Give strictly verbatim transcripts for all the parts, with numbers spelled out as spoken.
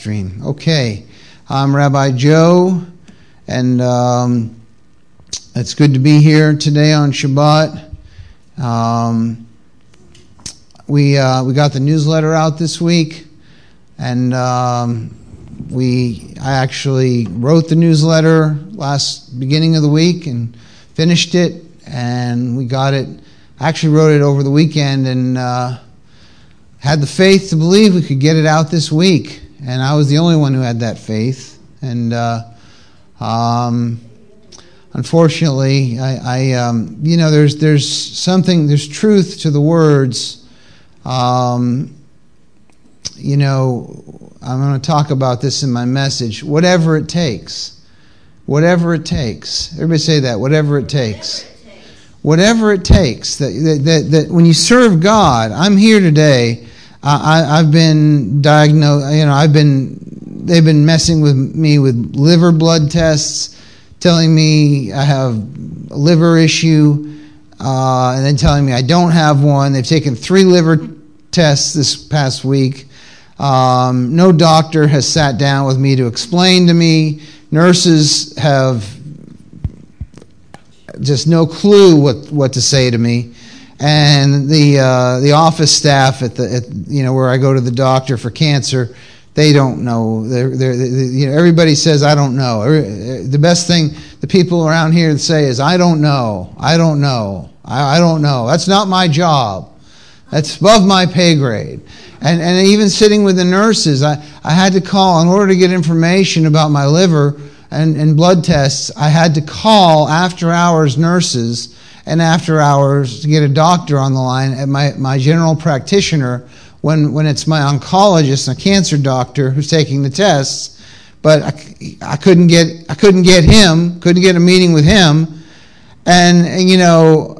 stream. Okay, I'm Rabbi Joe, and um, it's good to be here today on Shabbat. Um, we uh, we got the newsletter out this week, and um, we I actually wrote the newsletter last beginning of the week and finished it, and we got it. I actually wrote it over the weekend and uh, had the faith to believe we could get it out this week, and I was the only one who had that faith. And uh, um, unfortunately, I, I um, you know, there's there's something, there's truth to the words. Um, you know, I'm going to talk about this in my message. Whatever it takes, whatever it takes. Everybody say that. Whatever it takes. Whatever it takes. That that that, that when you serve God, I'm here today. I, I've been diagnosed. You know, I've been. They've been messing with me with liver blood tests, telling me I have a liver issue, uh, and then telling me I don't have one. They've taken three liver tests this past week. Um, no doctor has sat down with me to explain to me. Nurses have just no clue what, what to say to me. And the uh, the office staff at the at, you know where I go to the doctor for cancer, they don't know. They're, they're, they, you know, everybody says, I don't know. The best thing the people around here say is, I don't know. I don't know. I, I don't know. That's not my job. That's above my pay grade. And and even sitting with the nurses, I, I had to call in order to get information about my liver and, and blood tests. I had to call after hours nurses and after hours to get a doctor on the line at my, my general practitioner when when it's my oncologist, a cancer doctor who's taking the tests. But I, I couldn't get I couldn't get him, couldn't get a meeting with him. And, and you know,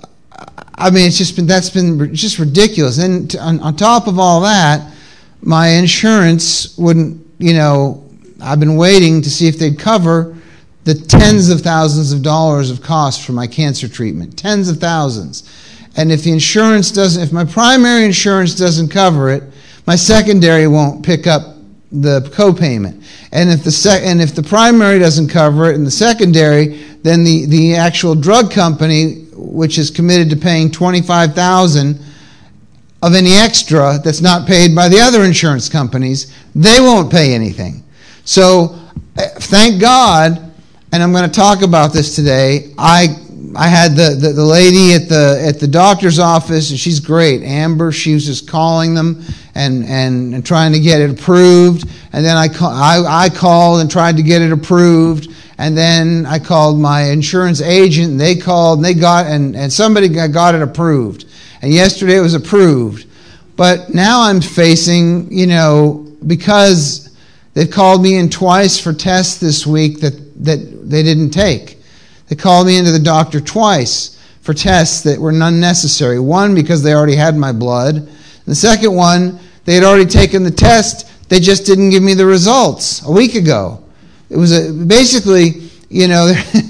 I mean, it's just been, that's been just ridiculous. And on, on top of all that, my insurance wouldn't, you know, I've been waiting to see if they'd cover the tens of thousands of dollars of cost for my cancer treatment. Tens of thousands. And if the insurance doesn't, if my primary insurance doesn't cover it, my secondary won't pick up the copayment. And if the sec, and if the primary doesn't cover it and the secondary, then the, the actual drug company, which is committed to paying twenty-five thousand dollars of any extra that's not paid by the other insurance companies, they won't pay anything. So, thank God, and I'm going to talk about this today, I I had the, the, the lady at the at the doctor's office, and she's great, Amber. She was just calling them and, and, and trying to get it approved. And then I, call, I I called and tried to get it approved. And then I called my insurance agent, and they called, and they got, and, and somebody got it approved. And yesterday it was approved. But now I'm facing, you know, because they've called me in twice for tests this week that, that they didn't take. They called me into the doctor twice for tests that were unnecessary. One, because they already had my blood. And the second one, they had already taken the test. They just didn't give me the results a week ago. It was a, basically, you know,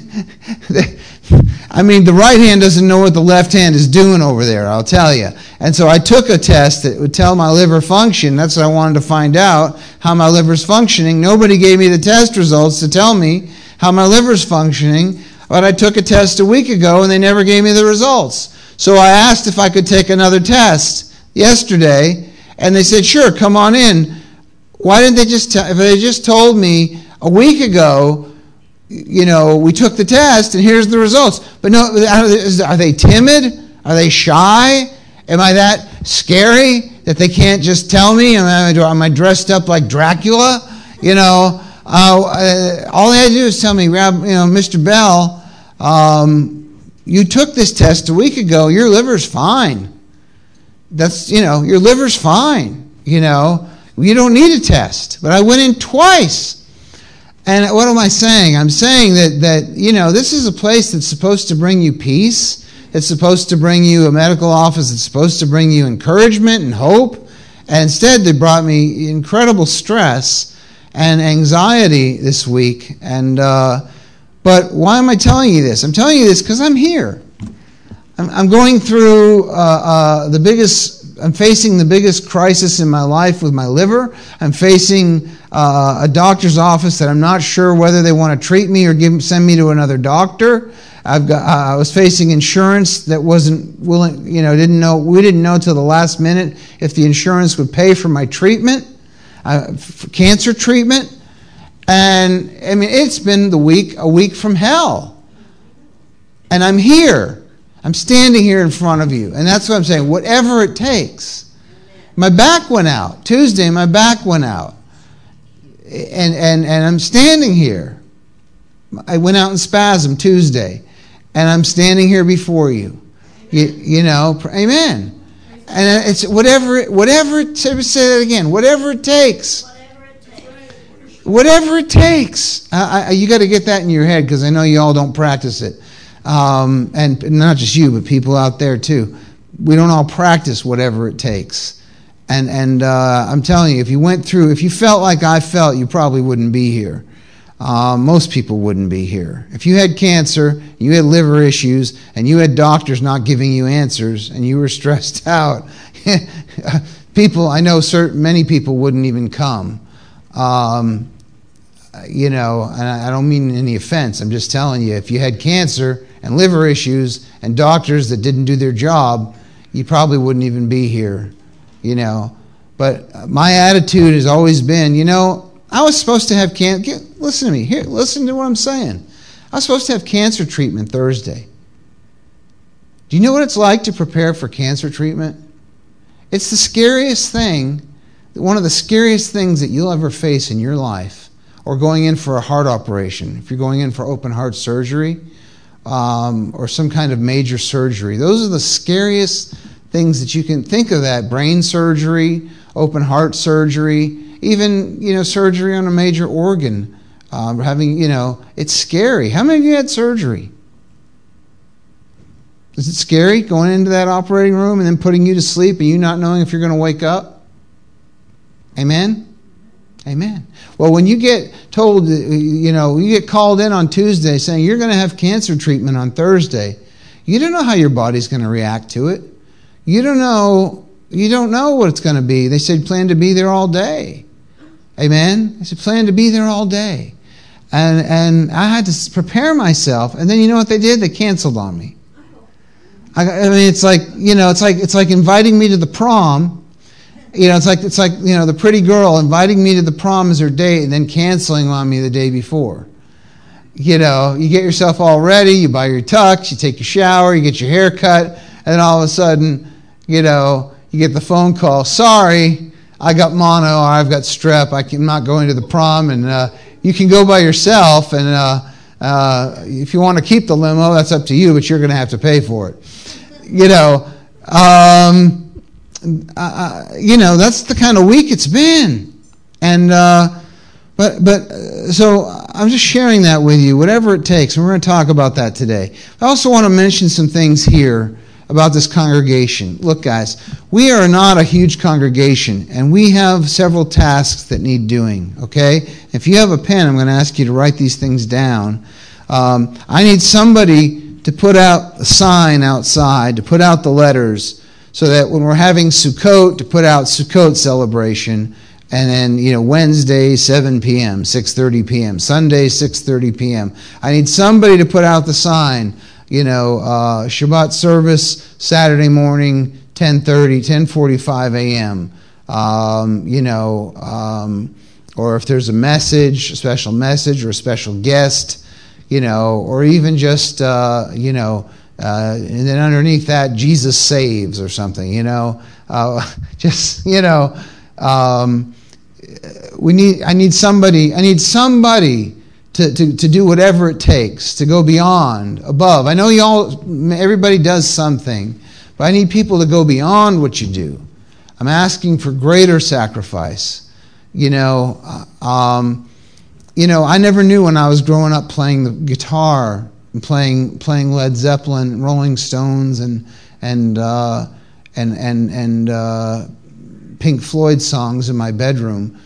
they, I mean, the right hand doesn't know what the left hand is doing over there, I'll tell you. And so I took a test that would tell my liver function. That's what I wanted to find out, how my liver's functioning. Nobody gave me the test results to tell me how my liver's functioning. But I took a test a week ago, and they never gave me the results. So I asked if I could take another test yesterday, and they said, sure, come on in. Why didn't they just tell, if they just told me a week ago, you know, we took the test, and here's the results. But no, are they timid? Are they shy? Am I that scary that they can't just tell me? Am I, am I dressed up like Dracula? You know, Uh, all they had to do is tell me, Rab, you know, Mister Bell, um, you took this test a week ago. Your liver's fine. That's, you know, your liver's fine. You know, you don't need a test. But I went in twice. And what am I saying? I'm saying that, that, you know, this is a place that's supposed to bring you peace. It's supposed to bring you a medical office. It's supposed to bring you encouragement and hope. And instead, they brought me incredible stress and anxiety this week. And uh, but why am I telling you this? I'm telling you this because I'm here. I'm, I'm going through uh, uh, the biggest I'm facing the biggest crisis in my life with my liver. I'm facing uh, a doctor's office that I'm not sure whether they want to treat me or give send me to another doctor. I've got. Uh, I was facing insurance that wasn't willing. You know, didn't know. We didn't know till the last minute if the insurance would pay for my treatment, uh, for cancer treatment. And I mean, it's been the week, a week from hell. And I'm here. I'm standing here in front of you. And that's what I'm saying. Whatever it takes. My back went out. Tuesday, my back went out. And, and, and I'm standing here. I went out in spasm Tuesday. And I'm standing here before you. You, you know, amen. And it's whatever, whatever, it, say that again, whatever it takes. Whatever it takes. I, I, you got to get that in your head because I know you all don't practice it. Um, and not just you, but people out there too. We don't all practice whatever it takes. And and uh, I'm telling you, if you went through, if you felt like I felt, you probably wouldn't be here. Uh, most people wouldn't be here. If you had cancer, you had liver issues, and you had doctors not giving you answers, and you were stressed out, people, I know certain, many people wouldn't even come. Um, you know, and I don't mean any offense. I'm just telling you, if you had cancer and liver issues and doctors that didn't do their job, you probably wouldn't even be here, you know. But my attitude has always been, you know, I was supposed to have cancer. Listen to me. Here, listen to what I'm saying. I was supposed to have cancer treatment Thursday. Do you know what it's like to prepare for cancer treatment? It's the scariest thing, one of the scariest things that you'll ever face in your life. Or going in for a heart operation, if you're going in for open heart surgery, um, or some kind of major surgery. Those are the scariest things that you can think of. That brain surgery, open heart surgery, even, you know, surgery on a major organ. Um, having, you know, it's scary. How many of you had surgery? Is it scary going into that operating room and then putting you to sleep and you not knowing if you're going to wake up? Amen? Amen. Well, when you get told, you know, you get called in on Tuesday saying you're going to have cancer treatment on Thursday, you don't know how your body's going to react to it. You don't know, you don't know what it's going to be. They said plan to be there all day. Amen. They said plan to be there all day. And and I had to prepare myself, and then you know what they did? They canceled on me. I, I mean, it's like, you know, it's like it's like inviting me to the prom. You know, it's like it's like you know the pretty girl inviting me to the prom as her date and then canceling on me the day before. You know, you get yourself all ready, you buy your tux, you take your shower, you get your hair cut, and then all of a sudden, you know, you get the phone call. Sorry, I got mono or I've got strep. I'm not going to the prom, and uh, you can go by yourself. And uh, uh, if you want to keep the limo, that's up to you, but you're going to have to pay for it. You know. Um, Uh, you know, that's the kind of week it's been. And, uh, but, but, uh, so I'm just sharing that with you, whatever it takes. And we're going to talk about that today. I also want to mention some things here about this congregation. Look, guys, we are not a huge congregation, and we have several tasks that need doing, okay? If you have a pen, I'm going to ask you to write these things down. Um, I need somebody to put out a sign outside, to put out the letters, so that when we're having Sukkot, to put out Sukkot celebration, and then, you know, Wednesday, seven p.m., six thirty p.m., Sunday, six thirty p.m. I need somebody to put out the sign, you know, uh, Shabbat service, Saturday morning, ten thirty, ten forty-five a.m., um, you know, um, or if there's a message, a special message or a special guest, you know, or even just, uh, you know, Uh, and then underneath that, Jesus saves or something, you know. Uh, just, you know, um, we need. I need somebody. I need somebody to, to, to do whatever it takes to go beyond, above. I know you all. Everybody does something, but I need people to go beyond what you do. I'm asking for greater sacrifice. You know, um, you know. I never knew when I was growing up playing the guitar. And playing playing Led Zeppelin, Rolling Stones, and and uh, and and and uh, Pink Floyd songs in my bedroom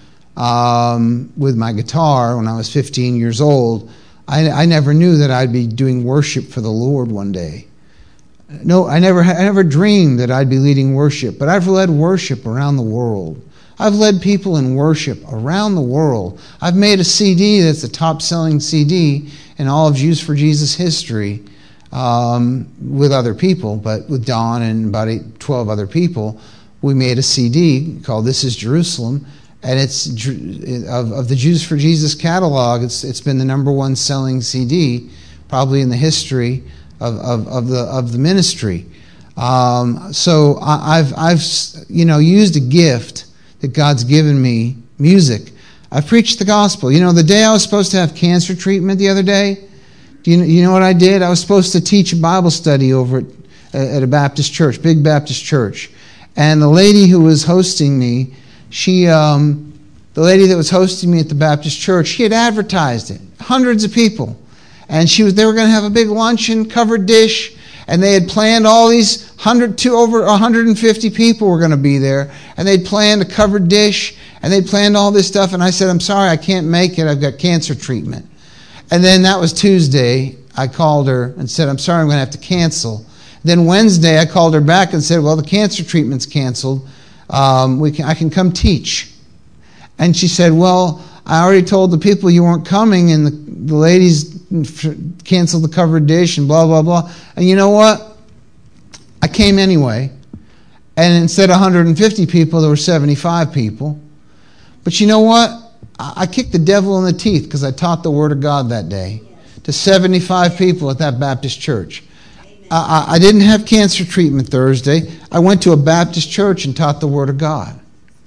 um, with my guitar when I was fifteen years old. I, I never knew that I'd be doing worship for the Lord one day. No, I never, I never dreamed that I'd be leading worship, but I've led worship around the world. I've led people in worship around the world. I've made a C D that's the top-selling C D in all of Jews for Jesus history, um, with other people, but with Don and about eight, twelve other people. We made a C D called This is Jerusalem, and it's of, of the Jews for Jesus catalog. It's it's been the number one selling C D probably in the history of of, of the of the ministry. Um, so I, I've I've you know used a gift that God's given me, music. I've preached the gospel. You know, the day I was supposed to have cancer treatment the other day, do you, you know what I did? I was supposed to teach a Bible study over at, at a Baptist church, big Baptist church. And the lady who was hosting me, she, um, the lady that was hosting me at the Baptist church, she had advertised it. Hundreds of people. And she was, they were going to have a big luncheon, covered dish, and they had planned all these hundred to over one hundred fifty people were going to be there, and they'd planned a covered dish, and they'd planned all this stuff. And I said, "I'm sorry, I can't make it. I've got cancer treatment." And then that was Tuesday. I called her and said, "I'm sorry, I'm going to have to cancel." Then Wednesday, I called her back and said, "Well, the cancer treatment's canceled. Um, we can, I can come teach." And she said, "Well, I already told the people you weren't coming, and the, the ladies canceled the covered dish and blah, blah, blah." And you know what? I came anyway. And instead of one hundred fifty people, there were seventy-five people. But you know what? I, I kicked the devil in the teeth because I taught the Word of God that day to seventy-five people at that Baptist church. I, I didn't have cancer treatment Thursday. I went to a Baptist church and taught the Word of God.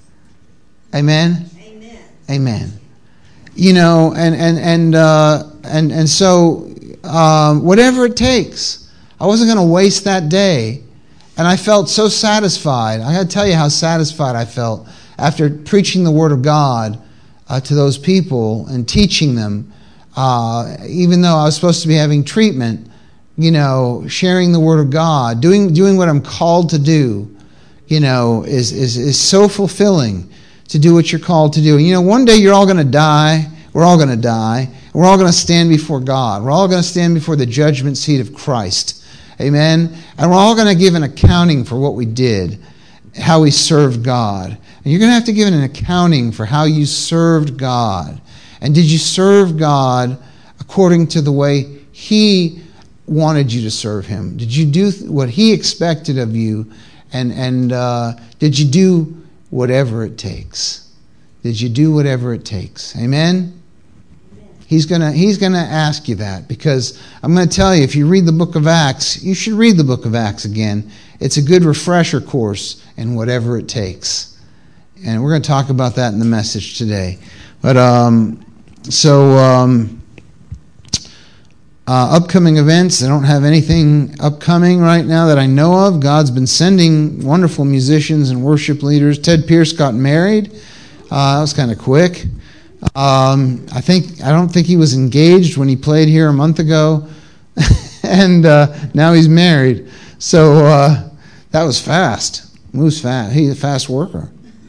Amen? Amen. Amen. You know, and and and uh, and and so um, whatever it takes, I wasn't going to waste that day, and I felt so satisfied. I got to tell you how satisfied I felt after preaching the Word of God uh, to those people and teaching them. Uh, even though I was supposed to be having treatment, you know, sharing the Word of God, doing doing what I'm called to do, you know, is is is so fulfilling. To do what you're called to do. And you know, one day you're all going to die. We're all going to die. We're all going to stand before God. We're all going to stand before the judgment seat of Christ. Amen? And we're all going to give an accounting for what we did, how we served God. And you're going to have to give an accounting for how you served God. And did you serve God according to the way He wanted you to serve Him? Did you do what He expected of you? And, and uh, did you do whatever it takes? Did you do whatever it takes? Amen? He's gonna He's gonna ask you that, because I'm going to tell you, if you read the book of Acts, you should read the book of Acts again. It's a good refresher course in whatever it takes. And we're going to talk about that in the message today. But um, so um, uh, upcoming events, I don't have anything upcoming right now that I know of. God's been sending wonderful musicians and worship leaders. Ted Pierce got married. Uh, that was kind of quick. Um, I think I don't think he was engaged when he played here a month ago, and uh, now he's married. So uh, that was fast. Moves fast. He's a fast worker.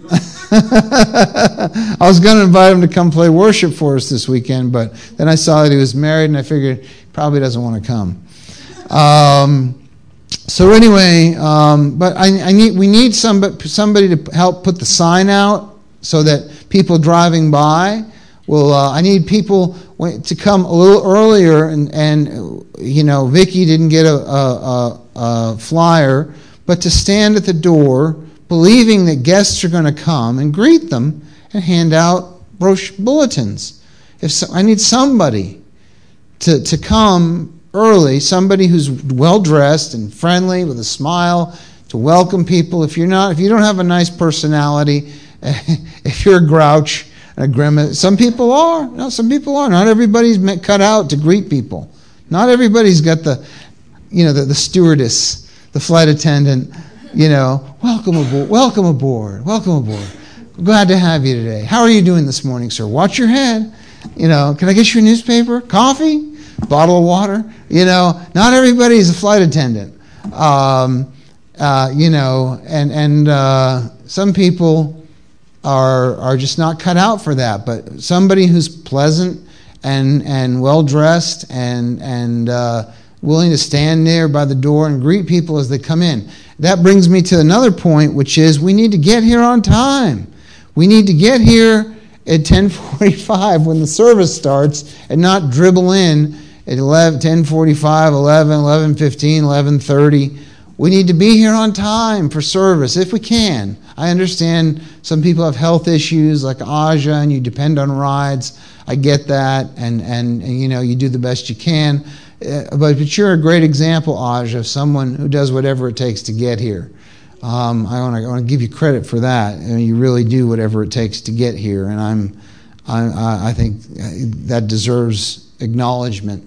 I was going to invite him to come play worship for us this weekend, but then I saw that he was married, and I figured he probably doesn't want to come. Um, so anyway, um, but I, I need we need somebody somebody to help put the sign out so that people driving by will. Uh, I need people to come a little earlier, and and you know, Vicky didn't get a, a, a, a flyer, but to stand at the door, believing that guests are going to come, and greet them and hand out brochure bulletins. If so, I need somebody to, to come early, somebody who's well-dressed and friendly with a smile to welcome people. If you're not, if you don't have a nice personality, if you're a grouch and a grimace, some people are. No, some people are. Not everybody's cut out to greet people. Not everybody's got the, you know, the, the stewardess, the flight attendant, you know, welcome aboard, welcome aboard, welcome aboard. Glad to have you today. How are you doing this morning, sir? Watch your head. You know, can I get you a newspaper? Coffee? Bottle of water? You know, not everybody is a flight attendant. Um, uh, you know, and and uh, some people are are just not cut out for that. But somebody who's pleasant and and well dressed and and uh, willing to stand there by the door and greet people as they come in. That brings me to another point, which is we need to get here on time. We need to get here at ten forty-five when the service starts and not dribble in at eleven, ten forty-five, eleven, eleven fifteen, eleven thirty. We need to be here on time for service if we can. I understand some people have health issues like Aja and you depend on rides. I get that, and, and, and you know, you do the best you can. Uh, but, but you're a great example, Aja, of someone who does whatever it takes to get here. Um, I want to I want to give you credit for that. I mean, you really do whatever it takes to get here, and I'm I, I think that deserves acknowledgement.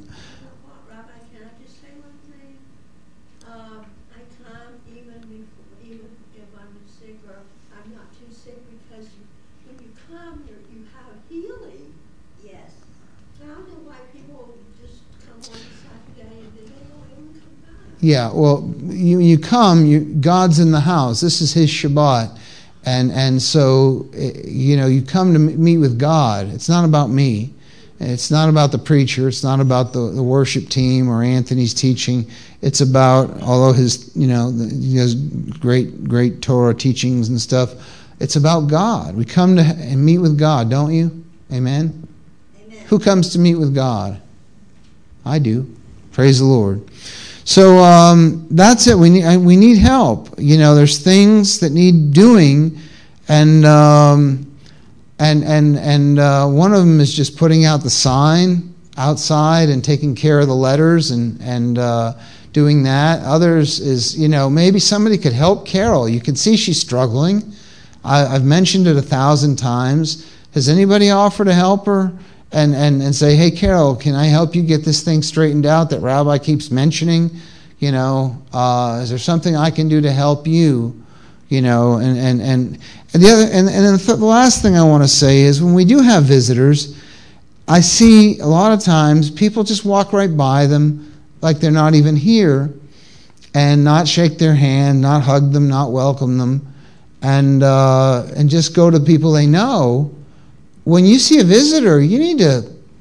Yeah, well, you, you come, you, God's in the house. This is His Shabbat. And and so, you know, you come to meet with God. It's not about me. It's not about the preacher. It's not about the, the worship team or Anthony's teaching. It's about, although his, you know, he has great, great Torah teachings and stuff, it's about God. We come to and meet with God, don't you? Amen? Amen. Who comes to meet with God? I do. Praise the Lord. So um, that's it. We need we need help. You know, there's things that need doing, and um, and and and uh, one of them is just putting out the sign outside and taking care of the letters and and uh, doing that. Others is, you know, maybe somebody could help Carol. You can see she's struggling. I, I've mentioned it a thousand times. Has anybody offered to help her? And, and and say, hey, Carol, can I help you get this thing straightened out that Rabbi keeps mentioning? You know, uh, is there something I can do to help you? You know, and and and, and the other and, and then the last thing I want to say is when we do have visitors, I see a lot of times people just walk right by them like they're not even here, and not shake their hand, not hug them, not welcome them, and uh, and just go to people they know. When you see a visitor, you need to,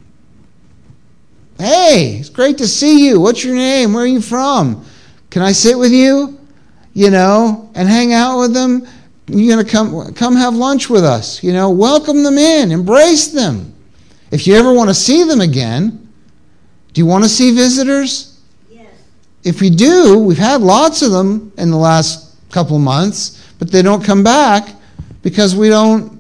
hey, it's great to see you. What's your name? Where are you from? Can I sit with you? You know, and hang out with them. You're going to come come have lunch with us. You know, welcome them in. Embrace them. If you ever want to see them again, do you want to see visitors? Yes. If we do, we've had lots of them in the last couple of months, but they don't come back because we don't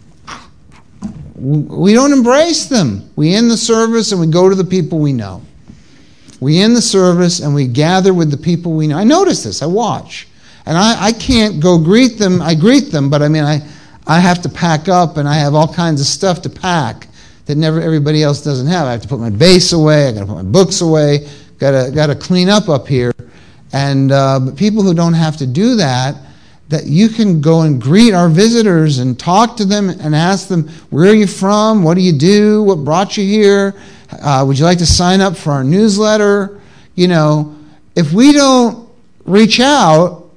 We don't embrace them. We end the service and we go to the people we know. We end the service and we gather with the people we know. I notice this. I watch. And I, I can't go greet them. I greet them, but I mean, I, I have to pack up and I have all kinds of stuff to pack that never everybody else doesn't have. I have to put my base away. I got to put my books away. Got to got to clean up up here. And uh, but people who don't have to do that, that you can go and greet our visitors and talk to them and ask them, where are you from? What do you do? What brought you here? Uh, would you like to sign up for our newsletter? You know, if we don't reach out,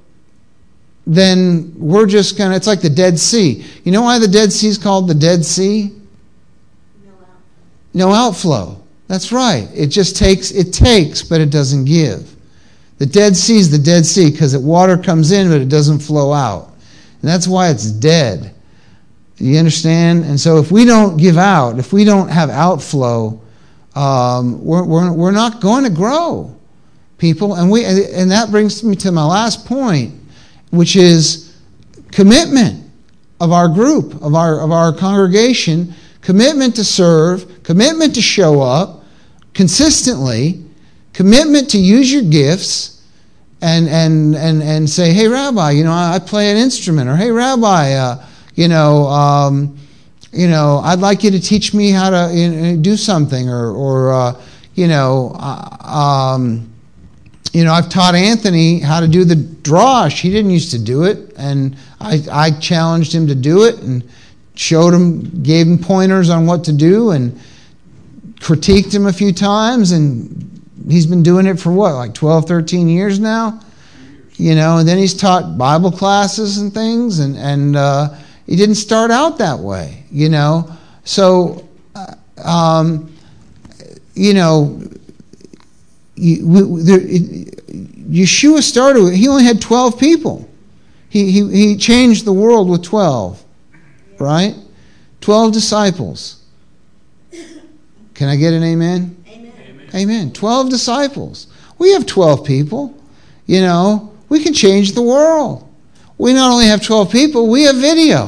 then we're just going to, it's like the Dead Sea. You know why the Dead Sea is called the Dead Sea? No outflow. No outflow. That's right. It just takes, it takes, but it doesn't give. The Dead Sea is the Dead Sea because the water comes in, but it doesn't flow out. And that's why it's dead. You understand? And so if we don't give out, if we don't have outflow, um, we're, we're, we're not going to grow, people. And we and that brings me to my last point, which is commitment of our group, of our of our congregation, commitment to serve, commitment to show up consistently, commitment to use your gifts and and and and say, hey, Rabbi, you know, I play an instrument, or hey, Rabbi, uh, you know, um, you know, I'd like you to teach me how to you know, do something, or or uh, you know, uh, um, you know, I've taught Anthony how to do the drash. He didn't used to do it, and I I challenged him to do it and showed him, gave him pointers on what to do, and critiqued him a few times, and he's been doing it for what, like twelve, thirteen years now? You know, and then he's taught Bible classes and things, and, and uh, he didn't start out that way, you know. So, uh, um, you know, you, we, there, it, Yeshua started, he only had twelve people. He, he, he changed the world with twelve, right? twelve disciples. Can I get an amen? Amen. Amen. twelve disciples. We have twelve people. You know, we can change the world. We not only have twelve people, we have video.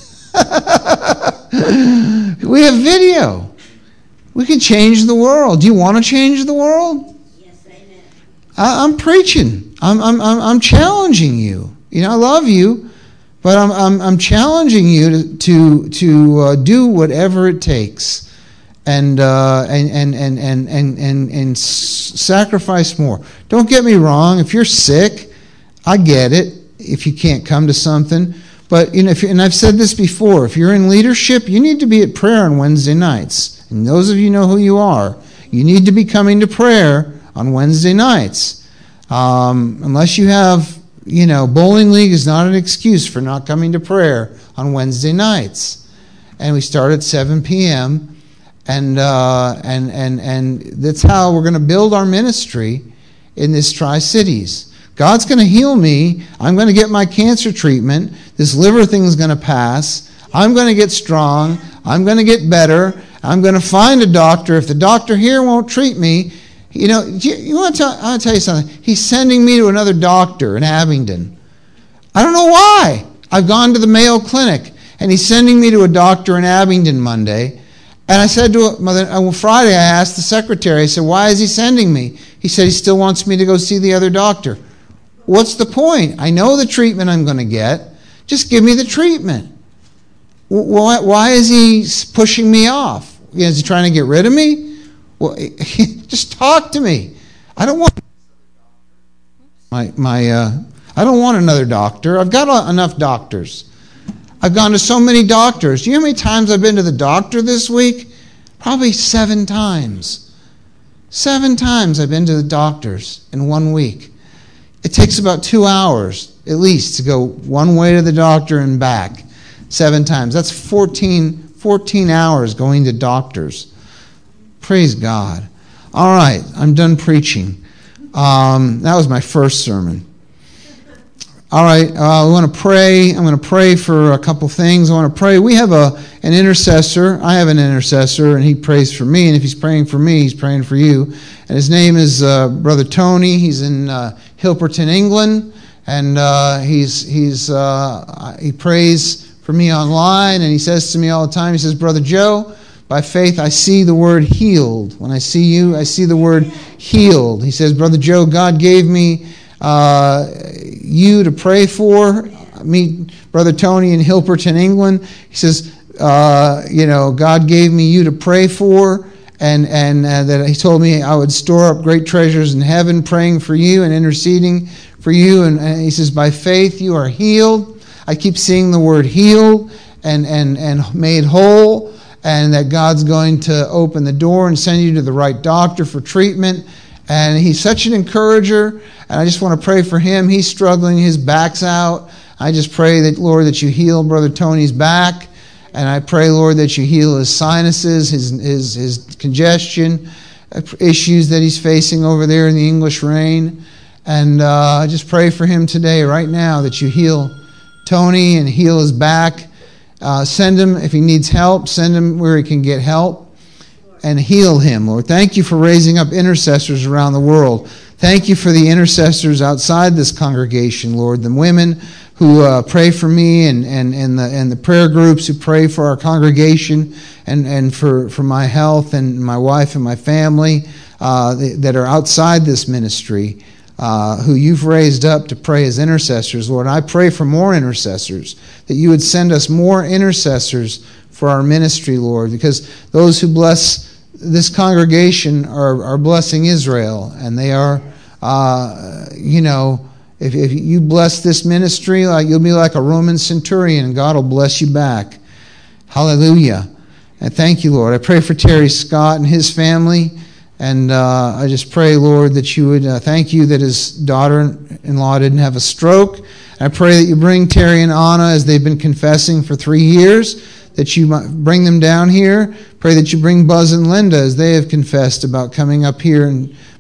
We have video. We can change the world. Do you want to change the world? Yes, amen. I, I'm preaching. I'm, I'm, I'm, I'm challenging you. You know, I love you, but I'm, I'm, I'm challenging you to, to, to uh, do whatever it takes, and, uh, and, and, and, and, and, and, and sacrifice more. Don't get me wrong. If you're sick, I get it. If you can't come to something, but you know, if you, and I've said this before, if you're in leadership, you need to be at prayer on Wednesday nights. And those of you know who you are, you need to be coming to prayer on Wednesday nights. Um, unless you have, you know, bowling league is not an excuse for not coming to prayer on Wednesday nights. And we start at seven p.m. and uh, and and and that's how we're going to build our ministry in this Tri-Cities. God's going to heal me. I'm going to get my cancer treatment. This liver thing is going to pass. I'm going to get strong. I'm going to get better. I'm going to find a doctor. If the doctor here won't treat me, you know, you, you want to tell, I want to tell you something. He's sending me to another doctor in Abingdon. I don't know why. I've gone to the Mayo Clinic, and he's sending me to a doctor in Abingdon Monday. And I said to him, well, Friday, I asked the secretary, I said, why is he sending me? He said he still wants me to go see the other doctor. What's the point? I know the treatment I'm going to get. Just give me the treatment. Why, why is he pushing me off? Is he trying to get rid of me? Well, just talk to me. I don't want my my. Uh, I don't want another doctor. I've got enough doctors. I've gone to so many doctors. Do you know how many times I've been to the doctor this week? Probably seven times. Seven times I've been to the doctors in one week. It takes about two hours, at least, to go one way to the doctor and back seven times. That's fourteen, fourteen hours going to doctors. Praise God. All right, I'm done preaching. Um, that was my first sermon. All right, uh, we want to pray. I'm going to pray for a couple things. I want to pray. We have a an intercessor. I have an intercessor, and he prays for me. And if he's praying for me, he's praying for you. And his name is uh, Brother Tony. He's in uh, Hilperton, England, and uh, he's he's uh, he prays for me online. And he says to me all the time, he says, Brother Joe, by faith I see the word healed. When I see you, I see the word healed. He says, Brother Joe, God gave me Uh, you to pray for. Meet Brother Tony in Hilperton, England. He says, uh, you know, God gave me you to pray for, and and uh, that he told me I would store up great treasures in heaven, praying for you and interceding for you. And, and he says, by faith you are healed. I keep seeing the word healed and and and made whole, and that God's going to open the door and send you to the right doctor for treatment. And he's such an encourager, and I just want to pray for him. He's struggling, his back's out. I just pray that, Lord, that you heal Brother Tony's back, and I pray, Lord, that you heal his sinuses, his his, his congestion issues that he's facing over there in the English rain. And uh, I just pray for him today, right now, that you heal Tony and heal his back. Uh, send him, if he needs help, send him where he can get help. And heal him, Lord. Thank you for raising up intercessors around the world. Thank you for the intercessors outside this congregation, Lord. The women who uh, pray for me, and, and, and, the, and the prayer groups who pray for our congregation and, and for, for my health and my wife and my family uh, that are outside this ministry, uh, who you've raised up to pray as intercessors, Lord. I pray for more intercessors, that you would send us more intercessors for our ministry, Lord, because those who bless this congregation are, are blessing Israel, and they are, uh, you know, if, if you bless this ministry, like you'll be like a Roman centurion, and God will bless you back. Hallelujah. And thank you, Lord. I pray for Terry Scott and his family, and uh, I just pray, Lord, that you would uh, thank you that his daughter-in-law didn't have a stroke. I pray that you bring Terry and Anna, as they've been confessing for three years, that you might bring them down here. Pray that you bring Buzz and Linda, as they have confessed about coming up here and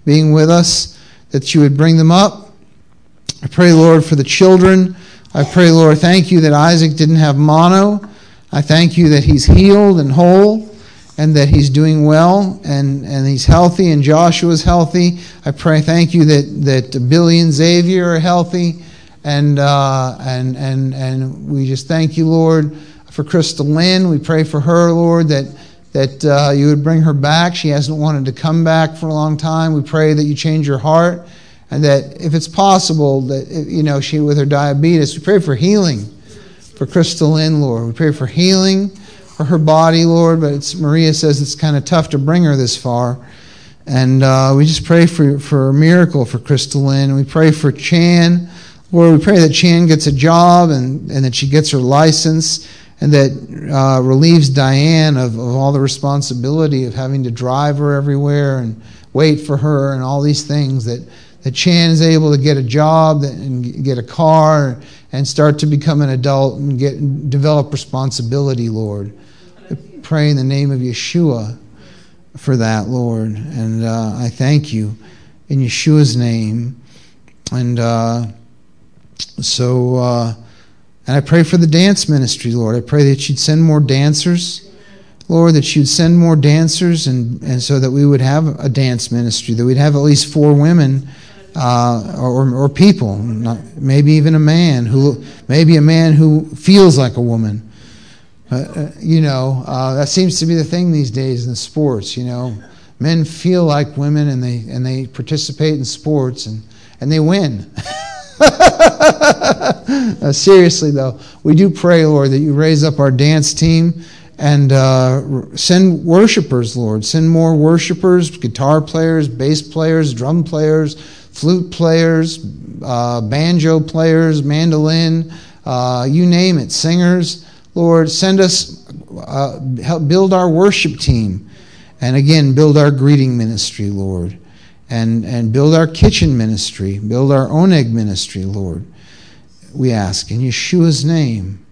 being with us, that you would bring them up. I pray, Lord, for the children. I pray, Lord, thank you that Isaac didn't have mono. I thank you that he's healed and whole and that he's doing well and, and he's healthy and Joshua's healthy. I pray, thank you that, that Billy and Xavier are healthy. And, uh, and, and, and we just thank you, Lord, for Crystal Lynn. We pray for her, Lord, that, that uh, you would bring her back. She hasn't wanted to come back for a long time. We pray that you change her heart. And that if it's possible, that, you know, she with her diabetes, we pray for healing for Crystal Lynn, Lord. We pray for healing for her body, Lord. But it's, Maria says it's kind of tough to bring her this far. And uh, we just pray for, for a miracle for Crystal Lynn. We pray for Chan. Lord, we pray that Chan gets a job and, and that she gets her license and that uh, relieves Diane of, of all the responsibility of having to drive her everywhere and wait for her and all these things, that that Chan is able to get a job and get a car and start to become an adult and get develop responsibility, Lord. I pray in the name of Yeshua for that, Lord. And uh, I thank you in Yeshua's name. And uh, so, uh, and I pray for the dance ministry, Lord. I pray that you'd send more dancers, Lord, that you'd send more dancers and, and so that we would have a dance ministry, that we'd have at least four women Uh, or, or people, not, maybe even a man who, maybe a man who feels like a woman. Uh, uh, you know, uh, that seems to be the thing these days in the sports. You know, men feel like women and they and they participate in sports and and they win. uh, seriously though, we do pray, Lord, that you raise up our dance team and uh, send worshipers, Lord. Send more worshipers, guitar players, bass players, drum players, flute players, uh, banjo players, mandolin, uh, you name it, singers. Lord, send us, uh, help build our worship team. And again, build our greeting ministry, Lord. And, and build our kitchen ministry. Build our Oneg ministry, Lord. We ask in Yeshua's name.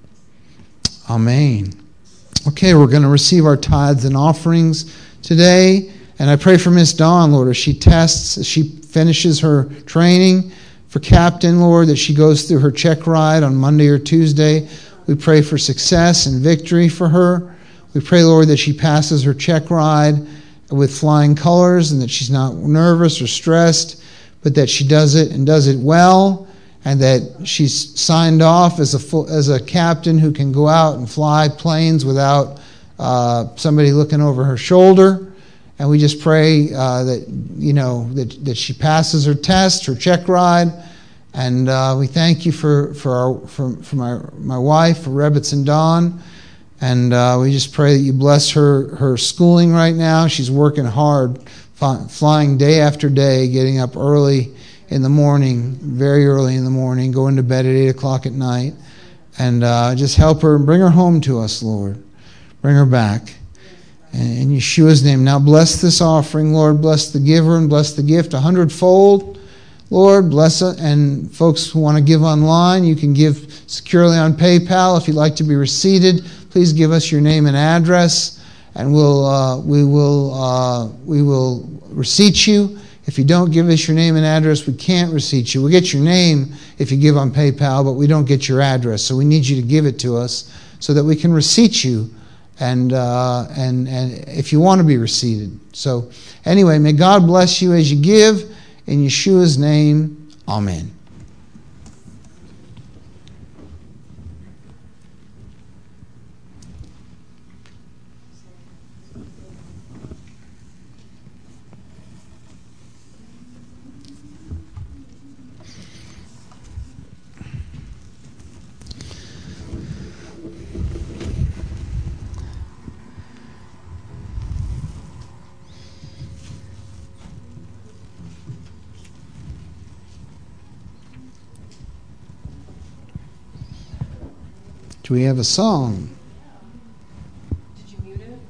Amen. Okay, we're going to receive our tithes and offerings today. And I pray for Miss Dawn, Lord, as she tests, as she finishes her training for captain, Lord, that she goes through her check ride on Monday or Tuesday. We pray for success and victory for her. We pray, Lord, that she passes her check ride with flying colors and that she's not nervous or stressed, but that she does it and does it well, and that she's signed off as a full, as a captain who can go out and fly planes without uh, somebody looking over her shoulder. And we just pray uh, that, you know, that, that she passes her test, her check ride. And uh, we thank you for, for, our, for, for my, my wife, for Rebitz and Dawn. And uh, we just pray that you bless her, her schooling right now. She's working hard, fly, flying day after day, getting up early in the morning, very early in the morning, going to bed at eight o'clock at night. And uh, just help her and bring her home to us, Lord. Bring her back. In Yeshua's name. Now bless this offering, Lord. Bless the giver and bless the gift a hundredfold. Lord, bless it. And folks who want to give online, you can give securely on PayPal. If you'd like to be receipted, please give us your name and address, and we'll uh, we will uh, we will receipt you. If you don't give us your name and address, we can't receipt you. We get your name if you give on PayPal, but we don't get your address. So we need you to give it to us so that we can receipt you. And uh, and and if you want to be receipted. So anyway, may God bless you as you give. In Yeshua's name, amen. Do we have a song? Did you mute it?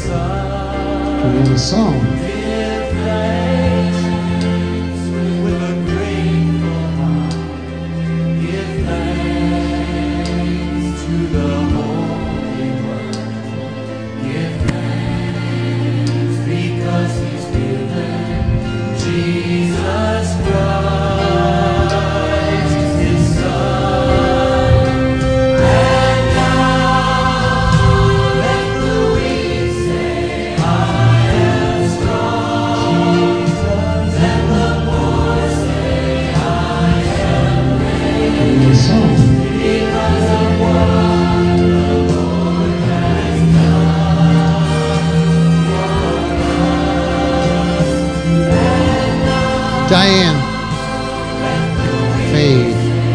Do we have a song? Diane. Faith.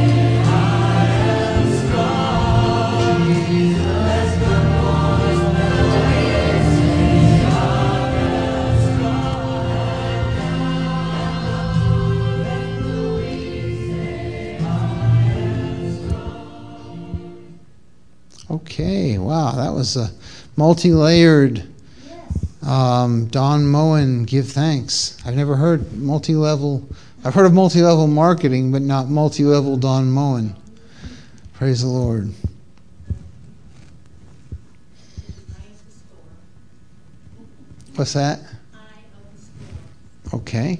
Okay, wow, that was a multi-layered um, Don Moen, Give Thanks. I've never heard multi-level, I've heard of multi-level marketing, but not multi-level Don Moen. Praise the Lord. What's that? Okay.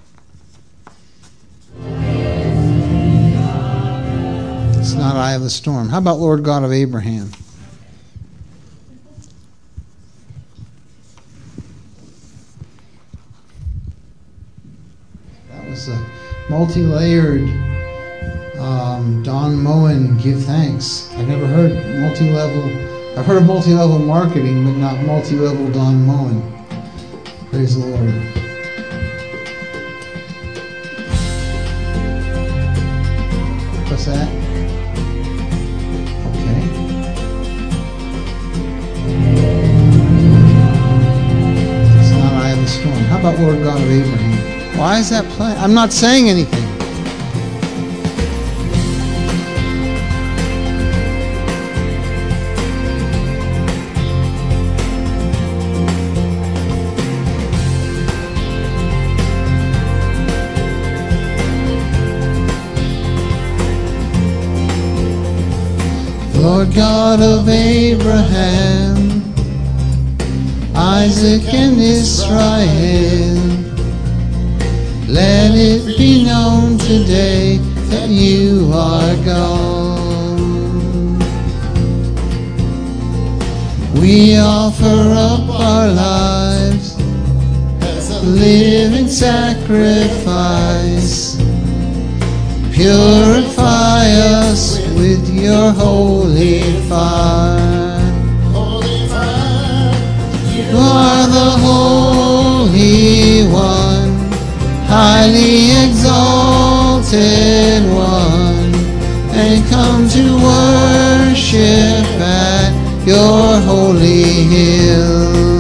It's not Eye of the Storm. How about Lord God of Abraham? That was a multi-layered um, Don Moen, Give Thanks. I've never heard multi-level. I've heard of multi-level marketing, but not multi-level Don Moen. Praise the Lord. What's that? Okay. It's not Eye of the Storm. How about Lord God of Abraham? Why is that playing? I'm not saying anything. Lord God of Abraham, Isaac and Israel, let it be known today that you are God. We offer up our lives as a living sacrifice. Purify us with your holy fire. Holy fire. You are the Holy One, highly exalted One, and come to worship at your holy hill.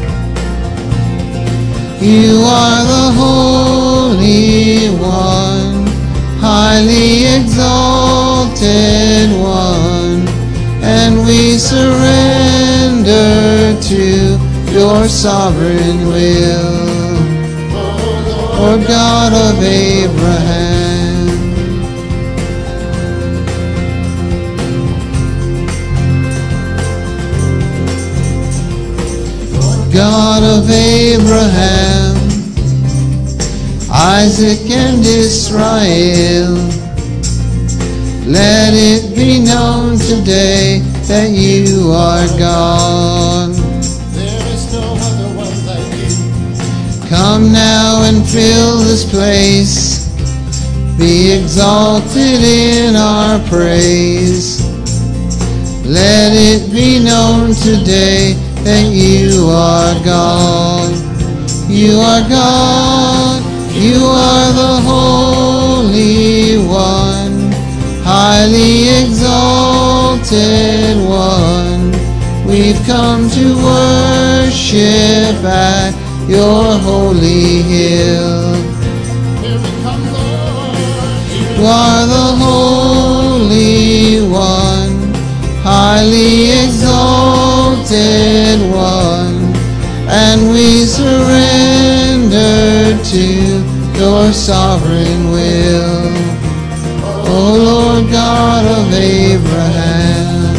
You are the Holy One, highly exalted One, and we surrender to your sovereign will, Lord God of Abraham. Lord God of Abraham, Isaac and Israel, let it be known today that you are God. There is no other one like you. Come now and fill this place. Be exalted in our praise. Let it be known today that you are God. You are God. You are the Holy One, highly exalted One. We've come to worship at your holy hill. You are the Holy One, highly exalted One. to your sovereign will. O Lord God of Abraham,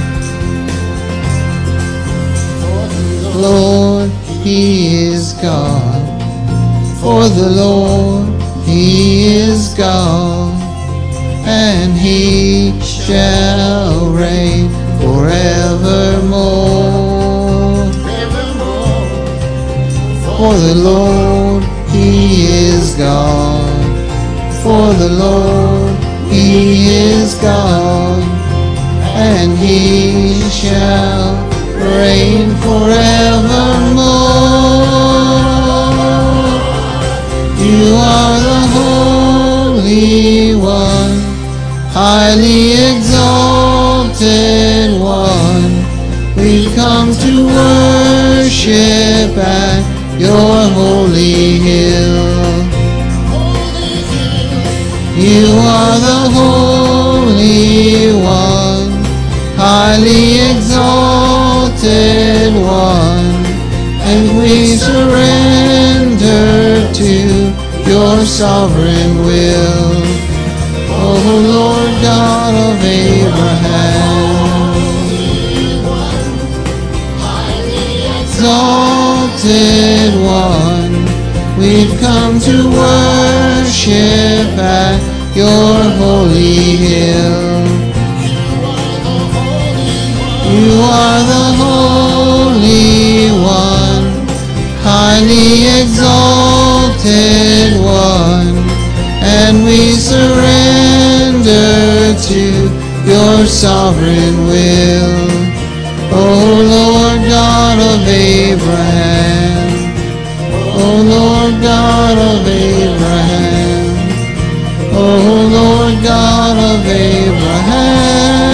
Lord, He is God. For the Lord, He is God, and He shall reign forevermore. For the Lord, He is God. For the Lord, He is God, and He shall reign forevermore. You are the Holy One, highly exalted One. We've come to worship at your holy hill. You are the Holy One, highly exalted One, and we surrender to your sovereign will. O Lord God of Abraham, exalted One, we've come to worship at your holy hill. You are the Holy One, highly exalted One, and we surrender to your sovereign will. O Lord God of Abraham, O Lord God of Abraham, O Lord God of Abraham.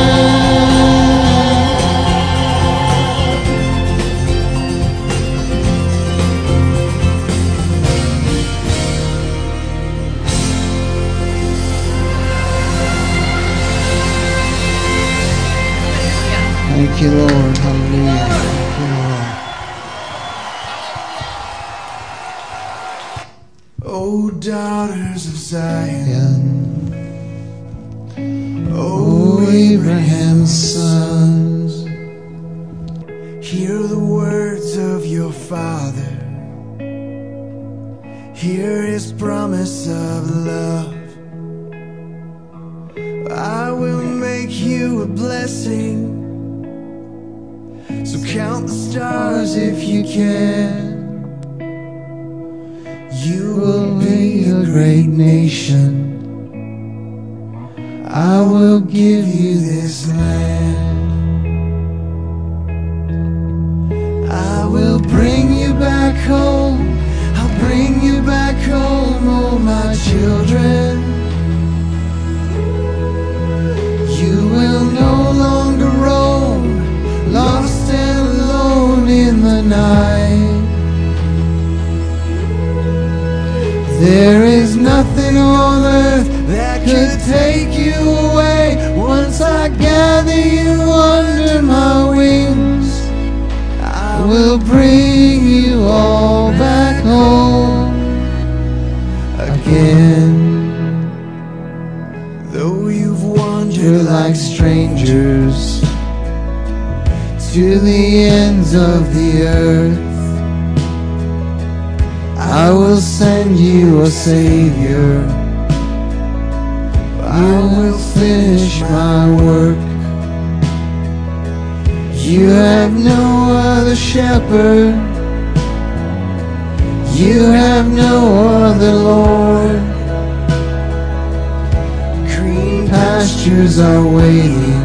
Thank you, Lord. Hallelujah. Thank you, Lord. O daughters of Zion, O Abraham's sons, hear the words of your father. Hear his promise of love. I will make you a blessing, so count the stars if you can. You will be a great nation. I will give you this land. I will bring you back home. I'll bring you back home, oh my children. You will no longer roam, lost and alone in the night. There is nothing on earth that could take you away. Once I gather you under my wings, I will bring you all back home again. Though you've wandered like strangers to the ends of the earth, I will send you a Savior. I will finish my work. You have no other shepherd. You have no other Lord. Green pastures are waiting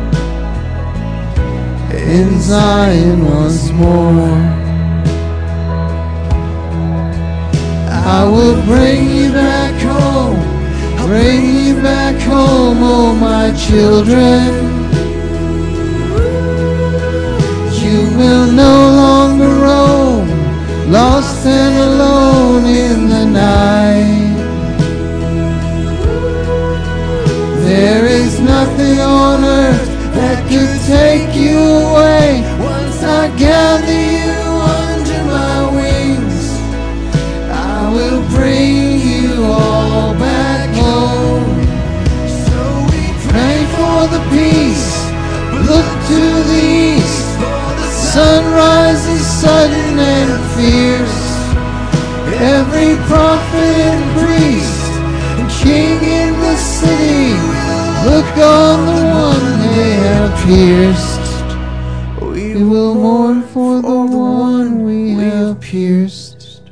in Zion once more. I will bring you back home, bring you back home, oh my children. You will no longer roam, lost and alone in the night. There is nothing on earth that could take you away. Once I gather you under my wings, I on the one they have pierced. We will mourn for the one we have pierced.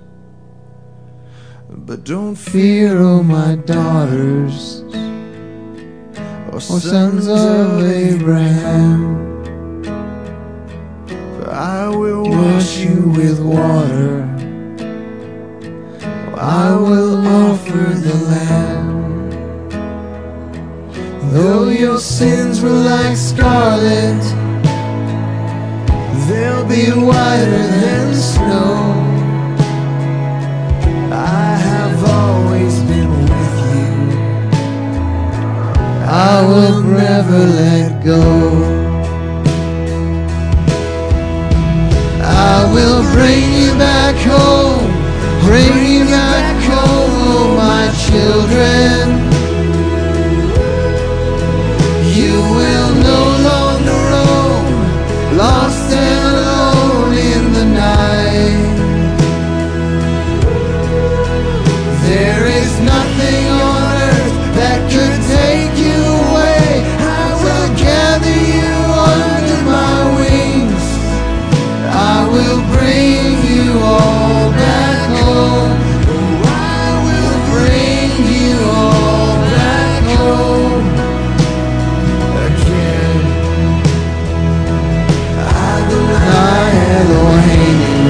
But don't fear, oh my daughters, O sons of Abraham. For I will wash you with water, I will offer the Lamb. Though your sins were like scarlet, they'll be whiter than snow. I have always been with you, I will never let go. I will bring you back home, bring you back home, oh my children. You will no longer roam, lost and alone in the night. There is nothing on earth that could take you away. I will gather you under my wings, I will bring you all back home. Oh, I will bring you all back home again. Adonai Eloheinu,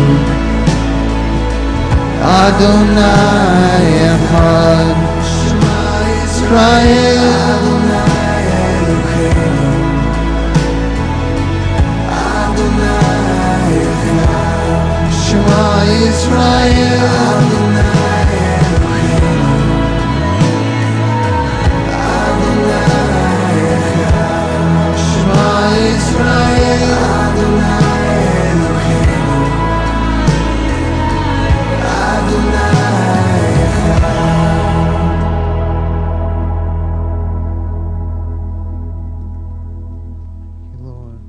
Adonai Echad, Shema Yisrael, Adonai Eloheinu, Adonai Echad, Shema Yisrael, Adonai Eloheinu, Adonai Echad, Shema Yisrael, Adonai Eloheinu, Adonai Echad. Lord.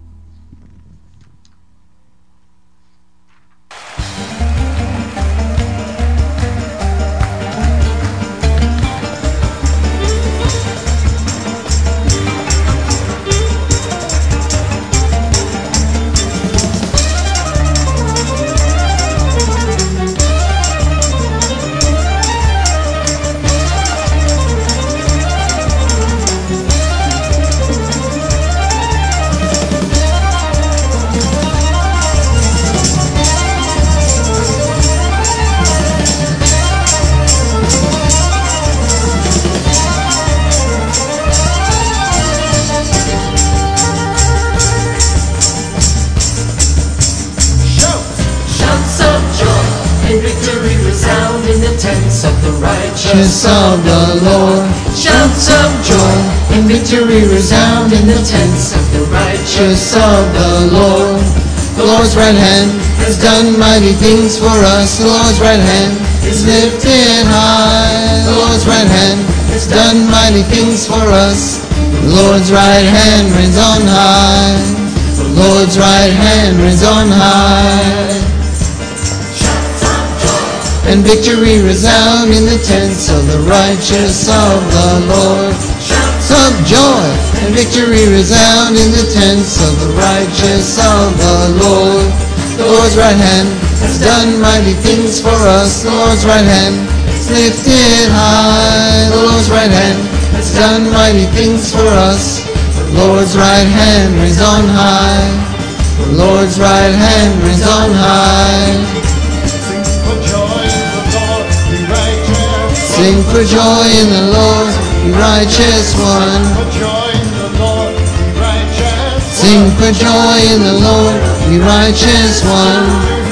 Shouts of joy and victory resound in the tents of the righteous Of the Lord, Shouts of joy and victory resound in the tents of the righteous just of the Lord. The Lord's right hand has done mighty things for us. The Lord's right hand is lifted high. The Lord's right hand has done mighty things for us. The Lord's right hand reigns on high. The Lord's right hand reigns on high. And victory resound in the tents of the righteous of the Lord. Shouts of joy and victory resound in the tents of the righteous of the Lord. The Lord's right hand has done mighty things for us. The Lord's right hand is lifted high. The Lord's right hand has done mighty things for us. The Lord's right hand reigns on high. The Lord's right hand reigns on high. Sing for joy in the Lord, ye righteous one. Sing for joy in the Lord, ye righteous one.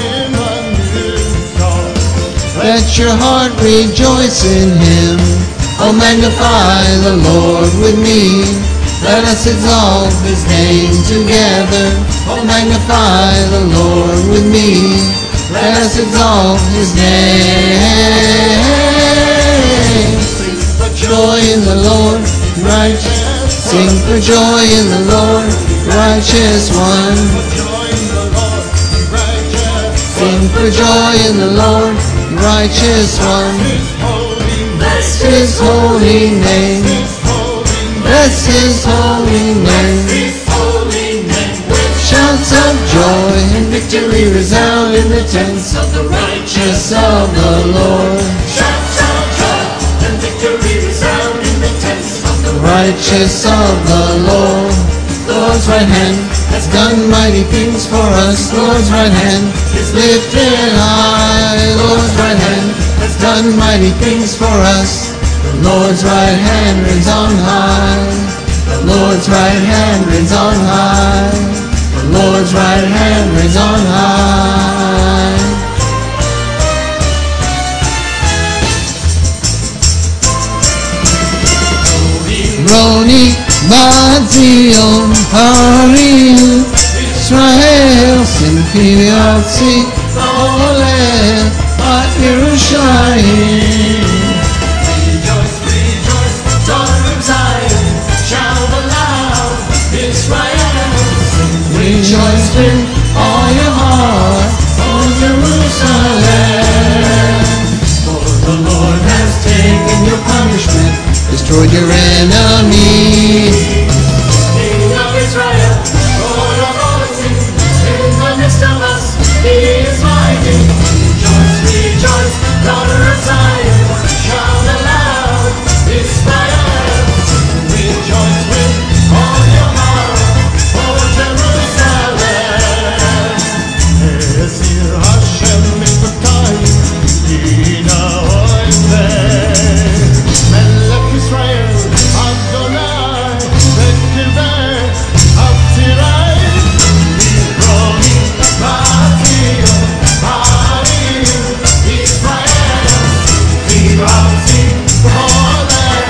Let your heart rejoice in him. Oh, magnify the Lord with me. Let us exalt his name together. Oh, magnify the Lord with me. Let us exalt his name. Joy in the Lord, righteous. Sing for joy in the Lord, righteous one. Sing for joy in the Lord, righteous one. Bless his holy name. bless his holy name. His holy name. With Shouts of joy and victory resound in the tents of the righteous righteous of the Lord. shouts of joy and victory resound in the tents of the Righteous of the Lord. Lord's right hand has done mighty things for us. Lord's right hand is lifted high. Lord's right hand has done mighty things for us. The Lord's right hand reigns on high. The Lord's right hand reigns on high. The Lord's right hand reigns on high. Roni Bazion Harim Israel Simpiotzi Ole Yerushalayim. Rejoice, rejoice, daughter of Zion, shout aloud, Israel. Rejoice with all your heart, O Jerusalem. For the Lord has taken your punishment, destroyed your enemies. King of Israel, Lord of all things, in the midst of us, He is mighty. Rejoice, rejoice, daughter of Zion, shout aloud, Israel. Rejoice with all your heart, O Jerusalem. Esir Hashem Mifotayim, Yina Oimeh. Melech Yisrael, Adonai, Bekiveh, Haftirai. Roni, Bazion, Harim, Israel. Vivati, Oleh,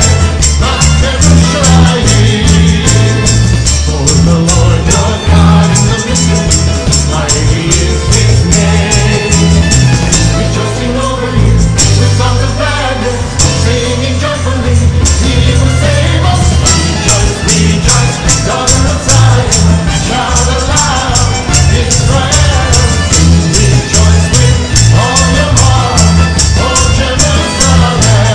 Yerushalayim. For the Lord your God is omnipotent, mighty is His name. Rejoicing over you with songs of gladness, singing joyfully, He will save us. Rejoice, rejoice, daughter of Zion, shout aloud, Israel. Rejoice with all your heart, O Jerusalem.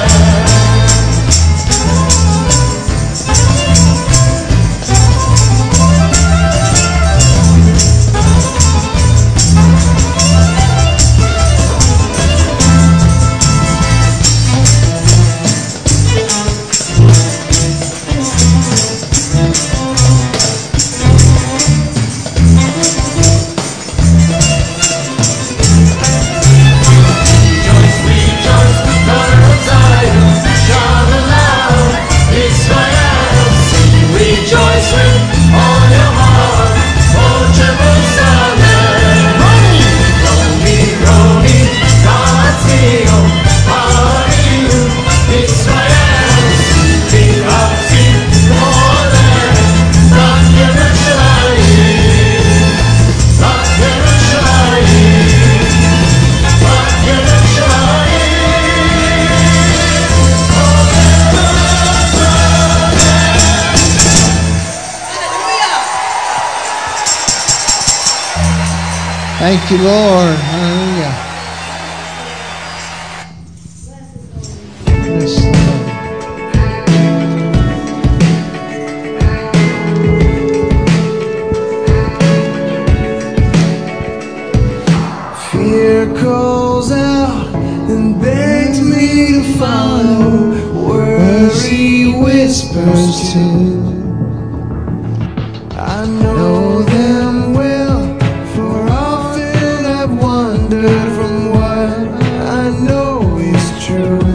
Rejoice, rejoice, daughter of Zion, shout aloud, Israel. Rejoice with all your heart, O Jerusalem. Roni, Roni, Bazion, Harim, Israel. Vivati, Oleh, Yerushalayim, Yerushalayim. Thank you, Lord. Hallelujah. Yes, Lord. Fear calls out and begs me to follow. Worry whispers too. I know them well, for often I've wandered from what I know is true.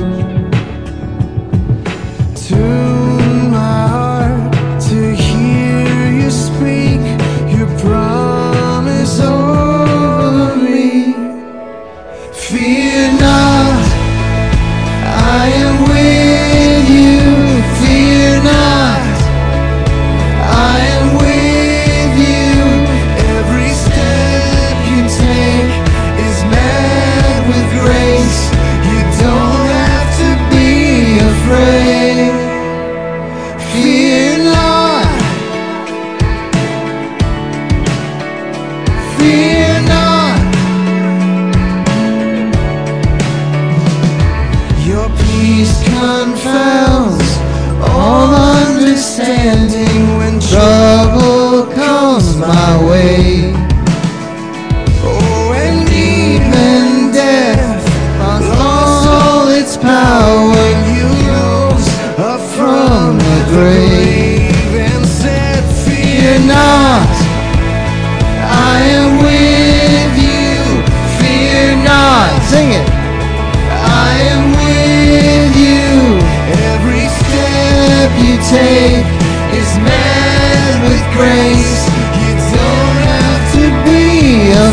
Tune my heart to hear you speak your promise over me. Fear not, I am with you. Fear not,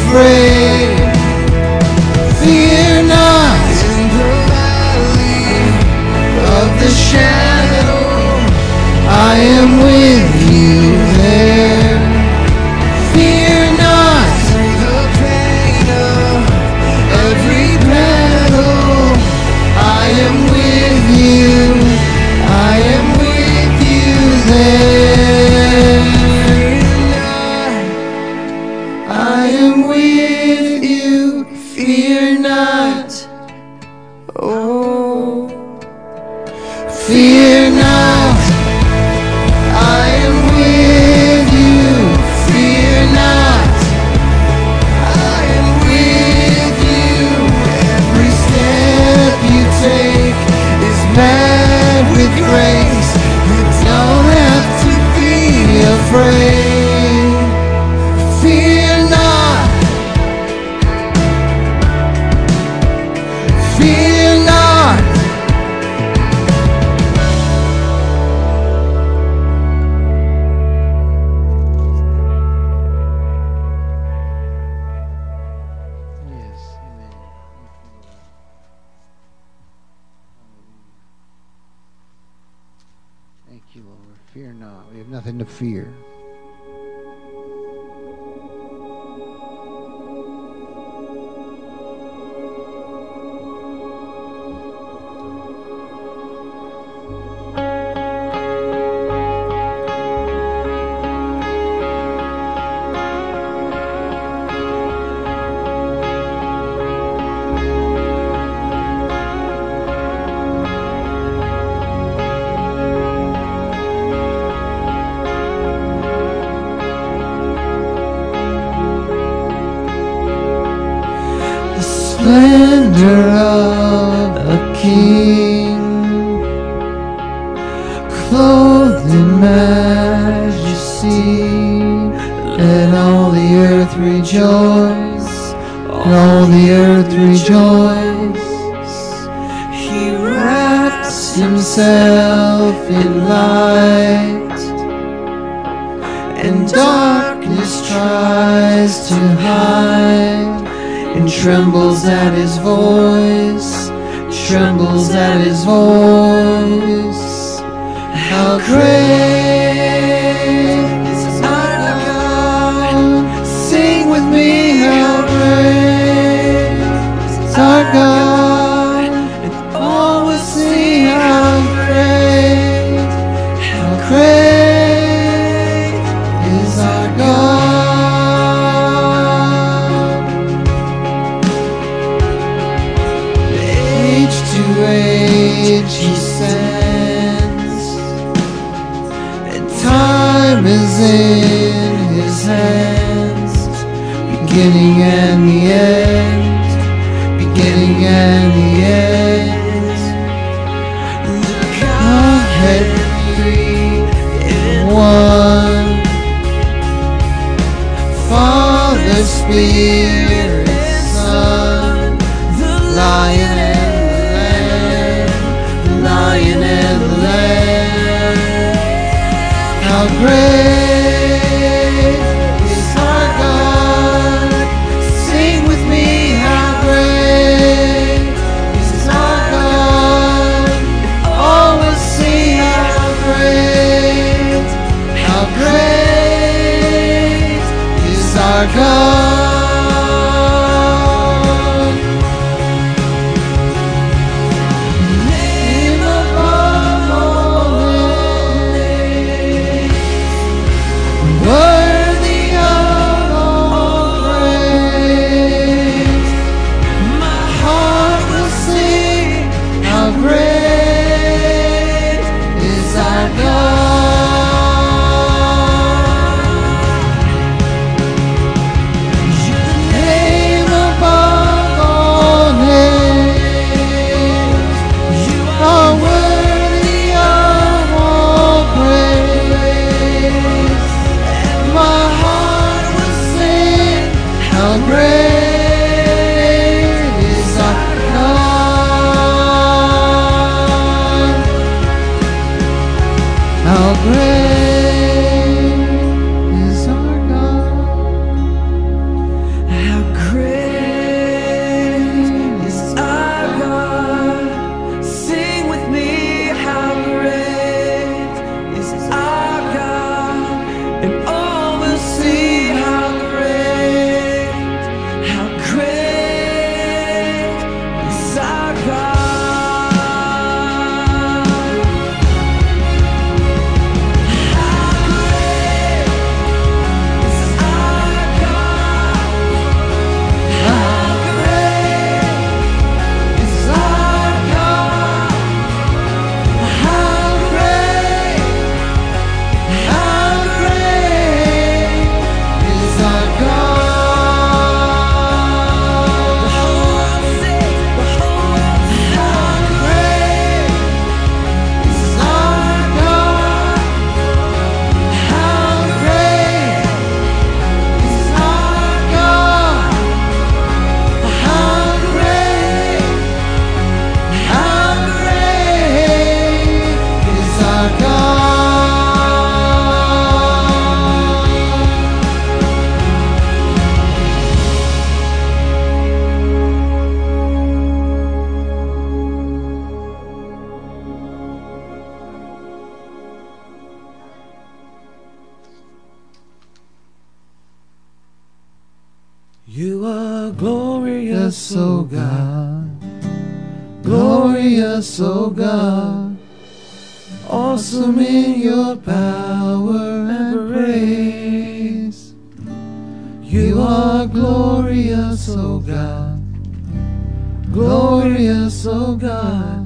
afraid. Fear not in the valley of the shadow, I am with you there. Fear not through the pain of every battle, I am with you, I am with you there. I am with you, fear not. Oh, fear not. I am with you, fear not. I am with you. Every step you take is met with grace. You don't have to be afraid. Fear not. Fear not. Yes, amen. Thank you, Lord. Fear not. We have nothing to fear. The splendor of a king, clothed in majesty. Let all the earth rejoice, all the earth rejoice. He wraps himself in light, and darkness tries to hide, and trembles at his voice, trembles at his voice. How great is our God? Sing with me, how great is our God? And all will see how great, how great is our God. Age to age he sends, and time is in his hands. Beginning and the end, beginning and the end. The Godhead three in one, Father, Spirit, Son, the Lion and the Lamb, the Lion and the Lamb. How great is our God? Sing with me, how great is our God? All will see how great, how great is our God. Name above all names, worthy of all praise. My heart will sing, how great is our God. Name above all names, you are worthy of all praise. My heart will sing, how great is our God. How great is our God. How You are glorious, O God. Glorious, O God. Awesome in your power and praise. You are glorious, O God. Glorious, O God.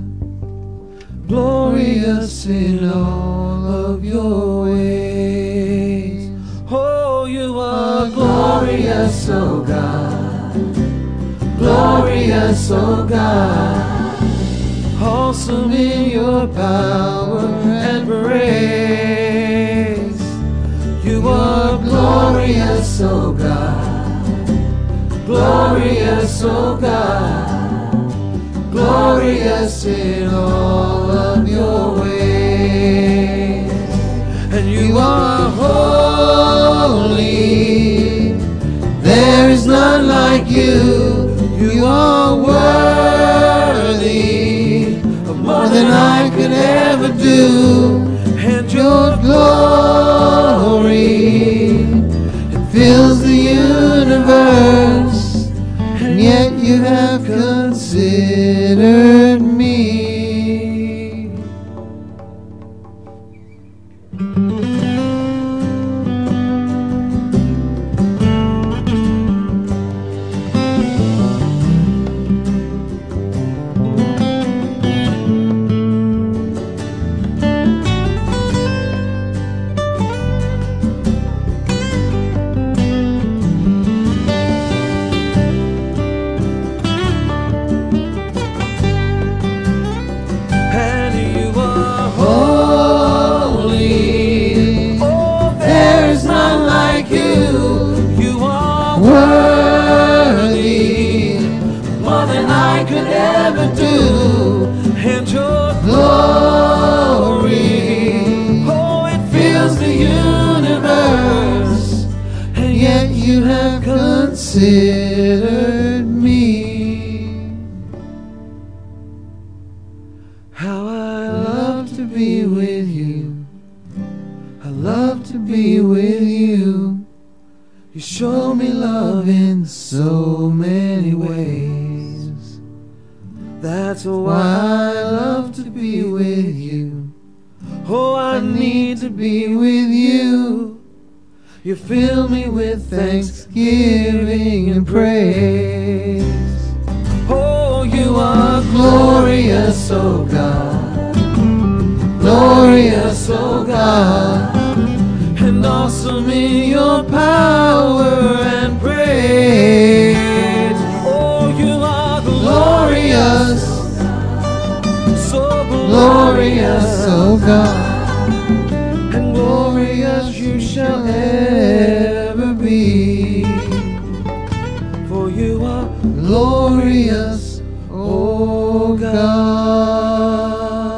Glorious in all of your ways. Oh, you are glorious, O God. Glorious, O God. Awesome in your power and praise. You are glorious, O God. Glorious, O God. Glorious in all of your ways. And you are holy. There is none like you. You are worthy of more than I could ever do. And your glory, it fills the universe. And yet you have considered me. Worthy, more than I could ever do. And your glory, oh, it fills the universe. And yet you have considered me. How I love to be with you. I love to be with you. You show me love in so many ways. That's why I love to be with you. Oh, I need to be with you. You fill me with thanksgiving and praise. Oh, you are glorious, oh God. Glorious, oh God. And awesome in your power and praise. Oh, you are glorious, so glorious, oh God. And glorious you shall ever be. For you are glorious, oh God.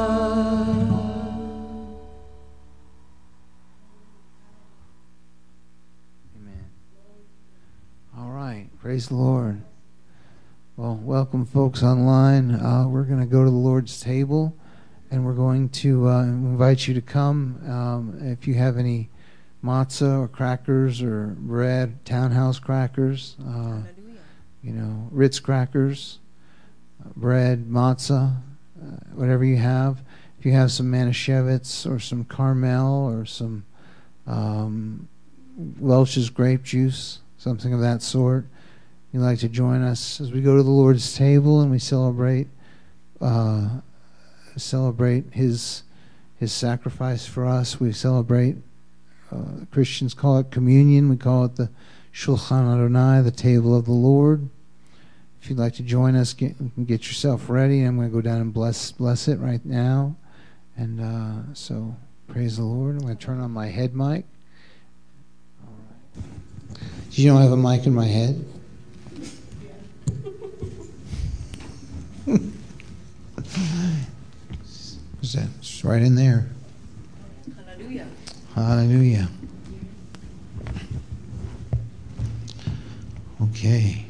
Praise the Lord. Well, welcome folks online. Uh, we're going to go to the Lord's table, and we're going to uh, invite you to come. Um, if you have any matzah or crackers or bread, townhouse crackers, uh, you know, Ritz crackers, uh, bread, matzah, uh, whatever you have. If you have some Manischewitz or some Carmel or some um, Welch's grape juice, something of that sort, you'd like to join us as we go to the Lord's table and we celebrate uh, celebrate His His sacrifice for us. We celebrate. Uh, Christians call it communion. We call it the Shulchan Adonai, the table of the Lord. If you'd like to join us, get, get yourself ready. I'm going to go down and bless bless it right now. And uh, so, praise the Lord. I'm going to turn on my head mic. All right. Did you know I have a mic in my head? What's that? It's right in there. Hallelujah. Hallelujah. Okay.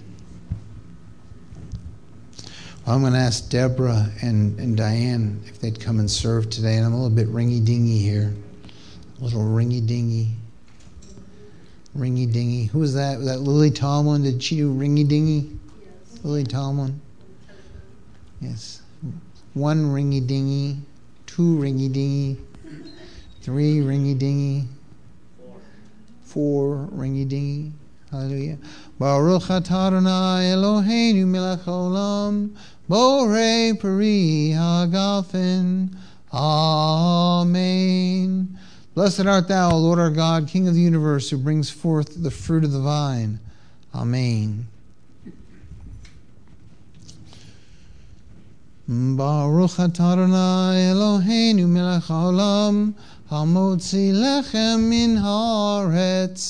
Well, I'm going to ask Deborah and, and Diane if they'd come and serve today. And I'm a little bit ringy-dingy here. A little ringy-dingy. Ringy Dingy. Who was that? Was that Lily Tomlin? Did she do Ringy Dingy? Yes. Lily Tomlin. Yes. One Ringy Dingy. Two Ringy Dingy. Three Ringy Dingy. Four Ringy Dingy. Hallelujah. Baruch atah Adonai Eloheinu melech haolam borei peri hagalfen. Amen. Blessed art thou, O Lord our God, King of the universe, who brings forth the fruit of the vine. Amen. Baruch atah Adonai Eloheinu melech haolam hamotzi lechem min haaretz.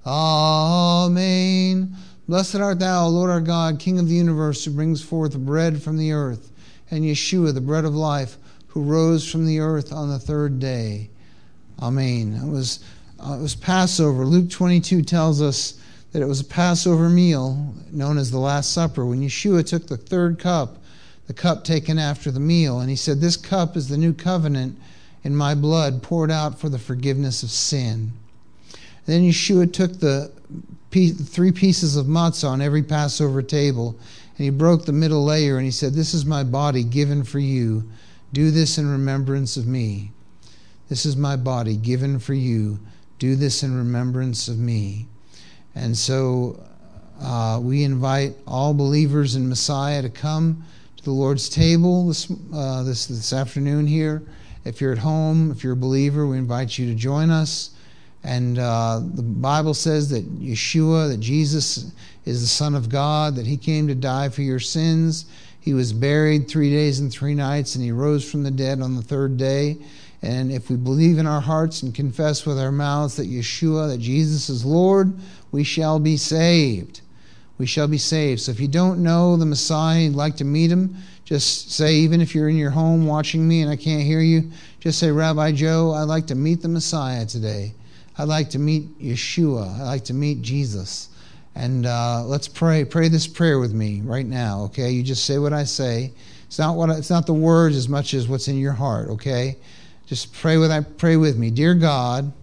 Amen. Blessed art thou, O Lord our God, King of the universe, who brings forth bread from the earth, and Yeshua, the bread of life, who rose from the earth on the third day. Amen. It was, uh, it was Passover. Luke twenty-two tells us that it was a Passover meal known as the Last Supper, when Yeshua took the third cup, the cup taken after the meal, and he said, "This cup is the new covenant in my blood, poured out for the forgiveness of sin." And then Yeshua took the piece, three pieces of matzah on every Passover table, and he broke the middle layer, and he said, "This is my body given for you. Do this in remembrance of me." This is my body given for you. Do this in remembrance of me. And so uh, we invite all believers in Messiah to come to the Lord's table this, uh, this, this afternoon here. If you're at home, if you're a believer, we invite you to join us. And uh, the Bible says that Yeshua, that Jesus is the Son of God, that he came to die for your sins. He was buried three days and three nights, and he rose from the dead on the third day. And if we believe in our hearts and confess with our mouths that Yeshua, that Jesus is Lord, we shall be saved. We shall be saved. So if you don't know the Messiah and you'd like to meet him, just say, even if you're in your home watching me and I can't hear you, just say, "Rabbi Joe, I'd like to meet the Messiah today. I'd like to meet Yeshua. I'd like to meet Jesus." And uh, let's pray. Pray this prayer with me right now, okay? You just say what I say. It's not what I, it's not the words as much as what's in your heart, okay? Just pray with I pray with me. Dear God,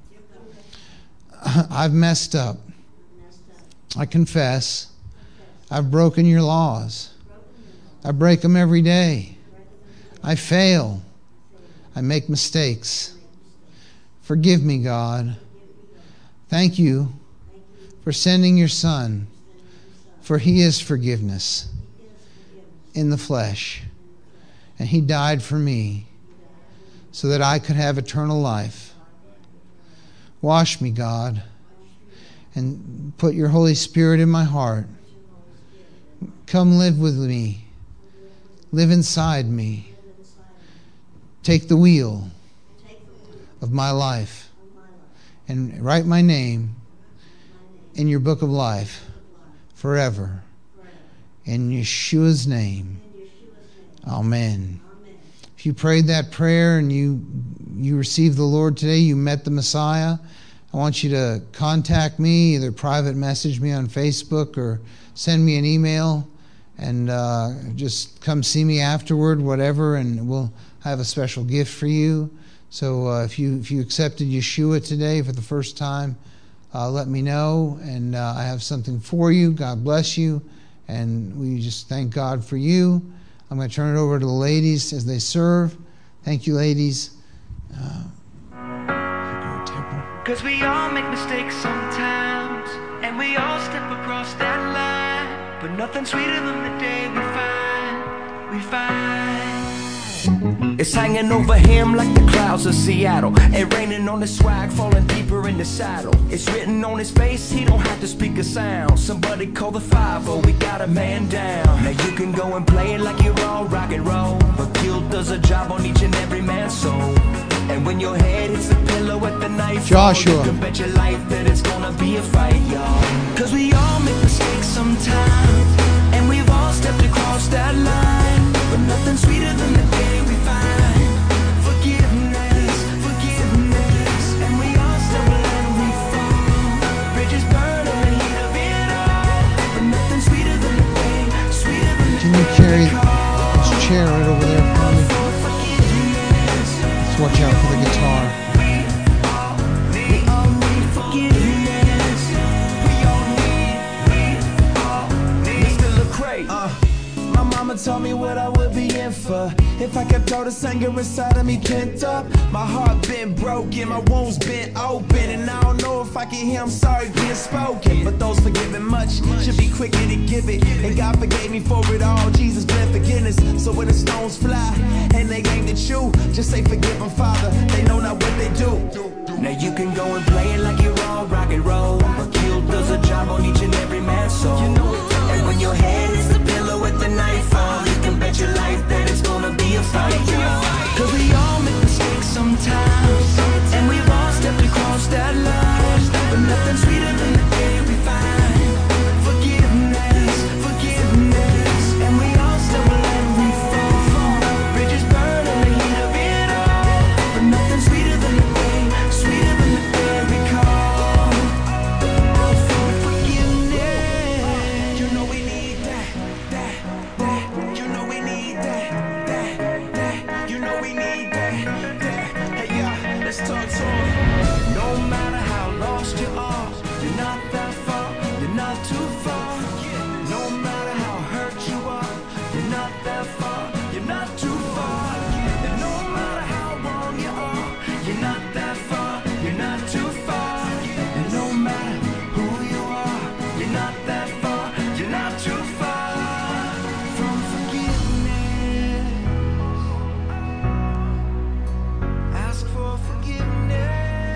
I've messed up. I confess. I've broken your laws. I break them every day. I fail. I make mistakes. Forgive me, God. Thank you for sending your Son, for he is forgiveness in the flesh. And he died for me so that I could have eternal life. Wash me, God, and put your Holy Spirit in my heart. Come live with me. Live inside me. Take the wheel of my life and write my name in your book of life forever. In Yeshua's name. Amen. If you prayed that prayer and you you received the Lord today, you met the Messiah, I want you to contact me, either private message me on Facebook or send me an email, and uh, just come see me afterward, whatever, and we'll have a special gift for you. So uh, if you if you accepted Yeshua today for the first time, uh, let me know, and uh, I have something for you. God bless you, and we just thank God for you. I'm going to turn it over to the ladies as they serve. Thank you, ladies. Uh, Cause we all make mistakes sometimes, and we all step across that line, but nothing sweeter than the day we find, we find. It's hanging over him like the clouds of Seattle, and raining on his swag, falling deeper in the saddle. It's written on his face, he don't have to speak a sound. Somebody call the five, oh, we got a man down. Now you can go and play it like you're all rock and roll, but guilt does a job on each and every man's soul. And when your head hits the pillow at the night, Joshua, you can bet your life that it's gonna be a fight, y'all. Cause we all make mistakes sometimes, and we've all stepped across that line, but nothing sweeter than the day we find forgiveness, forgiveness. And we all stumble and we fall, bridges burn in the heat of it all, but nothing sweeter than the day, sweeter than the can you carry this chair right over there for me? Let's watch out for the guitar. We all need forgiveness. mama told me what I would be in for if I kept all this anger inside of me pent up. My heart been broken, my wounds been open, and I don't know if I can hear I'm sorry being spoken. But those forgiven much should be quicker to give it, and God forgave me for it all. Jesus bled forgiveness. So when the stones fly and they aim at you, just say forgive them, Father. They know not what they do. Now you can go and play it like you're all rock and roll, but guilt does a job on each and every man's soul. And when your head hits the pillow with the nightfall, you can bet your life that it's gonna be a fight, y'all. Cause we all make mistakes sometimes, and we've all stepped across that line, but nothing sweeter than the day we find forgiveness, forgiveness. And we all stumble and we fall, bridges burn in the heat of it all, but nothing sweeter than the day, sweeter than the day we call for forgiveness. You know we need that, that, that. You know we need that, that, that. You know we need that, that. Hey, yeah, let's talk to 'em. No matter how lost you are, you're not that far, you're not too far. No matter how hurt you are, you're not that far, you're not too far. And no matter how wrong you are, you're not that far, you're not too far. And no matter who you are, you're not that far, you're not too far from forgiveness. Ask for forgiveness.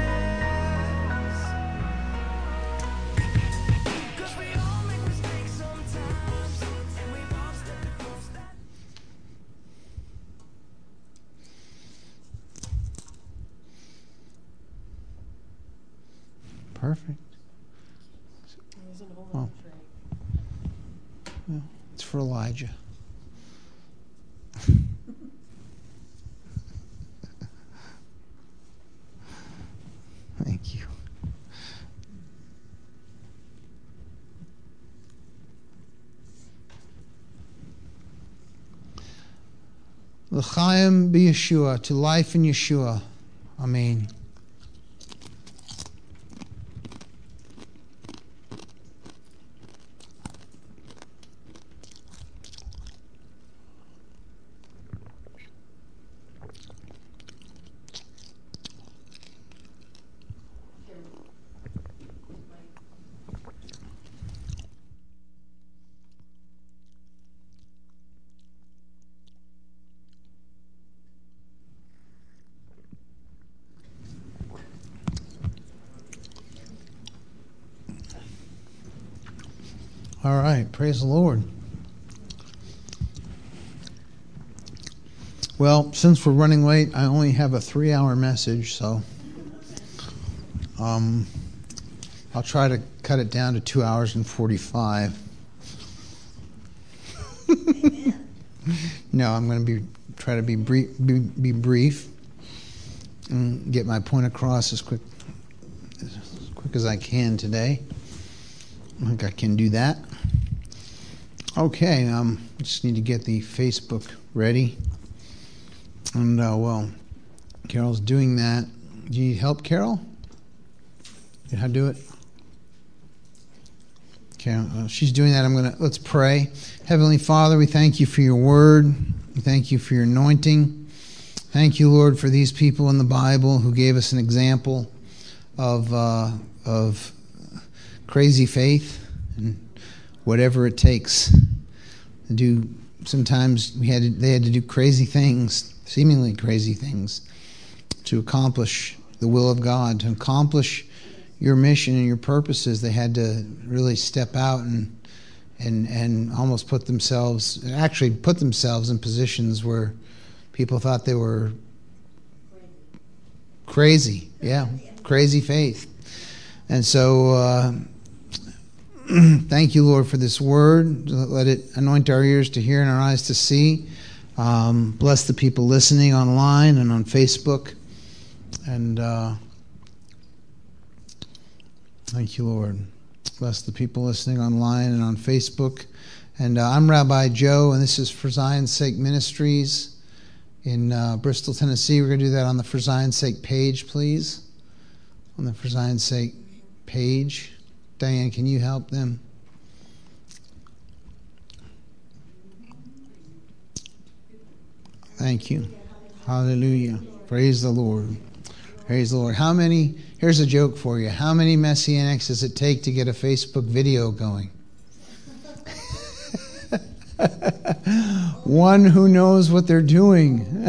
'Cause we all make mistakes sometimes, and we've all stepped across that. Perfect. Well, well, it's for Elijah. Thank you. L'chaim b'Yeshua, to life in Yeshua. Amen. All right, praise the Lord. Well, since we're running late, I only have a three-hour message, so um, I'll try to cut it down to two hours and forty-five. No, I'm going to be try to be brief, be, be brief and get my point across as quick as quick as I can today. I think I can do that. Okay, um, just need to get the Facebook ready. And, uh, well, Carol's doing that. Do you need help, Carol? You know how to do it? Okay, uh, she's doing that. I'm going to, let's pray. Heavenly Father, we thank you for your word. We thank you for your anointing. Thank you, Lord, for these people in the Bible who gave us an example of uh, of crazy faith and whatever it takes to do. Sometimes we had to, they had to do crazy things, seemingly crazy things, to accomplish the will of God, to accomplish your mission and your purposes. They had to really step out and and and almost put themselves, actually put themselves in positions where people thought they were crazy. Yeah, crazy faith. And so uh, thank you, Lord, for this word. Let it anoint our ears to hear and our eyes to see. Um, bless the people listening online and on Facebook. And uh, thank you, Lord. Bless the people listening online and on Facebook. And uh, I'm Rabbi Joe, and this is For Zion's Sake Ministries in uh, Bristol, Tennessee. We're going to do that on the For Zion's Sake page, please. On the For Zion's Sake page. Diane, can you help them? Thank you. Hallelujah. Praise the Lord. Praise the Lord. How many, here's a joke for you. How many Messianics does it take to get a Facebook video going? One who knows what they're doing.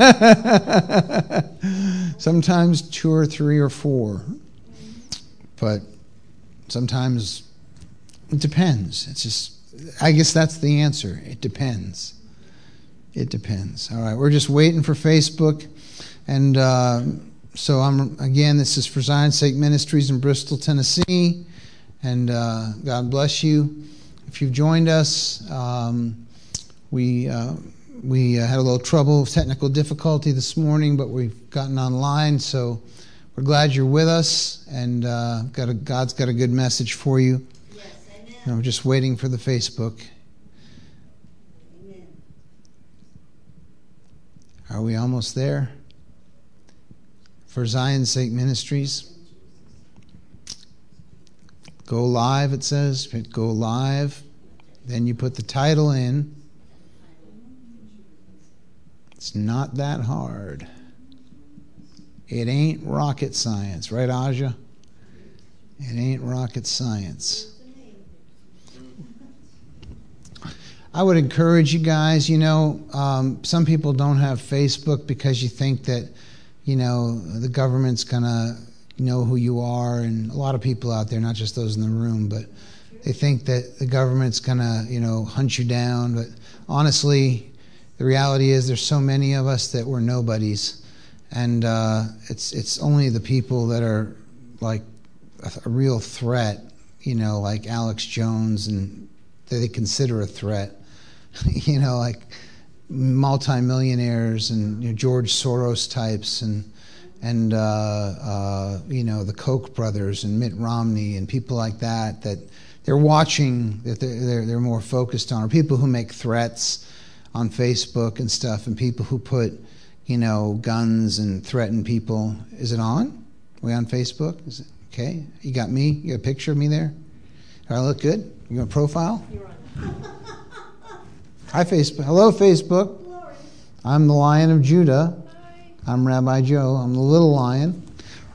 Sometimes two or three or four. But sometimes it depends. It's just, I guess that's the answer. It depends. It depends. All right, we're just waiting for Facebook. And uh, so, I'm again, this is for Zion's Sake Ministries in Bristol, Tennessee. And uh, God bless you. If you've joined us, um, we uh, we uh, had a little trouble, technical difficulty this morning, but we've gotten online, so we're glad you're with us, and uh, got a, God's got a good message for you. Yes, amen. And we're just waiting for the Facebook. Amen. Are we almost there? For Zion's Sake Ministries. Go live, it says. Hit go live. Then you put the title in. It's not that hard. It ain't rocket science, right, Aja? It ain't rocket science. I would encourage you guys, you know, um, some people don't have Facebook because you think that, you know, the government's going to know who you are, and a lot of people out there, not just those in the room, but they think that the government's going to, you know, hunt you down. But honestly, the reality is there's so many of us that we're nobodies. And uh, it's it's only the people that are like a, a real threat, you know, like Alex Jones, and that they consider a threat, you know, like multimillionaires and, you know, George Soros types, and and uh, uh, you know, the Koch brothers and Mitt Romney and people like that, that they're watching, that they're, they're they're more focused on, or people who make threats on Facebook and stuff, and people who put, you know, guns and threaten people. Is it on? Are we on Facebook? Is it okay? You got me? You got a picture of me there? Do I look good? You got a profile? You're on. Hi, Facebook. Hello, Facebook. Glory. I'm the Lion of Judah. Hi. I'm Rabbi Joe. I'm the little lion.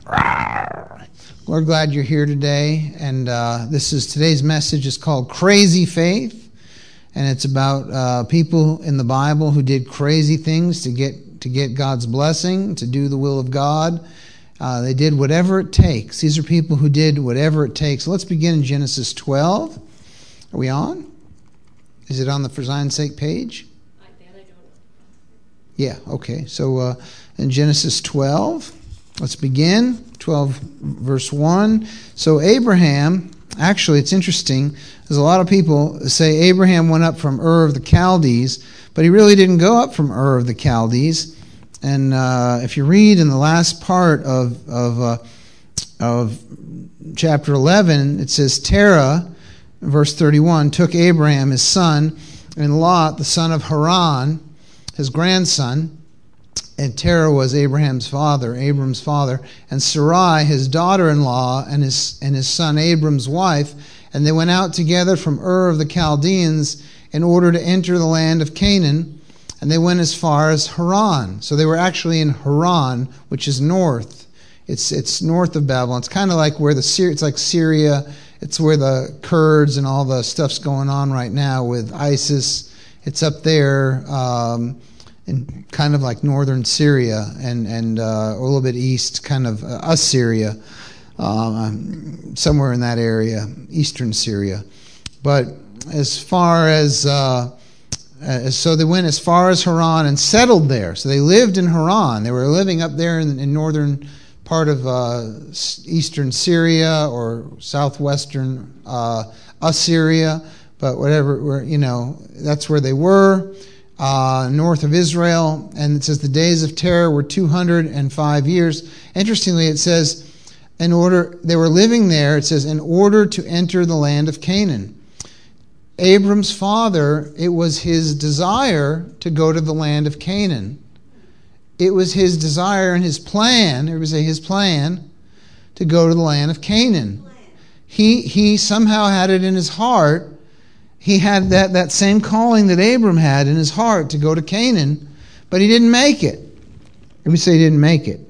We're glad you're here today. And uh, this is today's message is called Crazy Faith. And it's about uh, people in the Bible who did crazy things to get to get God's blessing, to do the will of God. Uh, they did whatever it takes. These are people who did whatever it takes. So let's begin in Genesis twelve. Are we on? Is it on the For Zion's Sake page? I bet I don't know. Yeah, okay. So uh, in Genesis twelve, let's begin. twelve, verse one. So Abraham, actually it's interesting, there's a lot of people that say Abraham went up from Ur of the Chaldees, but he really didn't go up from Ur of the Chaldees. And uh, if you read in the last part of of, uh, of chapter eleven, it says Terah, verse thirty-one, took Abraham his son, and Lot, the son of Haran, his grandson, and Terah was Abraham's father, Abram's father, and Sarai, his daughter-in-law, and his and his son Abram's wife, and they went out together from Ur of the Chaldeans in order to enter the land of Canaan, and they went as far as Haran. So they were actually in Haran, which is north. It's it's north of Babylon. It's kind of like where the Syria, it's like Syria. It's where the Kurds and all the stuff's going on right now with ISIS. It's up there, um, in kind of like northern Syria, and and uh, a little bit east, kind of uh, Assyria, um, somewhere in that area, eastern Syria. But as far as uh, uh, so they went as far as Haran and settled there. So they lived in Haran. They were living up there in, in northern part of uh, eastern Syria or southwestern uh, Assyria, but whatever, where, you know, that's where they were, uh, north of Israel. And it says the days of terror were two hundred five years. Interestingly, it says in order, they were living there, it says in order to enter the land of Canaan. Abram's father, it was his desire to go to the land of Canaan. It was his desire and his plan, it was his plan, to go to the land of Canaan. He he somehow had it in his heart. He had that, that same calling that Abram had in his heart to go to Canaan, But he didn't make it. Let me say he didn't make it.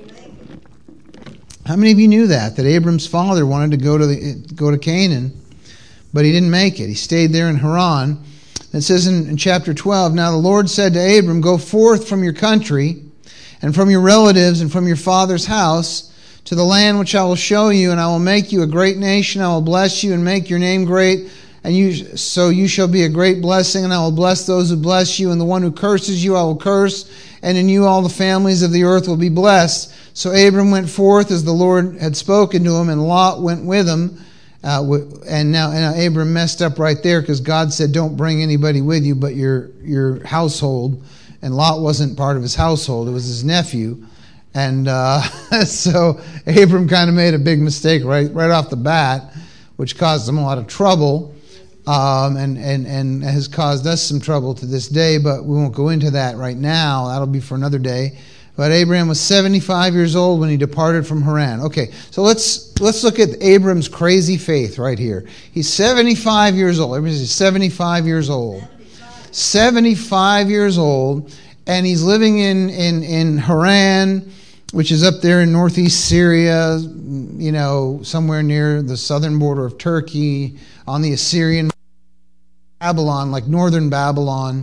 How many of you knew that? That Abram's father wanted to go to the, go to Canaan, but he didn't make it. He stayed there in Haran. It says in, in chapter twelve, "Now the Lord said to Abram, go forth from your country and from your relatives and from your father's house to the land which I will show you, and I will make you a great nation. I will bless you and make your name great, and you so you shall be a great blessing, and I will bless those who bless you, and the one who curses you I will curse, and in you all the families of the earth will be blessed." So Abram went forth as the Lord had spoken to him, and Lot went with him. Uh, and now, and now Abram messed up right there because God said, "Don't bring anybody with you but your your household." And Lot wasn't part of his household; it was his nephew. And uh, so Abram kind of made a big mistake right right off the bat, which caused him a lot of trouble, um, and and and has caused us some trouble to this day. But we won't go into that right now. That'll be for another day. But Abraham was seventy-five years old when he departed from Haran. Okay, so let's let's look at Abram's crazy faith right here. He's seventy-five years old. Everybody say seventy-five years old. seventy-five years old, and he's living in, in, in Haran, which is up there in northeast Syria, you know, somewhere near the southern border of Turkey, on the Assyrian Babylon, like northern Babylon.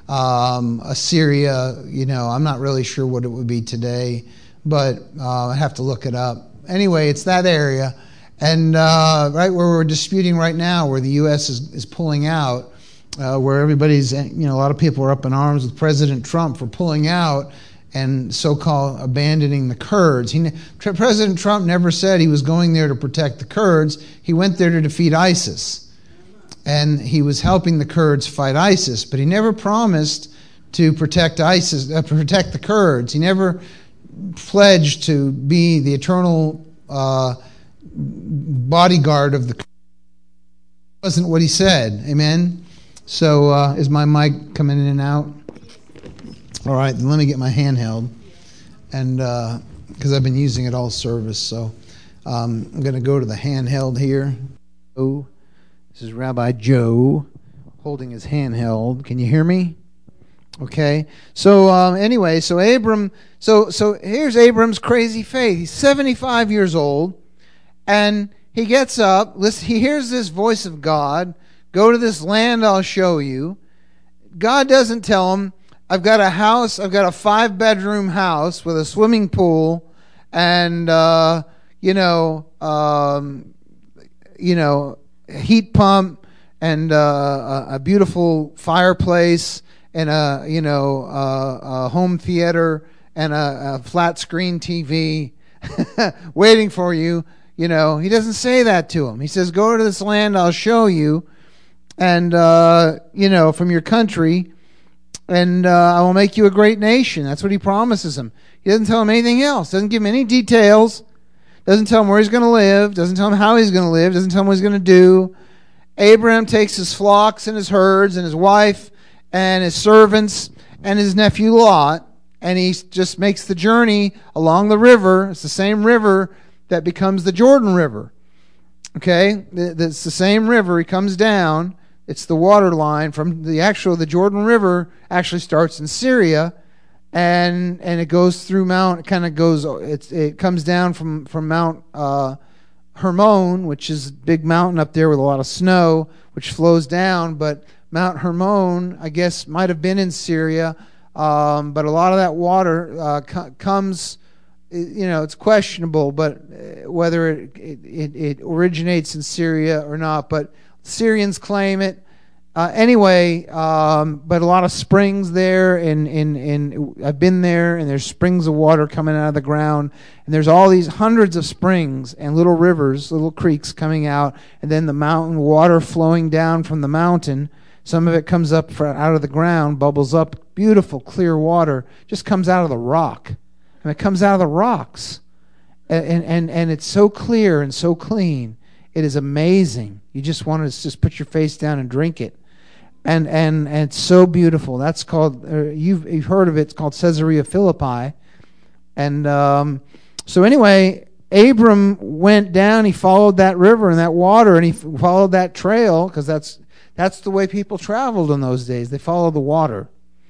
Um, Assyria, you know, I'm not really sure what it would be today, but uh, I have to look it up. Anyway, it's that area, and uh, right where we're disputing right now, where the U S is, is pulling out, uh, where everybody's, you know, a lot of people are up in arms with President Trump for pulling out and so-called abandoning the Kurds. He, President Trump never said he was going there to protect the Kurds. He went there to defeat ISIS. And he was helping the Kurds fight ISIS, but he never promised to protect ISIS, uh, protect the Kurds. He never pledged to be the eternal uh, bodyguard of the Kurds. That wasn't what he said. Amen? So uh, is my mic coming in and out? All right, then let me get my handheld, and because uh, I've been using it all service. So um, I'm going to go to the handheld here. Oh. This is Rabbi Joe holding his handheld. Can you hear me? Okay. So um, anyway, so Abram, so so here's Abram's crazy faith. He's seventy-five years old, and he gets up. Listen, he hears this voice of God. Go to this land I'll show you. God doesn't tell him, I've got a house, I've got a five-bedroom house with a swimming pool, and uh, you know, um, you know. heat pump and uh, a, a beautiful fireplace and a you know uh, a home theater and a, a flat screen T V waiting for you. You know, he doesn't say that to him. He says, "Go to this land I'll show you, and uh, you know from your country, and uh, I will make you a great nation." That's what he promises him. He doesn't tell him anything else. Doesn't give him any details. Doesn't tell him where he's going to live. Doesn't tell him how he's going to live. Doesn't tell him what he's going to do. Abraham takes his flocks and his herds and his wife and his servants and his nephew Lot, and he just makes the journey along the river. It's the same river that becomes the Jordan River. Okay? It's the same river. He comes down. It's the water line from the actual, the Jordan River actually starts in Syria. And and it goes through Mount, it kind of goes, it, it comes down from, from Mount uh, Hermon, which is a big mountain up there with a lot of snow, which flows down. But Mount Hermon, I guess, might have been in Syria, um, but a lot of that water uh, co- comes, you know, it's questionable, but whether it, it, it originates in Syria or not. But Syrians claim it. Uh, anyway, um, but a lot of springs there, and in, in, in I've been there, and there's springs of water coming out of the ground, and there's all these hundreds of springs and little rivers, little creeks coming out, and then the mountain water flowing down from the mountain. Some of it comes up for, out of the ground, bubbles up, beautiful clear water, just comes out of the rock, and it comes out of the rocks, and and and it's so clear and so clean. It is amazing. You just want to just put your face down and drink it. And and, and it's so beautiful. That's called, uh, you've, you've heard of it, it's called Caesarea Philippi. And um, so anyway, Abram went down, he followed that river and that water, and he followed that trail, because that's, that's the way people traveled in those days. They followed the water.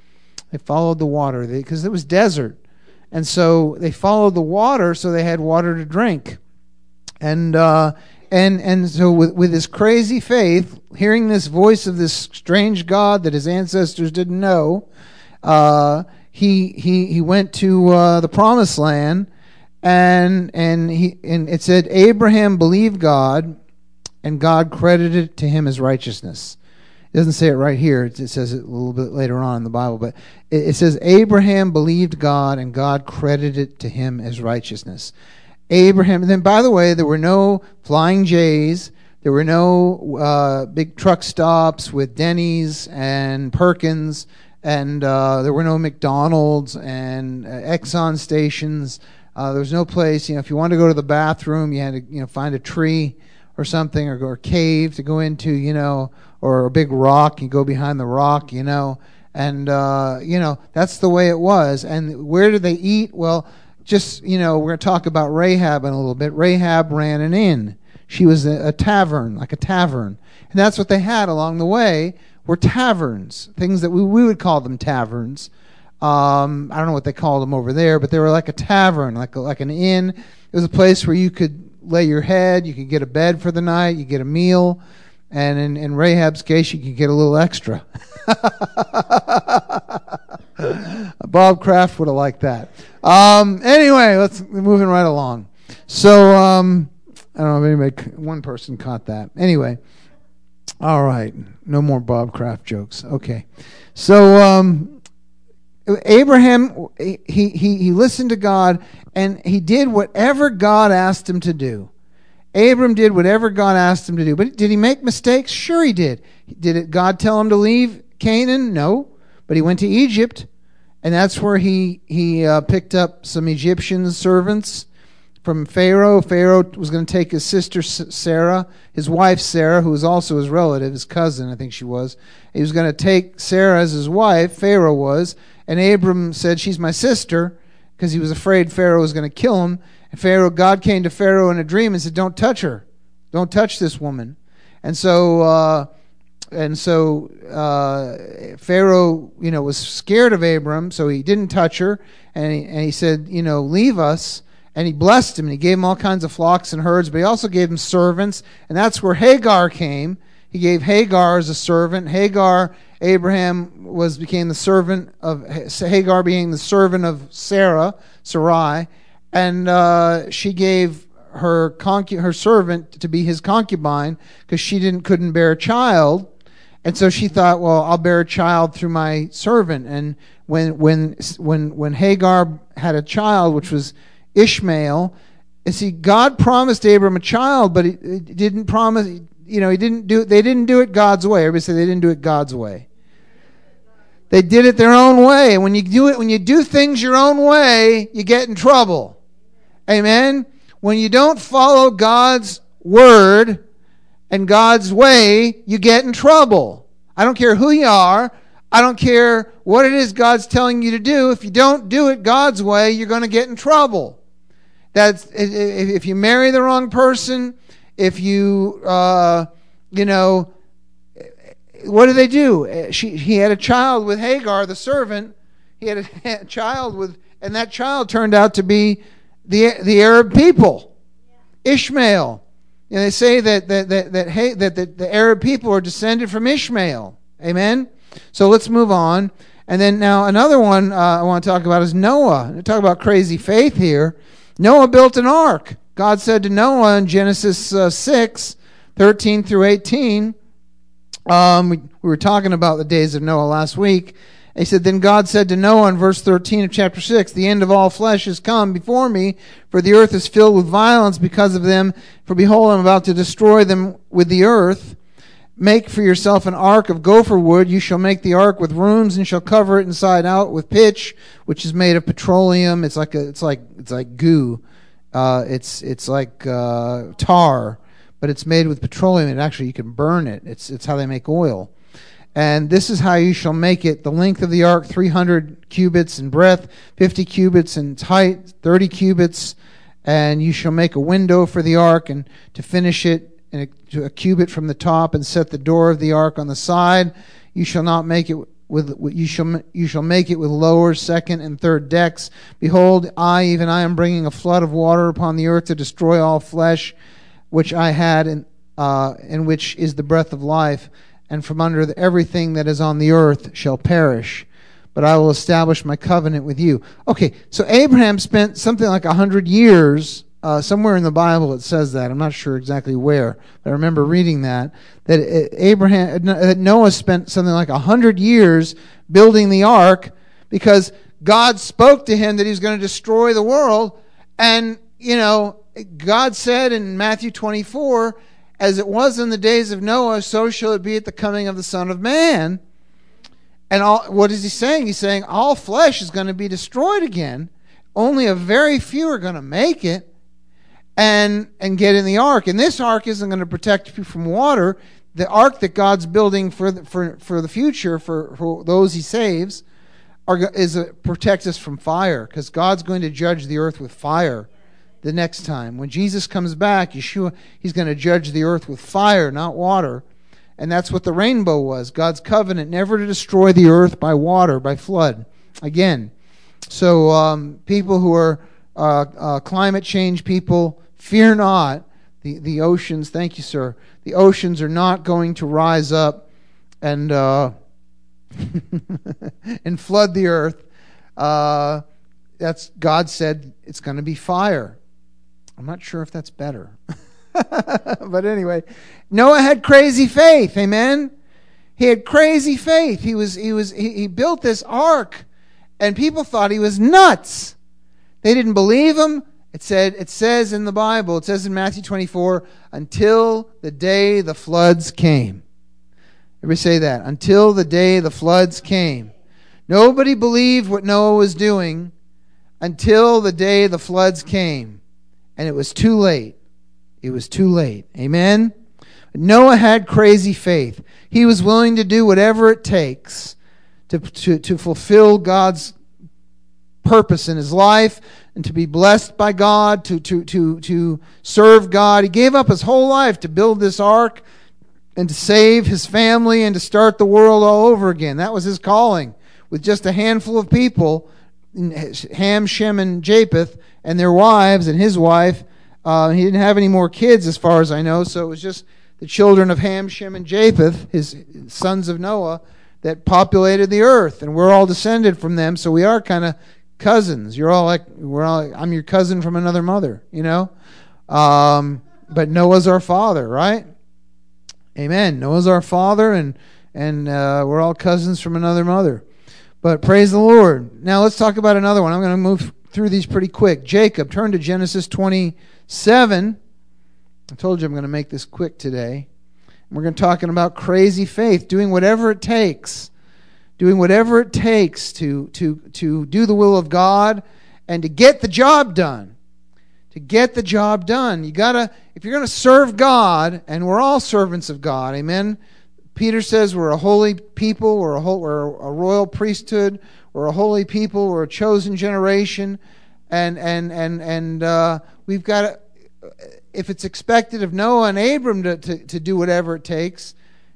They followed the water because it was desert. And so they followed the water so they had water to drink. And uh, and and so with, with his crazy faith, hearing this voice of this strange God that his ancestors didn't know, uh, he he he went to uh, the promised land, and and he and it said Abraham believed God, and God credited it to him as righteousness. It doesn't say it right here. It says it a little bit later on in the Bible, but it says Abraham believed God, and God credited it to him as righteousness. Abraham. And then, by the way, there were no Flying J's. There were no uh, big truck stops with Denny's and Perkins, and uh, there were no McDonald's and uh, Exxon stations. Uh, there was no place. You know, if you wanted to go to the bathroom, you had to, you know, find a tree or something, or, or a cave to go into, you know, or a big rock. You go behind the rock, you know, and uh, you know that's the way it was. And where did they eat? Well, just, you know, we're going to talk about Rahab in a little bit. Rahab ran an inn. She was a, a tavern, like a tavern. And that's what they had along the way, were taverns, things that we, we would call them taverns. Um, I don't know what they called them over there, but they were like a tavern, like a, like an inn. It was a place where you could lay your head, you could get a bed for the night, you get a meal, and in, in Rahab's case, you could get a little extra. Bob Kraft would have liked that. Um, anyway, let's moving right along. So um, I don't know if anybody, one person caught that. Anyway, all right, no more Bob Kraft jokes. Okay, so um, Abraham he he he listened to God, and he did whatever God asked him to do. Abram did whatever God asked him to do. But did he make mistakes? Sure he did. Did it, God tell him to leave Canaan? No. But he went to Egypt, and that's where he, he uh, picked up some Egyptian servants from Pharaoh. Pharaoh was going to take his sister Sarah, his wife Sarah, who was also his relative, his cousin, I think she was. He was going to take Sarah as his wife, Pharaoh was, and Abram said, she's my sister, because he was afraid Pharaoh was going to kill him. And Pharaoh, God came to Pharaoh in a dream and said, "Don't touch her, don't touch this woman." And so, uh, and so uh, Pharaoh, you know, was scared of Abram, so he didn't touch her. And he, and he said, you know, leave us. And he blessed him, and he gave him all kinds of flocks and herds, but he also gave him servants, and that's where Hagar came. He gave Hagar as a servant. Hagar, Abraham was became the servant of Hagar, being the servant of Sarah, Sarai. And uh, she gave her concu- her servant to be his concubine because she didn't couldn't bear a child, and so she thought, well, I'll bear a child through my servant. And when when when when Hagar had a child, which was Ishmael, and see, God promised Abram a child, but he, he didn't promise. You know, he didn't do. They didn't do it God's way. Everybody said they didn't do it God's way. They did it their own way. And when you do it, when you do things your own way, you get in trouble. Amen? When you don't follow God's word and God's way, you get in trouble. I don't care who you are. I don't care what it is God's telling you to do. If you don't do it God's way, you're going to get in trouble. That's if you marry the wrong person, if you, uh, you know, what do they do? She, he had a child with Hagar, the servant. He had a, a child with, and that child turned out to be the the Arab people, Ishmael. And they say that that that that, hey, that that the Arab people are descended from Ishmael. Amen. So let's move on. And then now another one uh, I want to talk about is Noah. We talk about crazy faith here. Noah built an ark. God said to Noah in Genesis uh, six, thirteen through eighteen. Um, we, we were talking about the days of Noah last week. He said, then God said to Noah in verse thirteen of chapter six, the end of all flesh is come before me, for the earth is filled with violence because of them. For behold, I'm about to destroy them with the earth. Make for yourself an ark of gopher wood. You shall make the ark with rooms and shall cover it inside out with pitch, which is made of petroleum. It's like a, it's like it's like goo. Uh, it's it's like uh, tar, but it's made with petroleum. And actually, you can burn it. It's it's how they make oil. And this is how you shall make it. The length of the ark, three hundred cubits in breadth, fifty cubits in height, thirty cubits. And you shall make a window for the ark, and to finish it, in a, a cubit from the top, and set the door of the ark on the side. You shall not make it with you shall you shall make it with lower, second, and third decks. Behold, I, even I, am bringing a flood of water upon the earth to destroy all flesh, which I had, in, uh, in which is the breath of life, and from under the, everything that is on the earth shall perish. But I will establish my covenant with you. Okay, so Abraham spent something like a hundred years. Uh, somewhere in the Bible it says that. I'm not sure exactly where, but I remember reading that, that Abraham, that Noah spent something like a hundred years building the ark because God spoke to him that he was going to destroy the world. And, you know, God said in Matthew twenty-four, as it was in the days of Noah, so shall it be at the coming of the Son of Man. And all, what is he saying? He's saying all flesh is going to be destroyed again. Only a very few are going to make it. And and get in the ark. And this ark isn't going to protect you from water. The ark that God's building for the, for, for the future, for, for those he saves, are, is a, protects us from fire. Because God's going to judge the earth with fire the next time. When Jesus comes back, Yeshua, he's going to judge the earth with fire, not water. And that's what the rainbow was. God's covenant never to destroy the earth by water, by flood. Again. So um, people who are uh, uh, climate change people, fear not, the, the oceans, thank you, sir, the oceans are not going to rise up and uh, and flood the earth. Uh, that's God said it's going to be fire. I'm not sure if that's better. But anyway, Noah had crazy faith, amen? He had crazy faith. He was he was he, he built this ark, and people thought he was nuts. They didn't believe him. It said, it says in the Bible, it says in Matthew twenty-four, until the day the floods came. Everybody say that. Until the day the floods came. Nobody believed what Noah was doing until the day the floods came. And it was too late. It was too late. Amen? Noah had crazy faith. He was willing to do whatever it takes to, to, to fulfill God's purpose in his life and to be blessed by God, to, to, to, to serve God. He gave up his whole life to build this ark and to save his family and to start the world all over again. That was his calling. With just a handful of people, Ham, Shem, and Japheth, and their wives and his wife. Uh, he didn't have any more kids as far as I know, so it was just the children of Ham, Shem, and Japheth, his sons of Noah, that populated the earth, and we're all descended from them, so we are kind of cousins. You're all like, we're all, I'm your cousin from another mother, you know? Um, but Noah's our father, right? Amen. Noah's our father, and and uh, we're all cousins from another mother. But praise the Lord. Now let's talk about another one. I'm going to move through these pretty quick. Jacob, turn to Genesis twenty-seven. I told you I'm going to make this quick today. We're going to talking about crazy faith, doing whatever it takes, doing whatever it takes to to to do the will of God and to get the job done. To get the job done. You gotta, if you're going to serve God, and we're all servants of God, amen. Peter says we're a holy people, we're a, whole, we're a royal priesthood, we're a holy people, we're a chosen generation, and and and and uh, we've got to, if it's expected of Noah and Abram to, to, to do whatever it takes,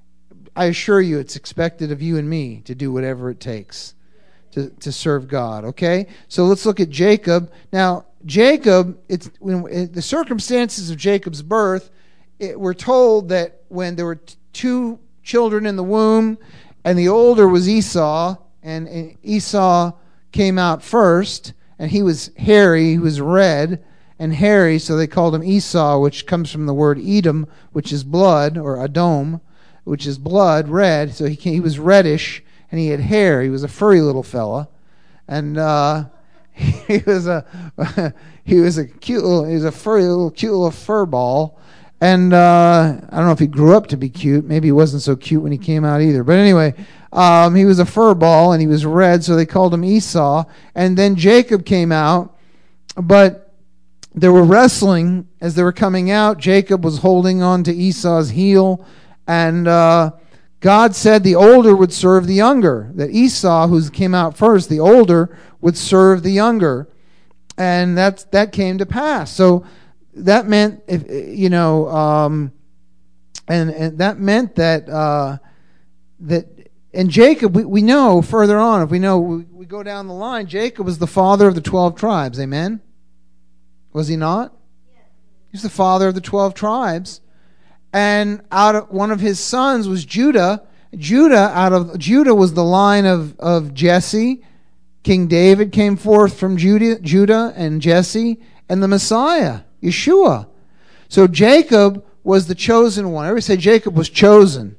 I assure you it's expected of you and me to do whatever it takes to, to serve God, okay? So let's look at Jacob. Now, Jacob, it's when it, the circumstances of Jacob's birth, it, we're told that when there were t- two children in the womb, and the older was Esau, and, and Esau came out first, and he was hairy, he was red and hairy, so they called him Esau, which comes from the word Edom, which is blood, or Adom, which is blood, red. So he came, he was reddish, and he had hair. He was a furry little fella, and uh, he was a he was a cute little, he was a furry little cute little fur ball. And uh, I don't know if he grew up to be cute. Maybe he wasn't so cute when he came out either. But anyway, um, he was a fur ball, and he was red, so they called him Esau. And then Jacob came out, but they were wrestling as they were coming out. Jacob was holding on to Esau's heel, and uh, God said the older would serve the younger, that Esau, who came out first, the older, would serve the younger. And that's, that came to pass. So that meant, if you know, um, and, and that meant that uh, that and Jacob, we, we know further on, if we know, we, we go down the line, Jacob was the father of the twelve tribes. Amen? Was he not? He's the father of the twelve tribes. And out of one of his sons was Judah. Judah, out of Judah was the line of, of Jesse. King David came forth from Judah, Judah and Jesse, and the Messiah, Yeshua. So Jacob was the chosen one. Everybody say Jacob was chosen.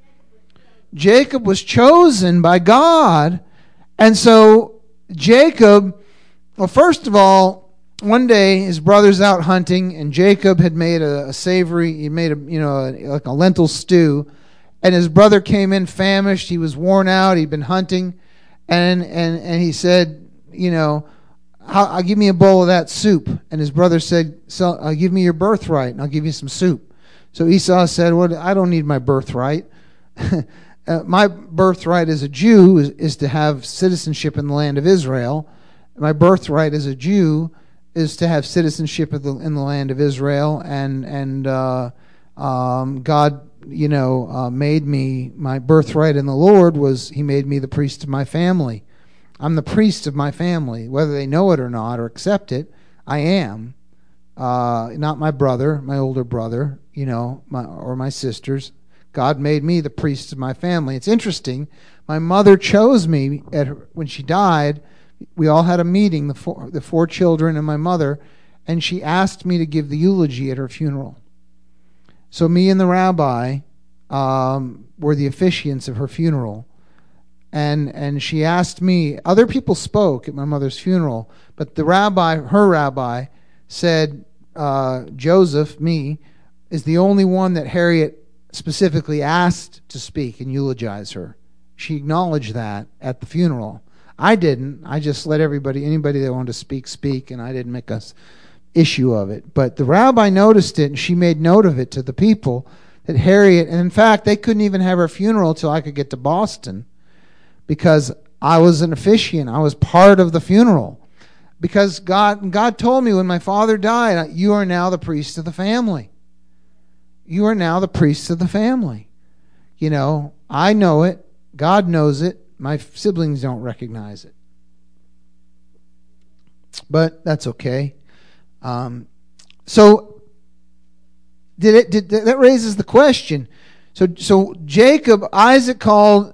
Jacob was chosen by God. And so Jacob, well, first of all, one day his brother's out hunting, and Jacob had made a, a savory, he made a, you know, a, like a lentil stew, and his brother came in famished. He was worn out. He'd been hunting, and and and he said, you know, How, I'll give me a bowl of that soup. And his brother said, so, uh, give me your birthright, and I'll give you some soup. So Esau said, well, I don't need my birthright. uh, my birthright as a Jew is, is to have citizenship in the land of Israel. My birthright as a Jew is to have citizenship in the, in the land of Israel. And and uh, um, God, you know, uh, made me, my birthright in the Lord was He made me the priest of my family. I'm the priest of my family, whether they know it or not or accept it. I am, uh, not my brother, my older brother, you know, my, or my sisters. God made me the priest of my family. It's interesting. My mother chose me at her, when she died. We all had a meeting, the four, the four children and my mother, and she asked me to give the eulogy at her funeral. So me and the rabbi um, were the officiants of her funeral. And and she asked me, other people spoke at my mother's funeral, but the rabbi, her rabbi, said, uh, Joseph, me, is the only one that Harriet specifically asked to speak and eulogize her. She acknowledged that at the funeral. I didn't. I just let everybody, anybody that wanted to speak, speak, and I didn't make a issue of it. But the rabbi noticed it, and she made note of it to the people that Harriet, and in fact, they couldn't even have her funeral till I could get to Boston, because I was an officiant. I was part of the funeral. Because God God told me when my father died, you are now the priest of the family. You are now the priest of the family. You know, I know it. God knows it. My siblings don't recognize it. But that's okay. Um, so did it did that raises the question. So so Jacob, Isaac called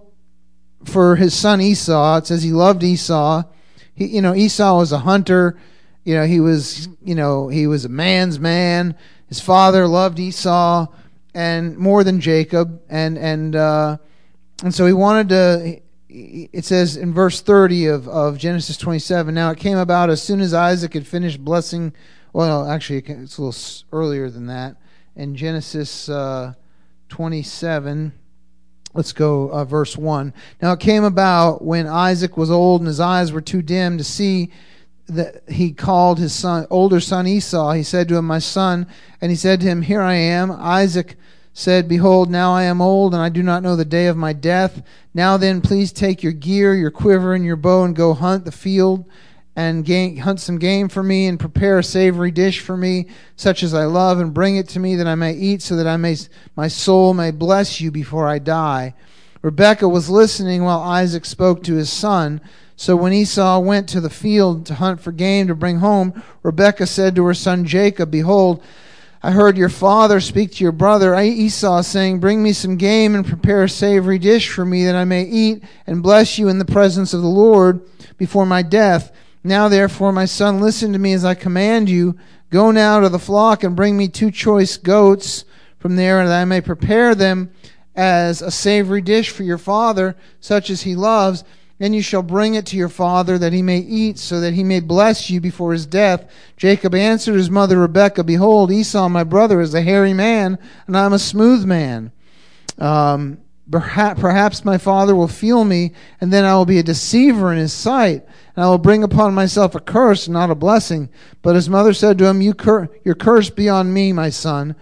for his son Esau. It says he loved Esau. He, you know, Esau was a hunter. You know, he was, you know, he was a man's man. His father loved Esau and more than Jacob, and and uh, and so he wanted to. It says in verse thirty of, of Genesis twenty-seven, now it came about as soon as Isaac had finished blessing, well, actually it's a little earlier than that. In Genesis uh, twenty-seven, let's go uh, verse one. Now it came about when Isaac was old and his eyes were too dim to see, that he called his son, older son Esau. He said to him, my son, and he said to him, here I am. Isaac said, behold, now I am old, and I do not know the day of my death. Now then, please take your gear, your quiver, and your bow, and go hunt the field, and game, hunt some game for me, and prepare a savory dish for me, such as I love, and bring it to me, that I may eat, so that I may, my soul may bless you before I die. Rebekah was listening while Isaac spoke to his son. So when Esau went to the field to hunt for game to bring home, Rebekah said to her son Jacob, behold, I heard your father speak to your brother Esau, saying, bring me some game and prepare a savory dish for me, that I may eat and bless you in the presence of the Lord before my death. Now therefore, my son, listen to me as I command you. Go now to the flock and bring me two choice goats from there, and that I may prepare them as a savory dish for your father, such as he loves. Then you shall bring it to your father, that he may eat, so that he may bless you before his death. Jacob answered his mother Rebekah, behold, Esau my brother is a hairy man, and I am a smooth man. Um, perhaps, perhaps my father will feel me, and then I will be a deceiver in his sight, and I will bring upon myself a curse, not a blessing. But his mother said to him, you cur- your curse be on me, my son.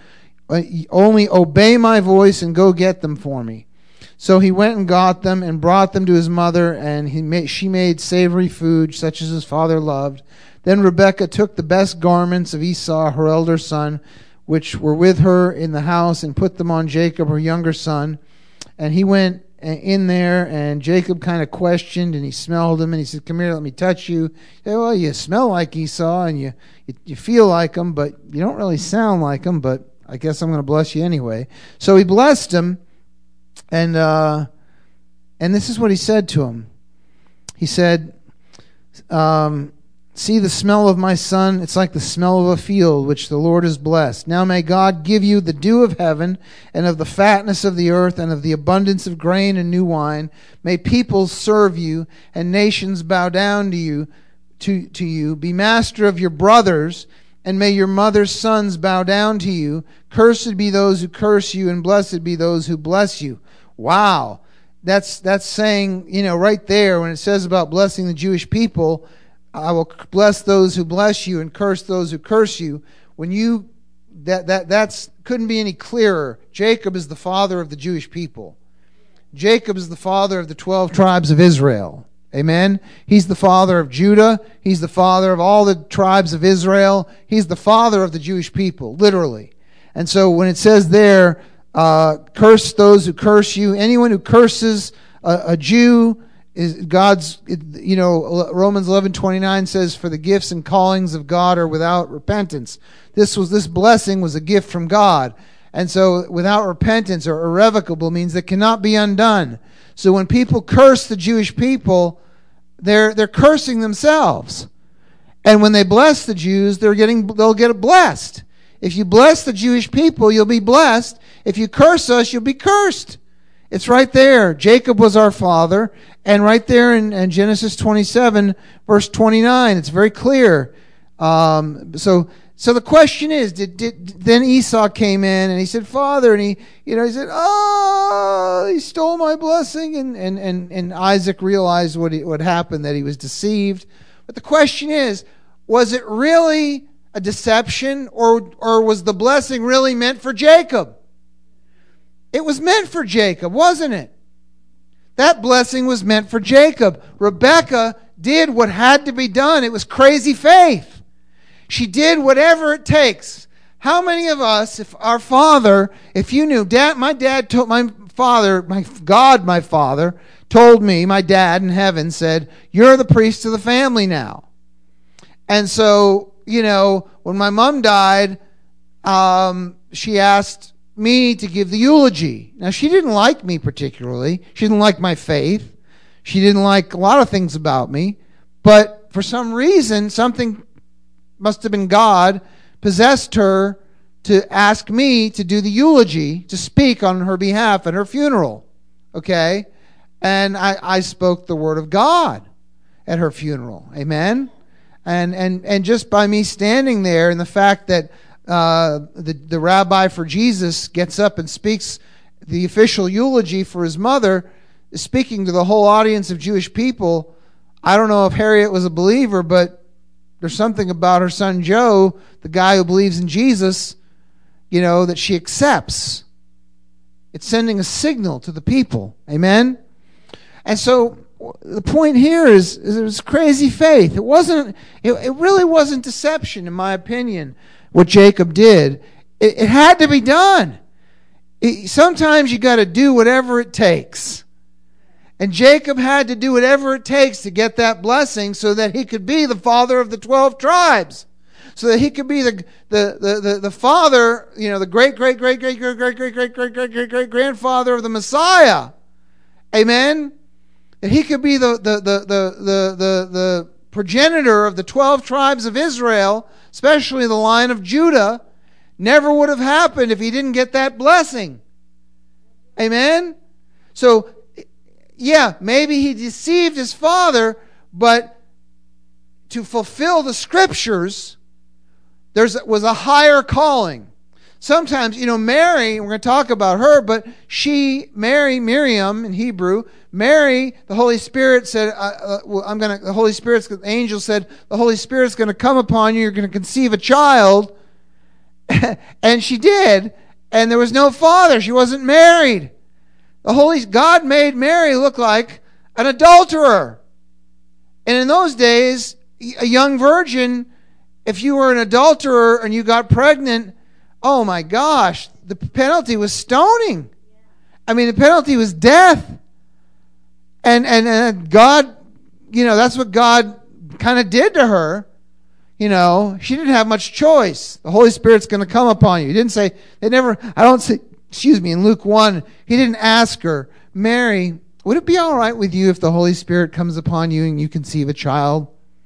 Only obey my voice and go get them for me. So he went and got them and brought them to his mother, and he made, she made savory food, such as his father loved. Then Rebekah took the best garments of Esau, her elder son, which were with her in the house, and put them on Jacob, her younger son. And he went in there, and Jacob kind of questioned, and he smelled him, and he said, "Come here, let me touch you." He said, "Well, you smell like Esau, and you, you you feel like him, but you don't really sound like him, but I guess I'm going to bless you anyway." So he blessed him, and uh, and this is what he said to him. He said, um, "See the smell of my son? It's like the smell of a field which the Lord has blessed. Now may God give you the dew of heaven and of the fatness of the earth and of the abundance of grain and new wine. May peoples serve you and nations bow down to you, to, to you. Be master of your brothers, and may your mother's sons bow down to you. Cursed be those who curse you, and blessed be those who bless you." Wow. That's, that's saying, you know, right there when it says about blessing the Jewish people, "I will bless those who bless you and curse those who curse you." When you that that that's couldn't be any clearer. Jacob is the father of the Jewish people. Jacob is the father of the twelve tribes of Israel. Amen. He's the father of Judah. He's the father of all the tribes of Israel. He's the father of the Jewish people, literally. And so when it says there, uh, "Curse those who curse you," anyone who curses a, a Jew, is God's, you know, Romans eleven twenty-nine says, "For the gifts and callings of God are without repentance." This was this blessing was a gift from God. And so without repentance or irrevocable means that cannot be undone. So when people curse the Jewish people, they're they're cursing themselves. And when they bless the Jews, they're getting they'll get blessed. If you bless the Jewish people, you'll be blessed. If you curse us, you'll be cursed. It's right there. Jacob was our father. And right there in, in Genesis twenty-seven, verse twenty-nine, it's very clear. Um, so so the question is, did, did then Esau came in and he said, "Father," and he, you know, he said, "Oh, he stole my blessing." And, and, and, and Isaac realized what, he, what happened, that he was deceived. But the question is, was it really a deception, or or was the blessing really meant for Jacob? It was meant for Jacob, wasn't it? That blessing was meant for Jacob. Rebekah did what had to be done. It was crazy faith. She did whatever it takes. How many of us, if our father, if you knew, dad, my dad told, my father, my God, my father, told me, my dad in heaven said, "You're the priest of the family now." And so, you know, when my mom died, um, she asked me to give the eulogy. Now, she didn't like me particularly. She didn't like my faith. She didn't like a lot of things about me. But for some reason, something must have been God possessed her to ask me to do the eulogy, to speak on her behalf at her funeral. Okay? And I, I spoke the word of God at her funeral. Amen? And, and, and just by me standing there, and the fact that Uh, the, the rabbi for Jesus gets up and speaks the official eulogy for his mother, speaking to the whole audience of Jewish people. I don't know if Harriet was a believer, but there's something about her son Joe, the guy who believes in Jesus, you know, that she accepts. It's sending a signal to the people. Amen? And so the point here is, is it was crazy faith. It wasn't, it, it really wasn't deception, in my opinion, what Jacob did. It, it had to be done. It, sometimes you got to do whatever it takes. And Jacob had to do whatever it takes to get that blessing so that he could be the father of the twelve tribes. So that he could be the the the, the, the father, you know, the great, great, great, great, great, great, great, great, great, great, great, great grandfather of the Messiah. Amen? That he could be the the the the the the, the progenitor of the twelve tribes of Israel, especially the line of Judah. Never would have happened if he didn't get that blessing. Amen? So, yeah, maybe he deceived his father, but to fulfill the scriptures, there was a higher calling. Sometimes, you know, Mary, we're going to talk about her, but she, Mary, Miriam in Hebrew, Mary, the Holy Spirit said, uh, uh, well, I'm going to, the Holy Spirit's, the angel said, the Holy Spirit's going to come upon you, you're going to conceive a child. And she did, and there was no father. She wasn't married. The Holy God made Mary look like an adulterer. And in those days, a young virgin, if you were an adulterer and you got pregnant, oh my gosh, the penalty was stoning. I mean, the penalty was death. And, and, and God, you know, that's what God kind of did to her. You know, she didn't have much choice. The Holy Spirit's going to come upon you. He didn't say, they never, I don't say, excuse me, in Luke one, he didn't ask her, Mary, would it be all right with you if the Holy Spirit comes upon you and you conceive a child?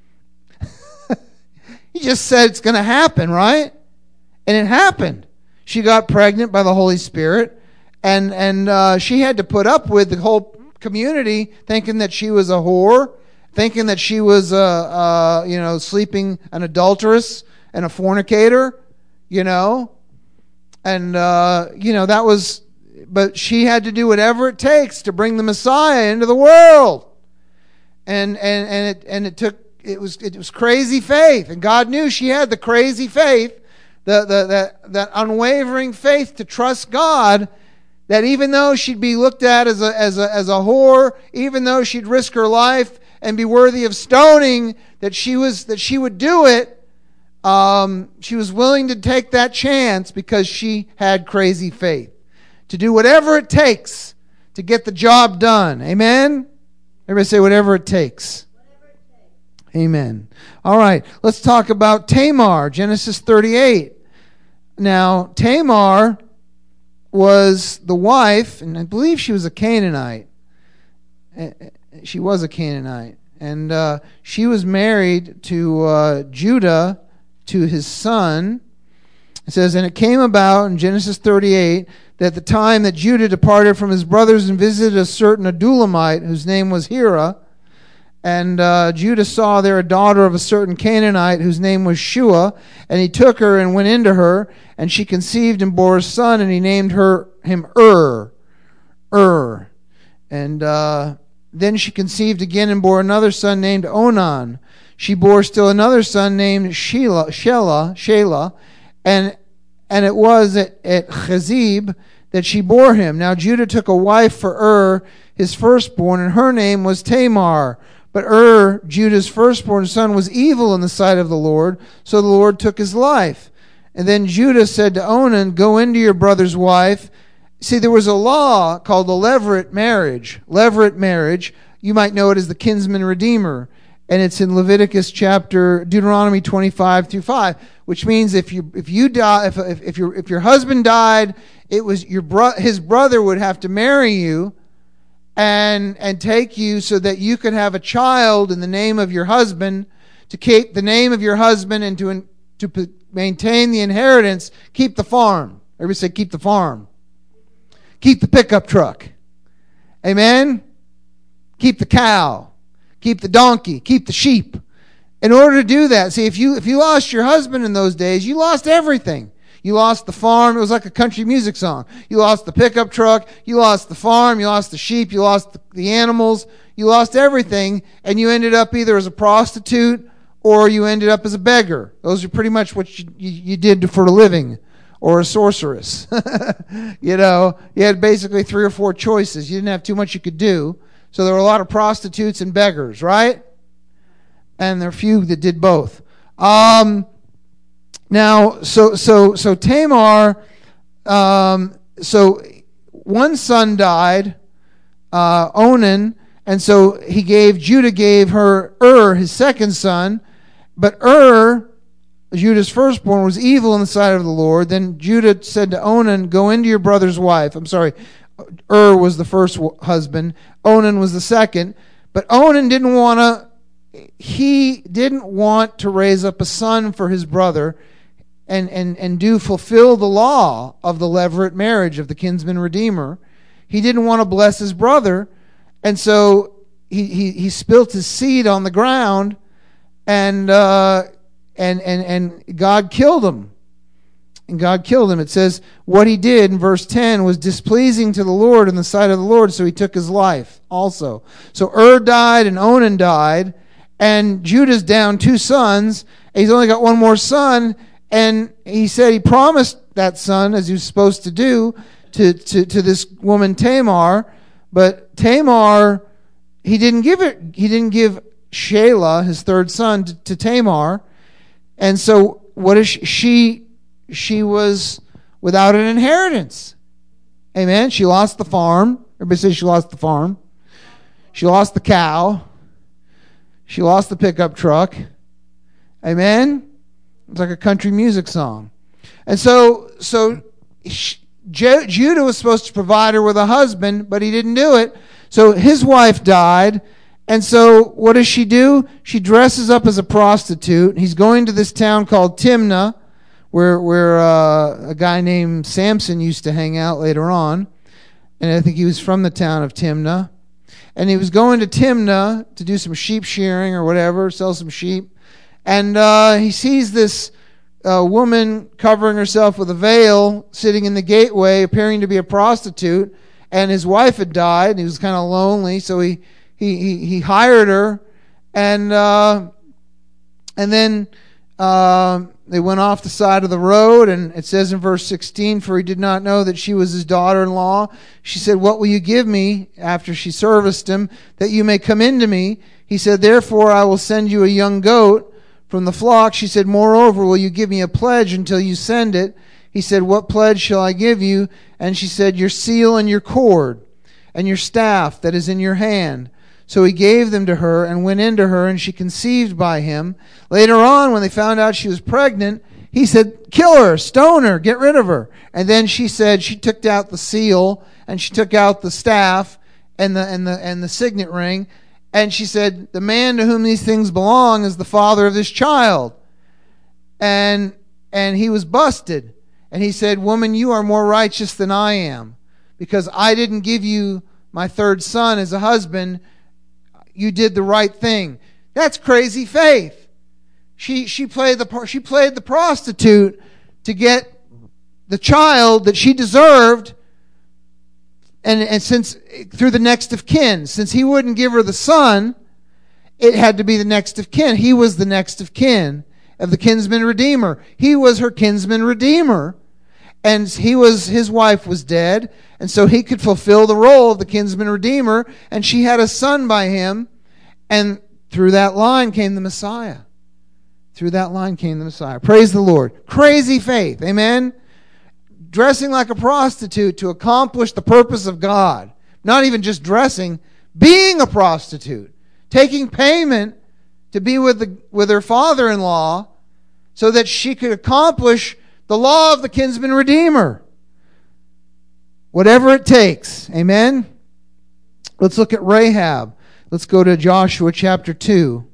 He just said it's going to happen, right? And it happened. She got pregnant by the Holy Spirit, and, and uh, she had to put up with the whole community thinking that she was a whore, thinking that she was, uh, uh, you know, sleeping an adulteress and a fornicator, you know. And, uh, you know, that was, but she had to do whatever it takes to bring the Messiah into the world. And, and, and it, and it took, it was, it was crazy faith. And God knew she had the crazy faith, the, the, that, that unwavering faith to trust God, that even though she'd be looked at as a, as a, as a whore, even though she'd risk her life and be worthy of stoning, that she was, that she would do it. Um, she was willing to take that chance because she had crazy faith to do whatever it takes to get the job done. Amen? Everybody say whatever it takes. Whatever it takes. Amen. All right, let's talk about Tamar, Genesis thirty-eight. Now, Tamar was the wife, and I believe she was a Canaanite. She was a Canaanite. And uh, she was married to uh, Judah, to his son. It says, and it came about in Genesis thirty-eight that the time that Judah departed from his brothers and visited a certain Adulamite whose name was Hira, and uh, Judah saw there a daughter of a certain Canaanite whose name was Shua, and he took her and went into her, and she conceived and bore a son, and he named her him Ur. Ur. And uh, then she conceived again and bore another son named Onan. She bore still another son named Shelah, Shelah, Shelah, and and it was at, at Chezib that she bore him. Now Judah took a wife for Ur, his firstborn, and her name was Tamar. But Ur, Judah's firstborn son, was evil in the sight of the Lord, so the Lord took his life. And then Judah said to Onan, go into your brother's wife. See, there was a law called the Levirate marriage. Levirate marriage, you might know it as the kinsman redeemer. And it's in Leviticus chapter, Deuteronomy twenty-five through five, which means if you if you die, if if, if your if your husband died, it was your bro- his brother would have to marry you, and and take you so that you could have a child in the name of your husband, to keep the name of your husband and to to p- maintain the inheritance. Keep the farm. Everybody say, keep the farm. Keep the pickup truck. Amen. Keep the cow. Keep the donkey, keep the sheep. In order to do that, see, if you if you lost your husband in those days, you lost everything. You lost the farm. It was like a country music song. You lost the pickup truck. You lost the farm. You lost the sheep. You lost the, the animals. You lost everything, and you ended up either as a prostitute or you ended up as a beggar. Those are pretty much what you, you, you did for a living, or a sorceress. You know, you had basically three or four choices. You didn't have too much you could do. So there were a lot of prostitutes and beggars, right? And there are few that did both. Um, now, so so so Tamar, um, so one son died, uh, Onan, and so he gave Judah gave her Ur, his second son, but Ur, Judah's firstborn, was evil in the sight of the Lord. Then Judah said to Onan, "Go into your brother's wife." I'm sorry. Ur was the first husband. Onan was the second. But Onan didn't want to, he didn't want to raise up a son for his brother and, and, and do fulfill the law of the levirate marriage of the kinsman redeemer. He didn't want to bless his brother. And so he, he, he spilt his seed on the ground, and, uh, and, and, and God killed him. And God killed him. It says what he did in verse ten was displeasing to the Lord in the sight of the Lord, so he took his life also. So Ur died and Onan died, and Judah's down two sons. And he's only got one more son, and he said he promised that son, as he was supposed to do, to, to, to this woman Tamar. But Tamar, he didn't give it. He didn't give Shelah, his third son, to, to Tamar. And so what is she? she She was without an inheritance. Amen. She lost the farm. Everybody say she lost the farm. She lost the cow. She lost the pickup truck. Amen? It's like a country music song. And so, so she, Je- Judah was supposed to provide her with a husband, but he didn't do it. So his wife died. And so what does she do? She dresses up as a prostitute. He's going to this town called Timnah, where where uh, a guy named Samson used to hang out later on. And I think he was from the town of Timnah. And he was going to Timnah to do some sheep shearing or whatever, sell some sheep. And uh, he sees this uh, woman covering herself with a veil, sitting in the gateway, appearing to be a prostitute. And his wife had died, and he was kind of lonely, so he he he, he hired her, and uh, and then uh, they went off the side of the road. And it says in verse sixteen, "For he did not know that she was his daughter-in-law. She said, 'What will you give me?' After she serviced him, 'that you may come into me?' He said, 'Therefore I will send you a young goat from the flock.' She said, 'Moreover, will you give me a pledge until you send it?' He said, 'What pledge shall I give you?' And she said, 'Your seal and your cord, and your staff that is in your hand.' So he gave them to her and went into her, and she conceived by him. Later on, when they found out she was pregnant, he said, 'Kill her, stone her, get rid of her.' And then she said she took out the seal, and she took out the staff and the and the and the signet ring, and she said, 'The man to whom these things belong is the father of this child.' And and he was busted. And he said, 'Woman, you are more righteous than I am, because I didn't give you my third son as a husband. You did the right thing.'" That's crazy faith. She she played the she played the prostitute to get the child that she deserved, and and since through the next of kin, since he wouldn't give her the son, it had to be the next of kin. He was the next of kin of the kinsman redeemer. He was her kinsman redeemer. And he was, his wife was dead, and so he could fulfill the role of the kinsman redeemer, and she had a son by him, and through that line came the Messiah. Through that line came the Messiah. Praise the Lord. Crazy faith. Amen? Dressing like a prostitute to accomplish the purpose of God. Not even just dressing, being a prostitute. Taking payment to be with the, with her father-in-law so that she could accomplish the law of the kinsman redeemer. Whatever it takes. Amen? Let's look at Rahab. Let's go to Joshua chapter two.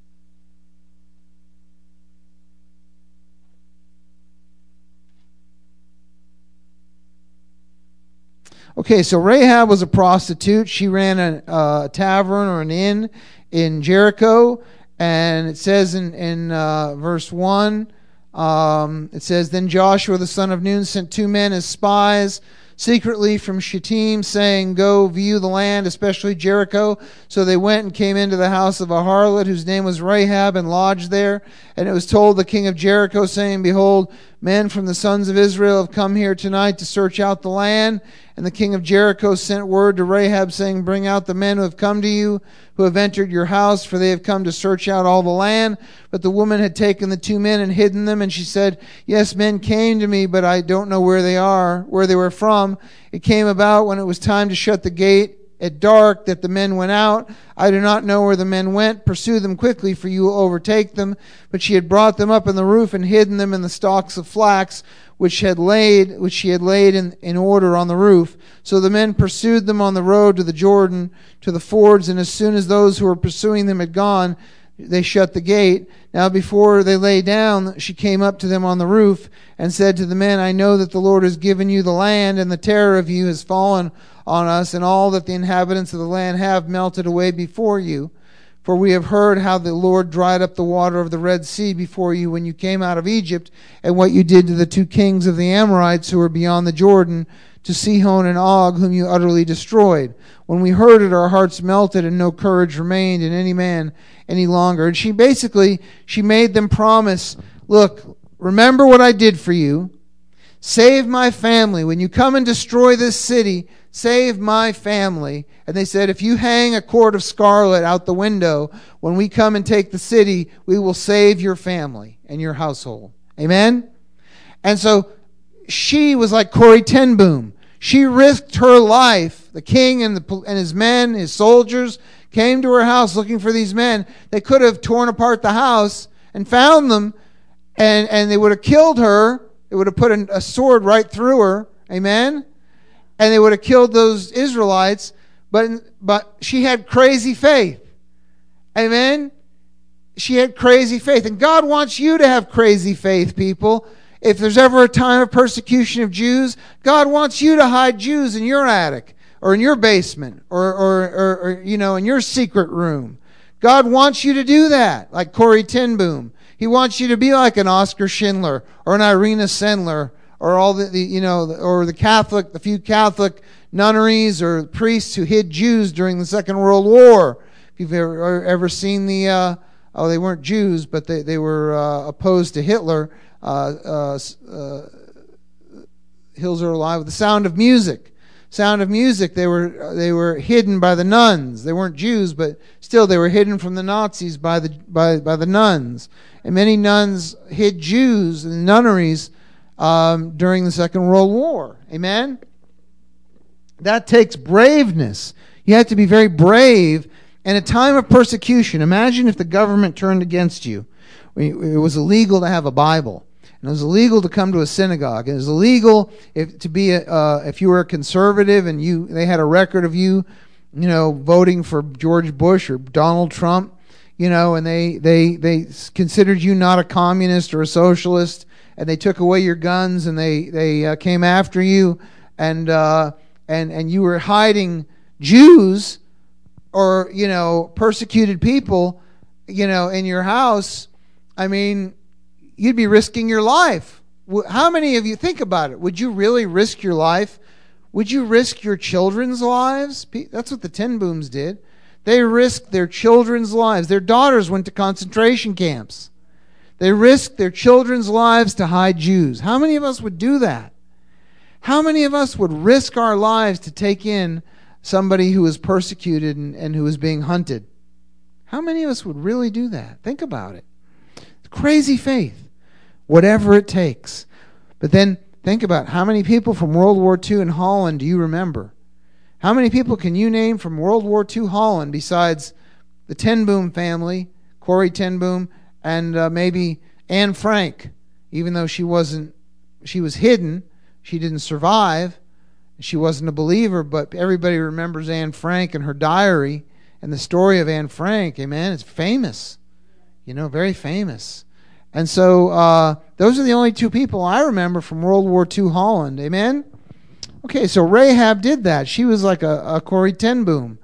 Okay, so Rahab was a prostitute. She ran a, a tavern or an inn in Jericho. And it says in, in uh, verse one, Um, it says, "Then Joshua the son of Nun sent two men as spies secretly from Shittim, saying, 'Go view the land, especially Jericho.' So they went and came into the house of a harlot whose name was Rahab, and lodged there. And it was told the king of Jericho, saying, 'Behold, men from the sons of Israel have come here tonight to search out the land.' And the king of Jericho sent word to Rahab, saying, 'Bring out the men who have come to you, who have entered your house, for they have come to search out all the land.' But the woman had taken the two men and hidden them, and she said, 'Yes, men came to me, but I don't know where they are, where they were from. It came about when it was time to shut the gate at dark that the men went out. I do not know where the men went. Pursue them quickly, for you will overtake them.' But she had brought them up in the roof and hidden them in the stalks of flax, which had laid, which she had laid in, in order on the roof. So the men pursued them on the road to the Jordan, to the fords, and as soon as those who were pursuing them had gone, they shut the gate. Now before they lay down, she came up to them on the roof and said to the men, 'I know that the Lord has given you the land, and the terror of you has fallen on us, and all that the inhabitants of the land have melted away before you. For we have heard how the Lord dried up the water of the Red Sea before you when you came out of Egypt, and what you did to the two kings of the Amorites who were beyond the Jordan, to Sihon and Og, whom you utterly destroyed. When we heard it, our hearts melted, and no courage remained in any man any longer.'" And she basically, she made them promise, "Look, remember what I did for you. Save my family. When you come and destroy this city, save my family." And they said, "If you hang a cord of scarlet out the window, when we come and take the city, we will save your family and your household." Amen? And so she was like Corrie ten Boom. She risked her life the king and, the, and his men, his soldiers, came to her house looking for these men, they could have torn apart the house and found them, and, and they would have killed her. They would have put a, a sword right through her. Amen? And they would have killed those Israelites. But, but she had crazy faith. Amen? She had crazy faith. And God wants you to have crazy faith, people. If there's ever a time of persecution of Jews, God wants you to hide Jews in your attic or in your basement or, or, or, or you know, in your secret room. God wants you to do that, like Corrie ten Boom. He wants you to be like an Oscar Schindler or an Irena Sendler or all the, the you know, or the Catholic, the few Catholic nunneries or priests who hid Jews during the Second World War. If you've ever, ever seen the, uh, oh, they weren't Jews, but they, they were uh, opposed to Hitler. Uh, uh, uh, Hills Are Alive with The Sound of Music. Sound of Music, they were they were hidden by the nuns. They weren't Jews, but still they were hidden from the Nazis by the by by the nuns. And many nuns hid Jews in nunneries um, during the Second World War. Amen? That takes braveness. You have to be very brave. In a time of persecution, imagine if the government turned against you. It was illegal to have a Bible. And it was illegal to come to a synagogue. It was illegal if, to be a, uh, if you were a conservative and you they had a record of you, you know, voting for George Bush or Donald Trump, you know, and they, they, they considered you not a communist or a socialist, and they took away your guns and they, they uh, came after you, and, uh, and, and you were hiding Jews or, you know, persecuted people, you know, in your house. I mean, you'd be risking your life. How many of you, think about it, would you really risk your life? Would you risk your children's lives? That's what the Ten Booms did. They risked their children's lives. Their daughters went to concentration camps. They risked their children's lives to hide Jews. How many of us would do that? How many of us would risk our lives to take in somebody who is persecuted and, and who is being hunted? How many of us would really do that? Think about it. Crazy faith, whatever it takes. But then think about how many people from World War Two in Holland do you remember? How many people can you name from World War Two Holland besides the Ten Boom family, Corrie ten Boom, and uh, maybe Anne Frank? Even though she wasn't, she was hidden, she didn't survive, she wasn't a believer, but everybody remembers Anne Frank and her diary and the story of Anne Frank. Amen. It's famous. You know, very famous. And so uh, those are the only two people I remember from World War Two Holland. Amen? Okay, so Rahab did that. She was like a, a Corrie ten Boom.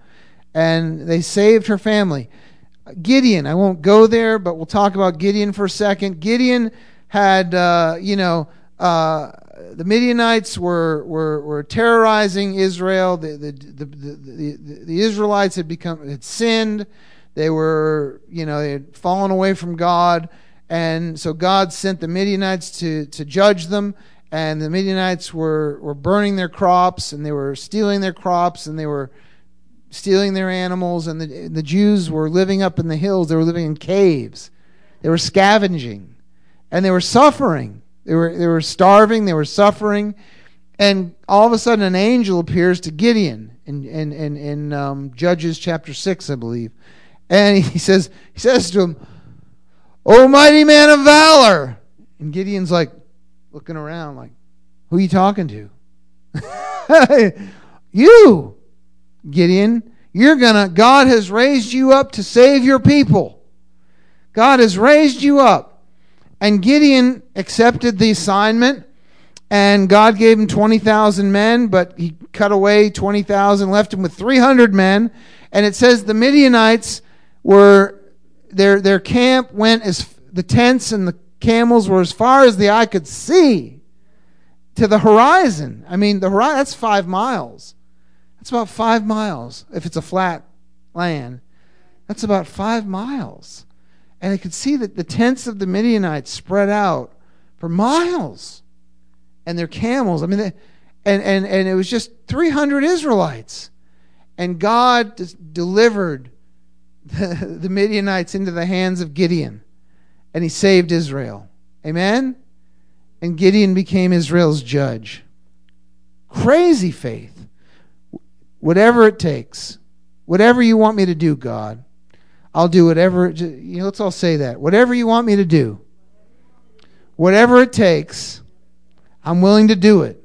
And they saved her family. Gideon, I won't go there, but we'll talk about Gideon for a second. Gideon had, uh, you know, uh, the Midianites were, were, were terrorizing Israel. The, the, the, the, the, the Israelites had become had sinned. They were, you know, they had fallen away from God. And so God sent the Midianites to, to judge them. And the Midianites were, were burning their crops, and they were stealing their crops, and they were stealing their animals. And the, the Jews were living up in the hills. They were living in caves. They were scavenging. And they were suffering. They were, they were starving. They were suffering. And all of a sudden an angel appears to Gideon in, in, in, in um, Judges chapter six, I believe. And he says, he says to him, "O mighty man of valor." And Gideon's like looking around like, "Who are you talking to?" "You, Gideon, you're gonna, God has raised you up to save your people. God has raised you up." And Gideon accepted the assignment, and God gave him twenty thousand men, but he cut away twenty thousand, left him with three hundred men. And it says the Midianites were, their their camp went as, the tents and the camels were as far as the eye could see to the horizon. I mean, the horizon, that's five miles. That's about five miles if it's a flat land. That's about five miles. And they could see that the tents of the Midianites spread out for miles. And their camels, I mean, they, and, and, and it was just three hundred Israelites. And God just delivered the, the Midianites into the hands of Gideon. And he saved Israel. Amen? And Gideon became Israel's judge. Crazy faith. Whatever it takes. Whatever you want me to do, God. I'll do whatever. You know, let's all say that. Whatever you want me to do. Whatever it takes, I'm willing to do it.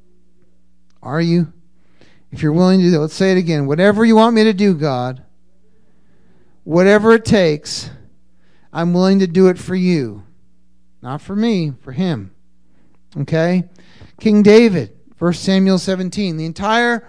Are you? If you're willing to do it, let's say it again. Whatever you want me to do, God. Whatever it takes, I'm willing to do it for you. Not for me, for him. Okay? King David, First Samuel seventeen. The entire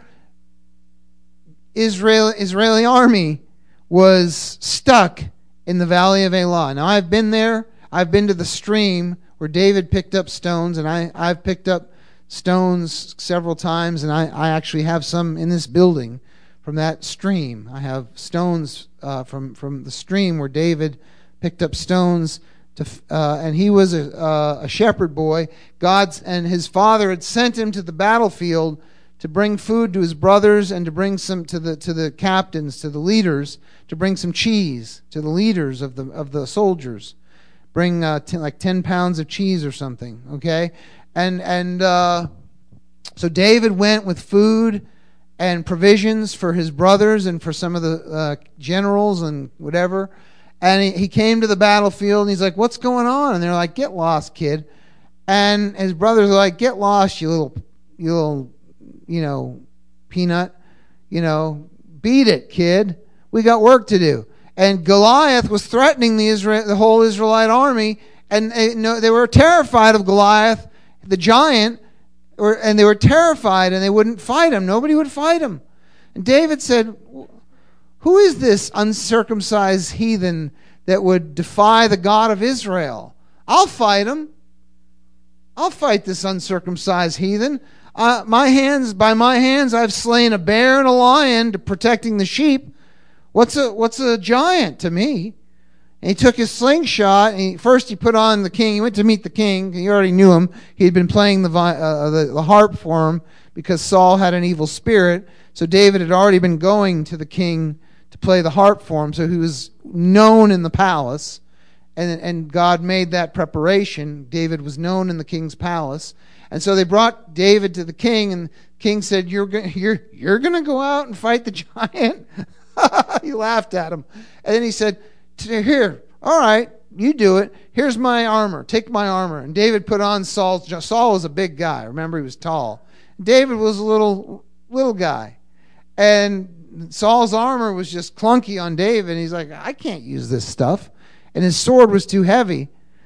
Israel, Israeli army was stuck in the valley of Elah. Now, I've been there. I've been to the stream where David picked up stones, and I, I've picked up stones several times, and I, I actually have some in this building from that stream. I have stones uh, from, from the stream where David picked up stones, to, uh, and he was a, uh, a shepherd boy. God's and his father had sent him to the battlefield to bring food to his brothers and to bring some to the to the captains, to the leaders, to bring some cheese to the leaders of the of the soldiers. Bring uh, ten, like ten pounds of cheese or something. Okay, and and uh, so David went with food and provisions for his brothers and for some of the uh, generals and whatever. And he, he came to the battlefield and he's like, "What's going on?" And they're like, "Get lost, kid." And his brothers are like, "Get lost, you little, you little." you know, peanut, you know, beat it, kid. We got work to do. And Goliath was threatening the Israel, the whole Israelite army, and they, you know, they were terrified of Goliath, the giant, or, and they were terrified, and they wouldn't fight him. Nobody would fight him. And David said, "Who is this uncircumcised heathen that would defy the God of Israel? I'll fight him. I'll fight this uncircumcised heathen. Uh, my hands, by my hands, I've slain a bear and a lion to protecting the sheep. What's a what's a giant to me?" And he took his slingshot. And he, first, he put on the king. He went to meet the king. He already knew him. He had been playing the, uh, the the harp for him because Saul had an evil spirit. So David had already been going to the king to play the harp for him. So he was known in the palace, and and God made that preparation. David was known in the king's palace. And so they brought David to the king, and the king said, "You're go- you're you're going to go out and fight the giant?" He laughed at him. And then he said, "Here, all right, you do it. Here's my armor. Take my armor." And David put on Saul's. Saul was a big guy. Remember, he was tall. David was a little little guy. And Saul's armor was just clunky on David. And he's like, "I can't use this stuff." And his sword was too heavy.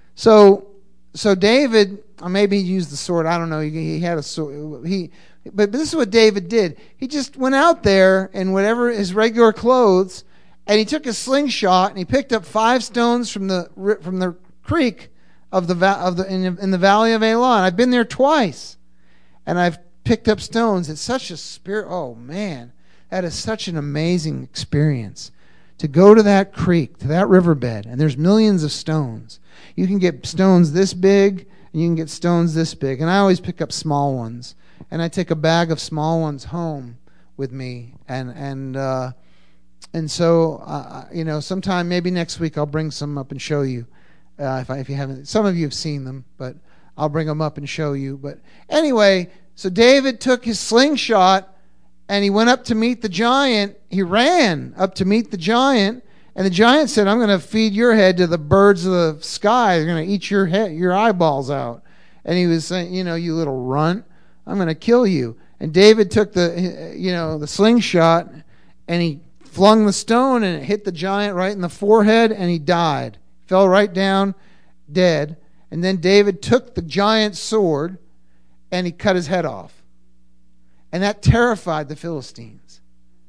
So so David, or maybe he used the sword. I don't know. He, he had a sword. He, but this is what David did. He just went out there in whatever his regular clothes, and he took his slingshot and he picked up five stones from the from the creek of the of the in, in the valley of Elah. And I've been there twice, and I've picked up stones. It's such a spirit. Oh man, that is such an amazing experience. To go to that creek, to that riverbed, and there's millions of stones. You can get stones this big, and you can get stones this big. And I always pick up small ones. And I take a bag of small ones home with me. And and uh, and so, uh, you know, sometime, maybe next week, I'll bring some up and show you. Uh, if, I, if you haven't, some of you have seen them, but I'll bring them up and show you. But anyway, so David took his slingshot, and he went up to meet the giant. He ran up to meet the giant. And the giant said, "I'm going to feed your head to the birds of the sky. They're going to eat your head, your eyeballs out." And he was saying, "You know, you little runt, I'm going to kill you." And David took the, you know, the slingshot, and he flung the stone, and it hit the giant right in the forehead, and he died. Fell right down, dead. And then David took the giant's sword, and he cut his head off. And that terrified the Philistines.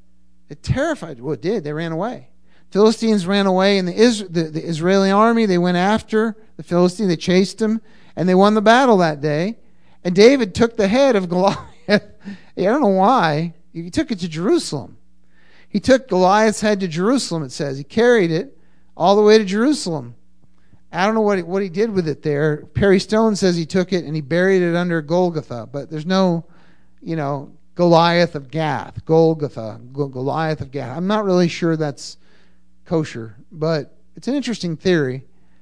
It terrified, well, it did. They ran away. Philistines ran away, and the, Is- the, the Israeli army, they went after the Philistines. They chased them, and they won the battle that day. And David took the head of Goliath. I don't know why. He took it to Jerusalem. He took Goliath's head to Jerusalem, it says. He carried it all the way to Jerusalem. I don't know what he, what he did with it there. Perry Stone says he took it and he buried it under Golgotha. But there's no, you know, Goliath of Gath. Golgotha. Goliath of Gath. I'm not really sure that's kosher, but it's an interesting theory.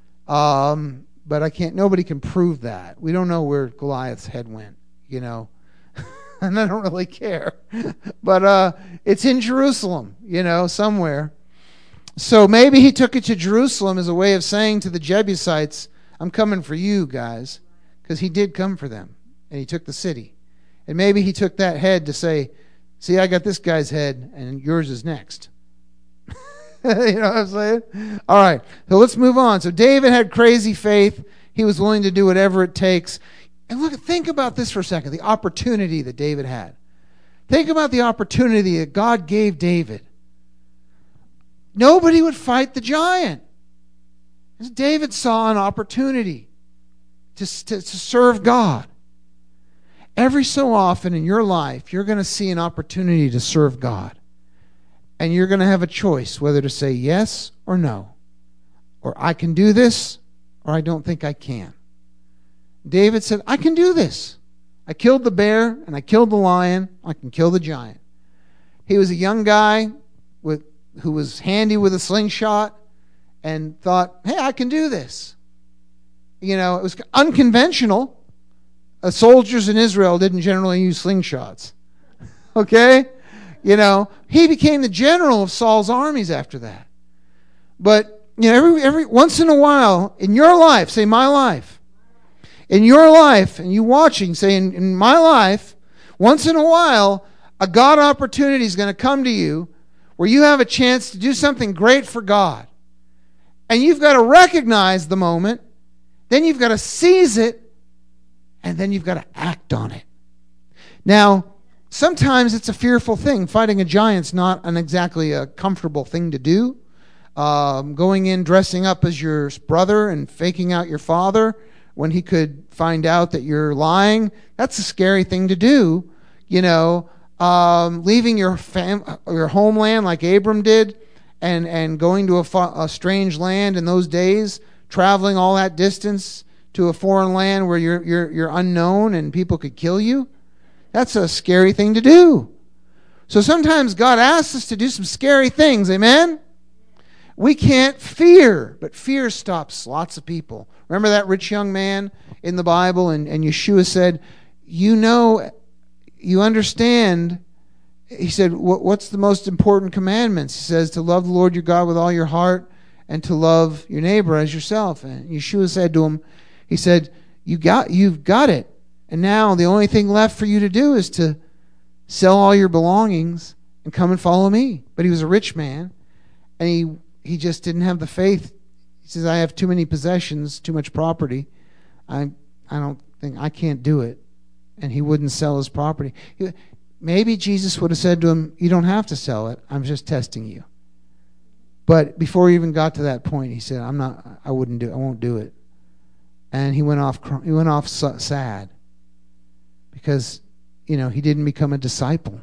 Um, but I can't. Nobody can prove that. We don't know where Goliath's head went. You know, and I don't really care. But uh, it's in Jerusalem, you know, somewhere. So maybe he took it to Jerusalem as a way of saying to the Jebusites, I'm coming for you guys, because he did come for them, and he took the city. And maybe he took that head to say, see, I got this guy's head, and yours is next. You know what I'm saying? All right, so let's move on. So David had crazy faith. He was willing to do whatever it takes. And look, think about this for a second, the opportunity that David had. Think about the opportunity that God gave David. Nobody would fight the giant. David saw an opportunity to, to, to serve God. Every so often in your life, you're going to see an opportunity to serve God. And you're going to have a choice whether to say yes or no. Or I can do this, or I don't think I can. David said, I can do this. I killed the bear and I killed the lion. I can kill the giant. He was a young guy with who was handy with a slingshot and thought, hey, I can do this. You know, it was unconventional. Uh, soldiers in Israel didn't generally use slingshots. Okay? You know, he became the general of Saul's armies after that. But, you know, every every once in a while, in your life, say my life, in your life, and you watching, say in, in my life, once in a while, a God opportunity is going to come to you where you have a chance to do something great for God. And you've got to recognize the moment, then you've got to seize it, and then you've got to act on it. Now, sometimes it's a fearful thing. Fighting a giant's not an exactly a comfortable thing to do. Um, going in dressing up as your brother and faking out your father when he could find out that you're lying, that's a scary thing to do. You know, um, leaving your fam- your homeland like Abram did and, and going to a, fa- a strange land in those days, traveling all that distance to a foreign land where you're, you're, you're unknown and people could kill you. That's a scary thing to do. So sometimes God asks us to do some scary things. Amen? We can't fear, but fear stops lots of people. Remember that rich young man in the Bible, and, and Yeshua said, you know, you understand. He said, what's the most important commandments? He says, to love the Lord your God with all your heart and to love your neighbor as yourself. And Yeshua said to him, he said, you got, you've got it. And now the only thing left for you to do is to sell all your belongings and come and follow me. But he was a rich man, and he he just didn't have the faith. He says, I have too many possessions, too much property. I I don't think, I can't do it. And he wouldn't sell his property. He, maybe Jesus would have said to him, you don't have to sell it. I'm just testing you. But before he even got to that point, he said, I'm not, I wouldn't do it. I won't do it. And he went off, he went off sad. Because, you know, he didn't become a disciple.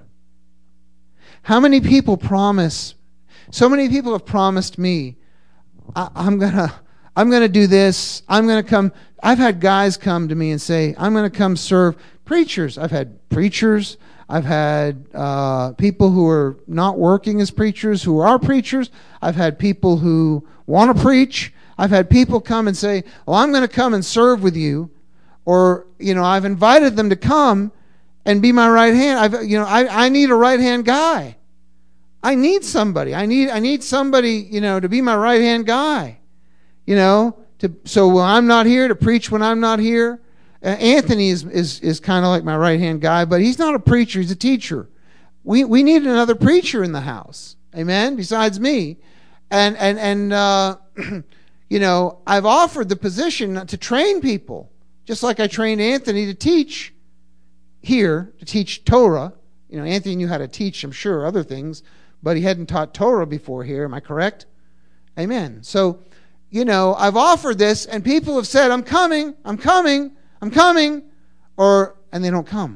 How many people promise, so many people have promised me, I, I'm going to I'm gonna do this, I'm going to come. I've had guys come to me and say, I'm going to come serve preachers. I've had preachers. I've had uh, people who are not working as preachers, who are preachers. I've had people who want to preach. I've had people come and say, well, I'm going to come and serve with you. Or, you know, I've invited them to come and be my right hand. I've, you know, I, I need a right hand guy. I need somebody. I need I need somebody, you know, to be my right hand guy. You know, to so when I'm not here, to preach when I'm not here. Uh, Anthony is is is kind of like my right hand guy, but he's not a preacher. He's a teacher. We we need another preacher in the house. Amen. Besides me, and and and uh, you know, I've offered the position to train people. Just like I trained Anthony to teach here, to teach Torah. You know, Anthony knew how to teach, I'm sure, other things, but he hadn't taught Torah before here. Am I correct? Amen. So, you know, I've offered this, and people have said, I'm coming, I'm coming, I'm coming, or, and they don't come.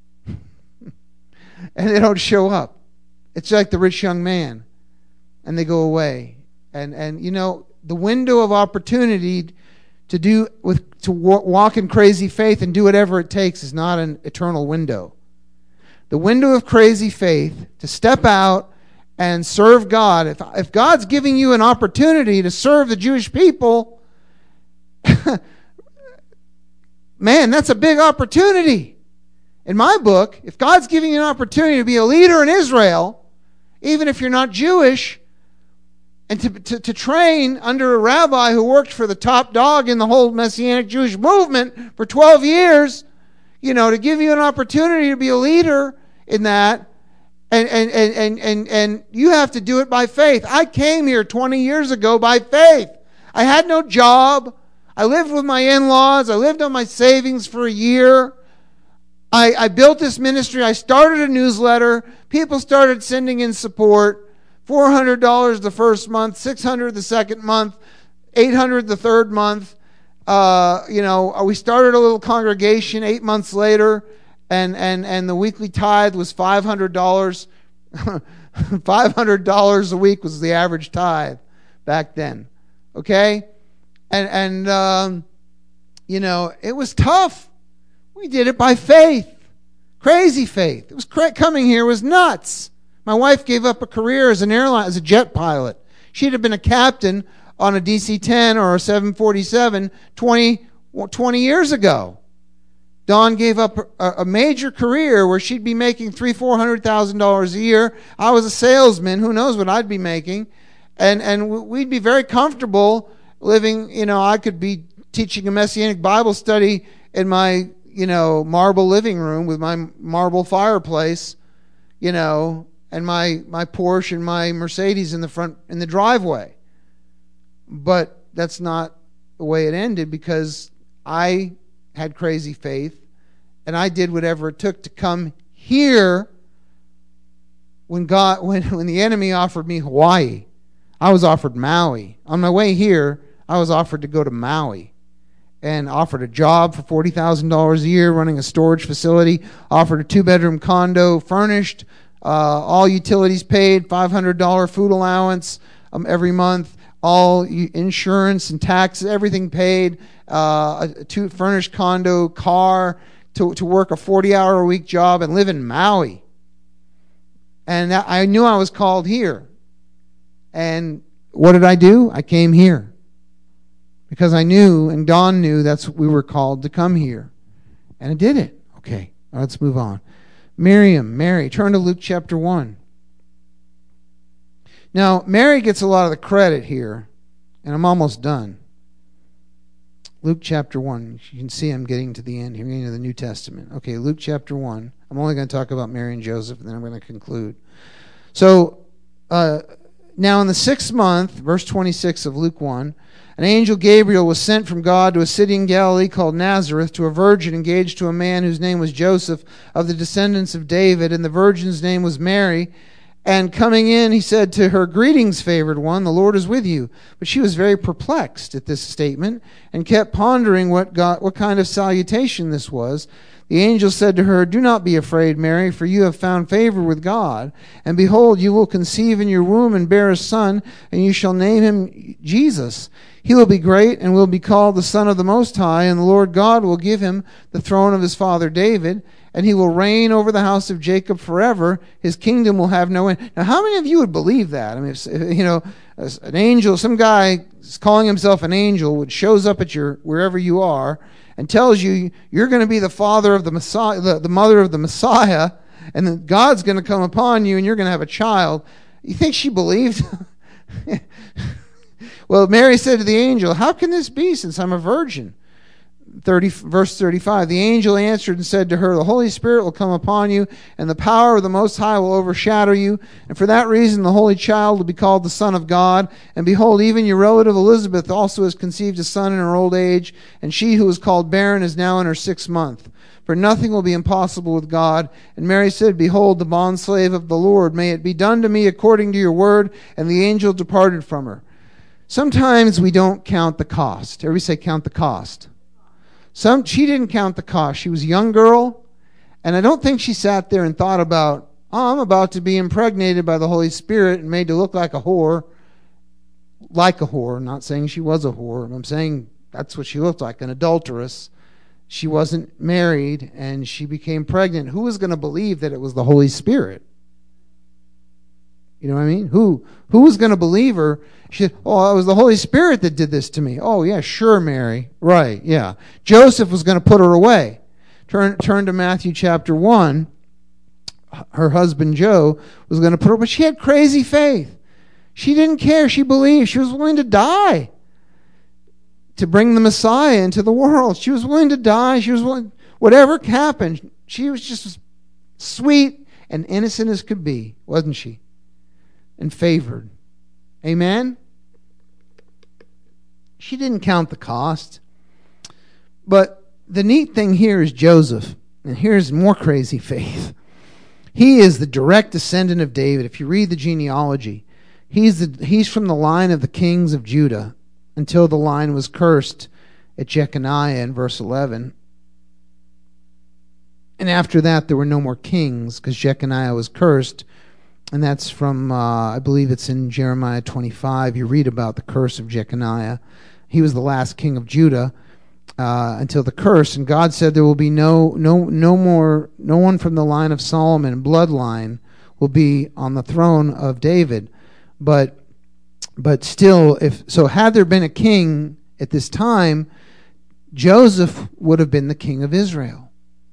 And they don't show up. It's like the rich young man, and they go away. And, and you know, the window of opportunity to do with to walk in crazy faith and do whatever it takes is not an eternal window. The window of crazy faith to step out and serve God. If if God's giving you an opportunity to serve the Jewish people, man, that's a big opportunity. In my book, if God's giving you an opportunity to be a leader in Israel, even if you're not Jewish, and to, to, to train under a rabbi who worked for the top dog in the whole Messianic Jewish movement for twelve years, you know, to give you an opportunity to be a leader in that, and, and, and, and, and, and you have to do it by faith. I came here twenty years ago by faith. I had no job. I lived with my in-laws. I lived on my savings for a year. I, I built this ministry. I started a newsletter. People started sending in support. four hundred dollars the first month, six hundred dollars the second month, eight hundred dollars the third month. Uh, you know, we started a little congregation eight months later, and, and, and the weekly tithe was five hundred dollars. five hundred dollars a week was the average tithe back then. Okay? And, and um, you know, it was tough. We did it by faith. Crazy faith. It was cra- coming here was nuts. My wife gave up a career as an airline, as a jet pilot. She'd have been a captain on a D C ten or a seven forty-seven twenty, twenty years ago. Dawn gave up a, a major career where she'd be making three, four hundred thousand dollars a year. I was a salesman. Who knows what I'd be making? And and we'd be very comfortable living. You know, I could be teaching a Messianic Bible study in my, you know, marble living room with my marble fireplace, you know, and my my Porsche and my Mercedes in the front in the driveway. But that's not the way it ended, because I had crazy faith and I did whatever it took to come here. When God when when the enemy offered me Hawaii, I was offered Maui. On my way here, I was offered to go to Maui, and offered a job for forty thousand dollars a year running a storage facility, offered a two-bedroom condo, furnished, uh, all utilities paid, five hundred dollars food allowance um, every month, all insurance and taxes, everything paid, uh, a two furnished condo, car, to, to work a forty-hour-a-week job and live in Maui. And that, I knew I was called here. And what did I do? I came here. Because I knew, and Dawn knew, that's what we were called to come here. And I did it. Okay, let's move on. Miriam, Mary, turn to Luke chapter one. Now, Mary gets a lot of the credit here, and I'm almost done. Luke chapter one. You can see I'm getting to the end here, getting to the New Testament. Okay, Luke chapter one. I'm only going to talk about Mary and Joseph, and then I'm going to conclude. So, uh, now in the sixth month, verse twenty-six of Luke one, an angel Gabriel was sent from God to a city in Galilee called Nazareth to a virgin engaged to a man whose name was Joseph, of the descendants of David, and the virgin's name was Mary. And coming in, he said to her, "Greetings, favored one, the Lord is with you." But she was very perplexed at this statement and kept pondering what God, what kind of salutation this was. The angel said to her, "Do not be afraid, Mary, for you have found favor with God. And behold, you will conceive in your womb and bear a son, and you shall name him Jesus. He will be great and will be called the Son of the Most High, and the Lord God will give him the throne of his father David, and he will reign over the house of Jacob forever. His kingdom will have no end." Now, how many of you would believe that? I mean, if, you know, an angel, some guy calling himself an angel, would shows up at your wherever you are and tells you you're going to be the father of the Messiah, the, the mother of the Messiah, and that God's going to come upon you and you're going to have a child. You think she believed? Well, Mary said to the angel, "How can this be, since I'm a virgin?" thirty, verse thirty-five, the angel answered and said to her, "The Holy Spirit will come upon you, and the power of the Most High will overshadow you. And for that reason the Holy Child will be called the Son of God. And behold, even your relative Elizabeth also has conceived a son in her old age, and she who was called barren is now in her sixth month. For nothing will be impossible with God." And Mary said, "Behold, the bondslave of the Lord, may it be done to me according to your word." And the angel departed from her. Sometimes we don't count the cost. Everybody say, count the cost. Some, she didn't count the cost. She was a young girl, and I don't think she sat there and thought about, oh, I'm about to be impregnated by the Holy Spirit and made to look like a whore. Like a whore. I'm not saying she was a whore. I'm saying that's what she looked like, an adulteress. She wasn't married, and she became pregnant. Who was going to believe that it was the Holy Spirit? You know what I mean? Who who was going to believe her? She said, "Oh, it was the Holy Spirit that did this to me." Oh, yeah, sure, Mary. Right, yeah. Joseph was going to put her away. turn turn to Matthew chapter one. Her husband Joe was going to put her, but she had crazy faith. She didn't care. She believed. She was willing to die to bring the Messiah into the world. She was willing to die. She was willing, whatever happened, she was just as sweet and innocent as could be, wasn't she? And favored. Amen? She didn't count the cost. But the neat thing here is Joseph. And here's more crazy faith. He is the direct descendant of David. If you read the genealogy, he's the, he's from the line of the kings of Judah until the line was cursed at Jeconiah in verse eleven. And after that, there were no more kings because Jeconiah was cursed. And that's from, uh, I believe it's in Jeremiah twenty-five. You read about the curse of Jeconiah. He was the last king of Judah uh, until the curse. And God said there will be no no no more, no one from the line of Solomon, bloodline, will be on the throne of David. But but still, if so, had there been a king at this time, Joseph would have been the king of Israel.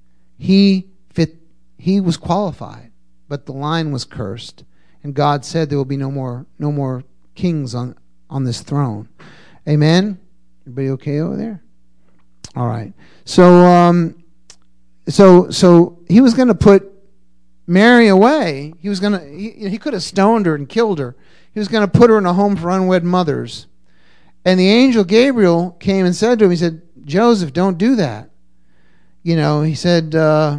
He fit. He was qualified. But the line was cursed, and God said there will be no more no more kings on, on this throne. Amen? Everybody okay over there? All right. So um so so he was going to put Mary away. He was going to he, he could have stoned her and killed her. He was going to put her in a home for unwed mothers. And the angel Gabriel came and said to him, he said, "Joseph, don't do that." You know, he said uh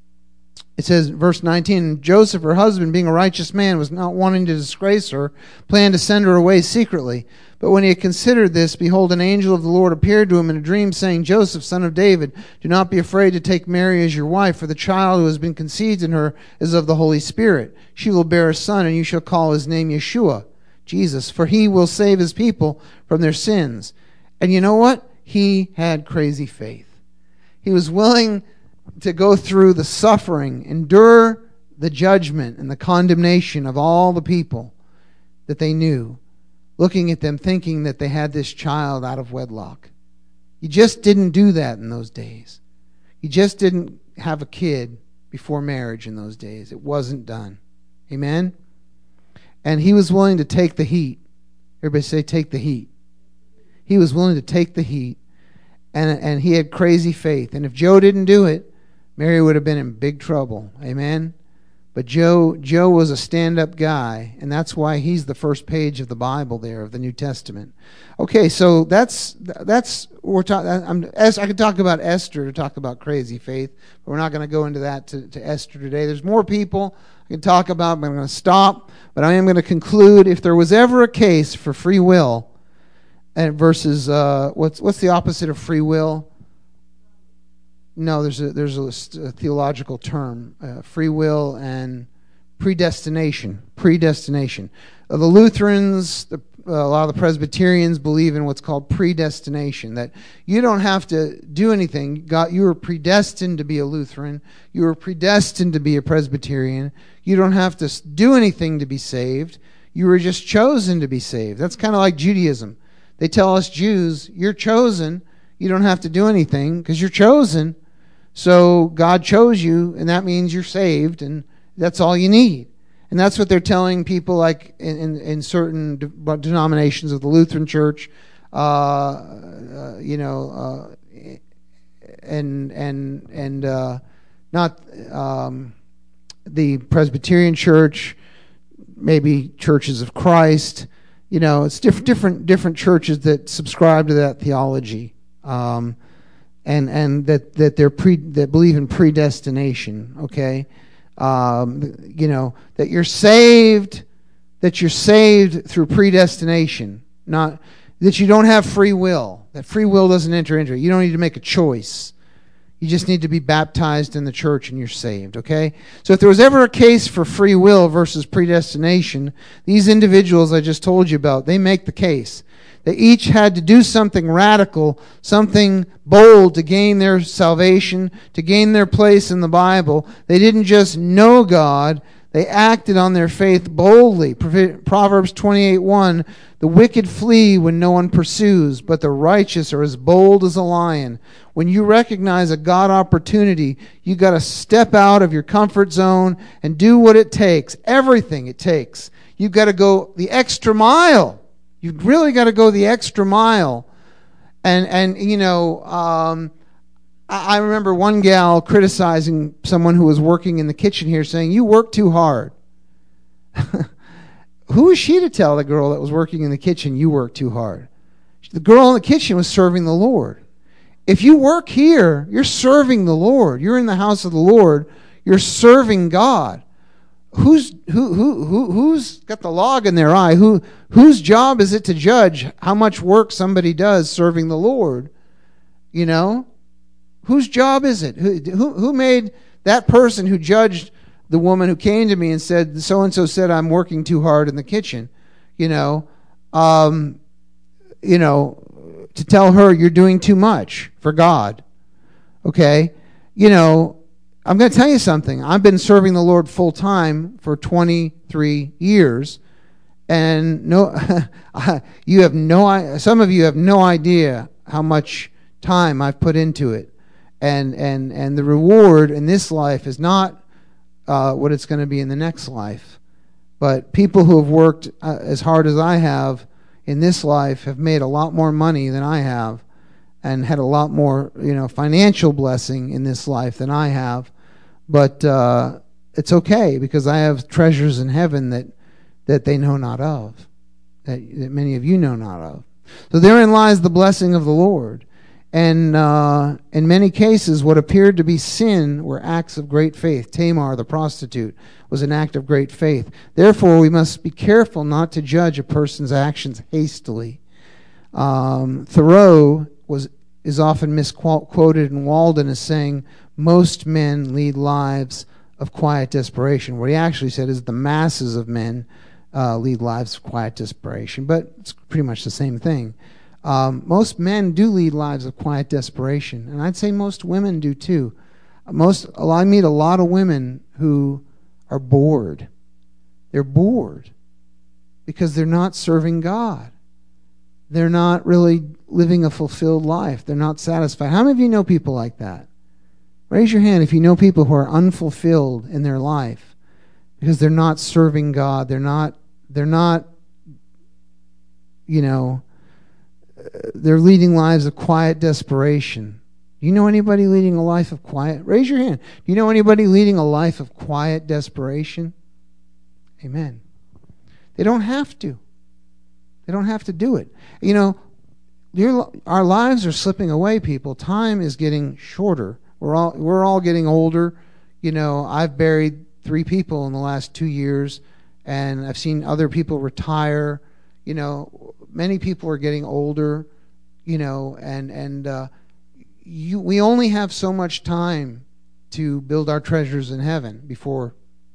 It says, verse nineteen, Joseph, her husband, being a righteous man, was not wanting to disgrace her, planned to send her away secretly. But when he had considered this, behold, an angel of the Lord appeared to him in a dream, saying, Joseph, son of David, do not be afraid to take Mary as your wife, for the child who has been conceived in her is of the Holy Spirit. She will bear a son, and you shall call his name Yeshua, Jesus, for he will save his people from their sins. And you know what? He had crazy faith. He was willing to go through the suffering, endure the judgment and the condemnation of all the people that they knew, looking at them thinking that they had this child out of wedlock. You just didn't do that in those days. You just didn't have a kid before marriage in those days. It wasn't done. Amen? And he was willing to take the heat. Everybody say, take the heat. He was willing to take the heat, and, and he had crazy faith. And if Joe didn't do it, Mary would have been in big trouble. Amen? But Joe Joe was a stand-up guy, and that's why he's the first page of the Bible there, of the New Testament. Okay, so that's that's we're talking. I'm I could talk about Esther to talk about crazy faith, but we're not going to go into that to, to Esther today. There's more people I can talk about, but I'm going to stop. But I am going to conclude. If there was ever a case for free will, and versus uh, what's what's the opposite of free will? No, there's a there's a, a theological term, uh, free will and predestination. Predestination. Uh, the Lutherans, the, uh, a lot of the Presbyterians believe in what's called predestination. That you don't have to do anything. God, you were predestined to be a Lutheran. You were predestined to be a Presbyterian. You don't have to do anything to be saved. You were just chosen to be saved. That's kind of like Judaism. They tell us Jews, you're chosen. You don't have to do anything because you're chosen. So God chose you, and that means you're saved, and that's all you need. And that's what they're telling people, like in, in, in certain de- denominations of the Lutheran Church, uh, uh, you know, uh, and and and uh, not um, the Presbyterian Church, maybe Churches of Christ. You know, it's diff- different different churches that subscribe to that theology. Um, And and that that they're pre that believe in predestination, okay, um, you know that you're saved, that you're saved through predestination, not that you don't have free will. That free will doesn't enter into it. You don't need to make a choice. You just need to be baptized in the church and you're saved, okay? So if there was ever a case for free will versus predestination, these individuals I just told you about, they make the case. They each had to do something radical, something bold to gain their salvation, to gain their place in the Bible. They didn't just know God, They acted on their faith boldly. Proverbs twenty-eight one, the wicked flee when no one pursues, but the righteous are as bold as a lion. When you recognize a God opportunity, you got to step out of your comfort zone and do what it takes, everything it takes. You've got to go the extra mile. You've really got to go the extra mile. And, and you know, um, I, I remember one gal criticizing someone who was working in the kitchen here, saying, you work too hard. Who is she to tell the girl that was working in the kitchen, you work too hard? The girl in the kitchen was serving the Lord. If you work here, you're serving the Lord. You're in the house of the Lord. You're serving God. Who's who who who who's got the log in their eye? Who whose job is it to judge how much work somebody does serving the Lord? You know, whose job is it? Who who, who made that person who judged the woman who came to me and said, so and so said I'm working too hard in the kitchen? You know, um, you know, to tell her you're doing too much for God. Okay, you know. I'm going to tell you something. I've been serving the Lord full time for twenty-three years, and no, you have no. Some of you have no idea how much time I've put into it, and and and the reward in this life is not uh, what it's going to be in the next life. But people who have worked uh, as hard as I have in this life have made a lot more money than I have, and had a lot more, you know, financial blessing in this life than I have. But uh, it's okay, because I have treasures in heaven that, that they know not of, that, that many of you know not of. So therein lies the blessing of the Lord. And uh, in many cases, what appeared to be sin were acts of great faith. Tamar, the prostitute, was an act of great faith. Therefore, we must be careful not to judge a person's actions hastily. Um, Thoreau was is often misquoted in Walden as saying, most men lead lives of quiet desperation. What he actually said is the masses of men uh, lead lives of quiet desperation, but it's pretty much the same thing. Um, most men do lead lives of quiet desperation, and I'd say most women do too. Most, I meet a lot of women who are bored. They're bored because they're not serving God. They're not really living a fulfilled life. They're not satisfied. How many of you know people like that? Raise your hand if you know people who are unfulfilled in their life because they're not serving God. They're not, they're not, you know, they're leading lives of quiet desperation. Do you know anybody leading a life of quiet? Raise your hand. Do you know anybody leading a life of quiet desperation? Amen. They don't have to. They don't have to do it. You know, your, our lives are slipping away, people. Time is getting shorter. We're all we're all getting older. You know, I've buried three people in the last two years, and I've seen other people retire. You know, many people are getting older. You know, and and uh, you we only have so much time to build our treasures in heaven before,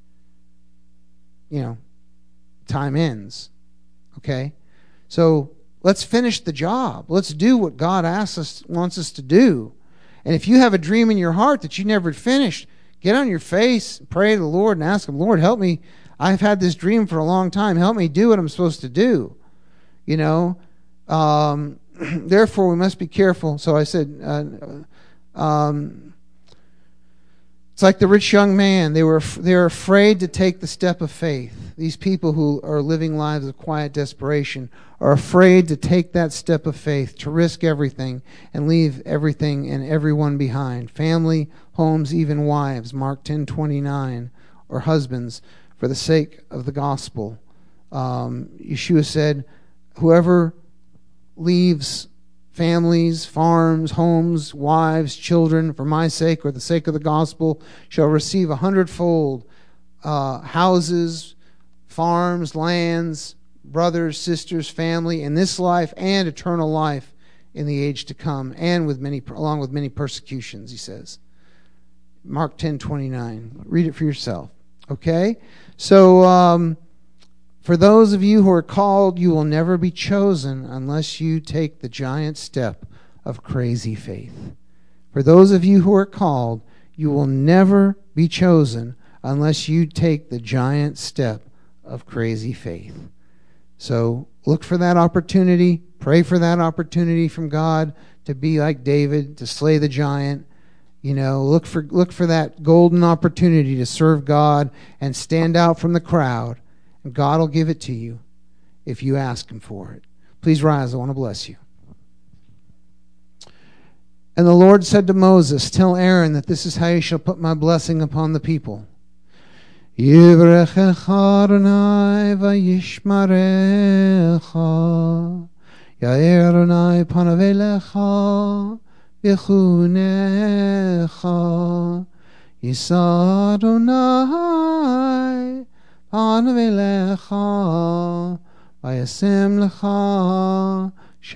you know, time ends. Okay. So let's finish the job. Let's do what God asks us, wants us to do. And if you have a dream in your heart that you never finished, get on your face, pray to the Lord and ask Him, Lord, help me. I've had this dream for a long time. Help me do what I'm supposed to do. You know, um, therefore we must be careful. So I said, uh, um, it's like the rich young man. They were they're afraid to take the step of faith. These people who are living lives of quiet desperation are afraid to take that step of faith, to risk everything and leave everything and everyone behind. Family, homes, even wives, Mark ten twenty-nine, or husbands, for the sake of the gospel. Um, Yeshua said, whoever leaves families, farms, homes, wives, children, for my sake or the sake of the gospel, shall receive a hundredfold uh, houses, farms, lands, brothers, sisters, family in this life and eternal life in the age to come, and with many, along with many persecutions, he says. Mark ten twenty-nine. Read it for yourself. Okay? So, um, for those of you who are called, you will never be chosen unless you take the giant step of crazy faith. For those of you who are called, you will never be chosen unless you take the giant step of crazy faith. So look for that opportunity. Pray for that opportunity from God to be like David, to slay the giant. You know, look for look for that golden opportunity to serve God and stand out from the crowd. And God will give it to you if you ask Him for it. Please rise. I want to bless you. And the Lord said to Moses, tell Aaron that this is how you shall put my blessing upon the people. Yivrechecha Adonai vayishmarecha. Yair Adonai panav elecha v'chunecha. Yisa Adonai panav elecha vayasem lecha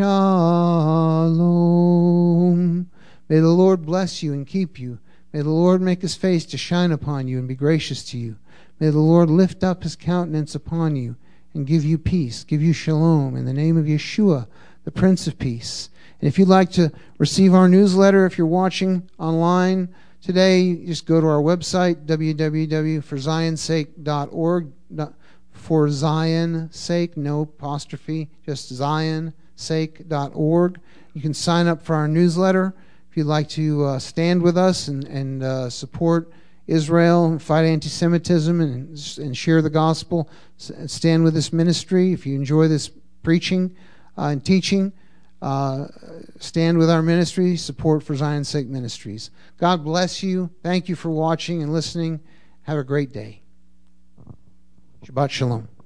shalom. May the Lord bless you and keep you. May the Lord make His face to shine upon you and be gracious to you. May the Lord lift up His countenance upon you and give you peace, give you shalom, in the name of Yeshua, the Prince of Peace. And if you'd like to receive our newsletter, if you're watching online today, just go to our website, w w w dot for zion sake dot org. For Zion's sake, no apostrophe, just zion sake dot org. You can sign up for our newsletter. If you'd like to uh, stand with us and, and uh, support Israel and fight anti-Semitism and, and share the gospel, stand with this ministry. If you enjoy this preaching uh, and teaching, uh, stand with our ministry, support For Zion's Sake Ministries. God bless you. Thank you for watching and listening. Have a great day. Shabbat Shalom.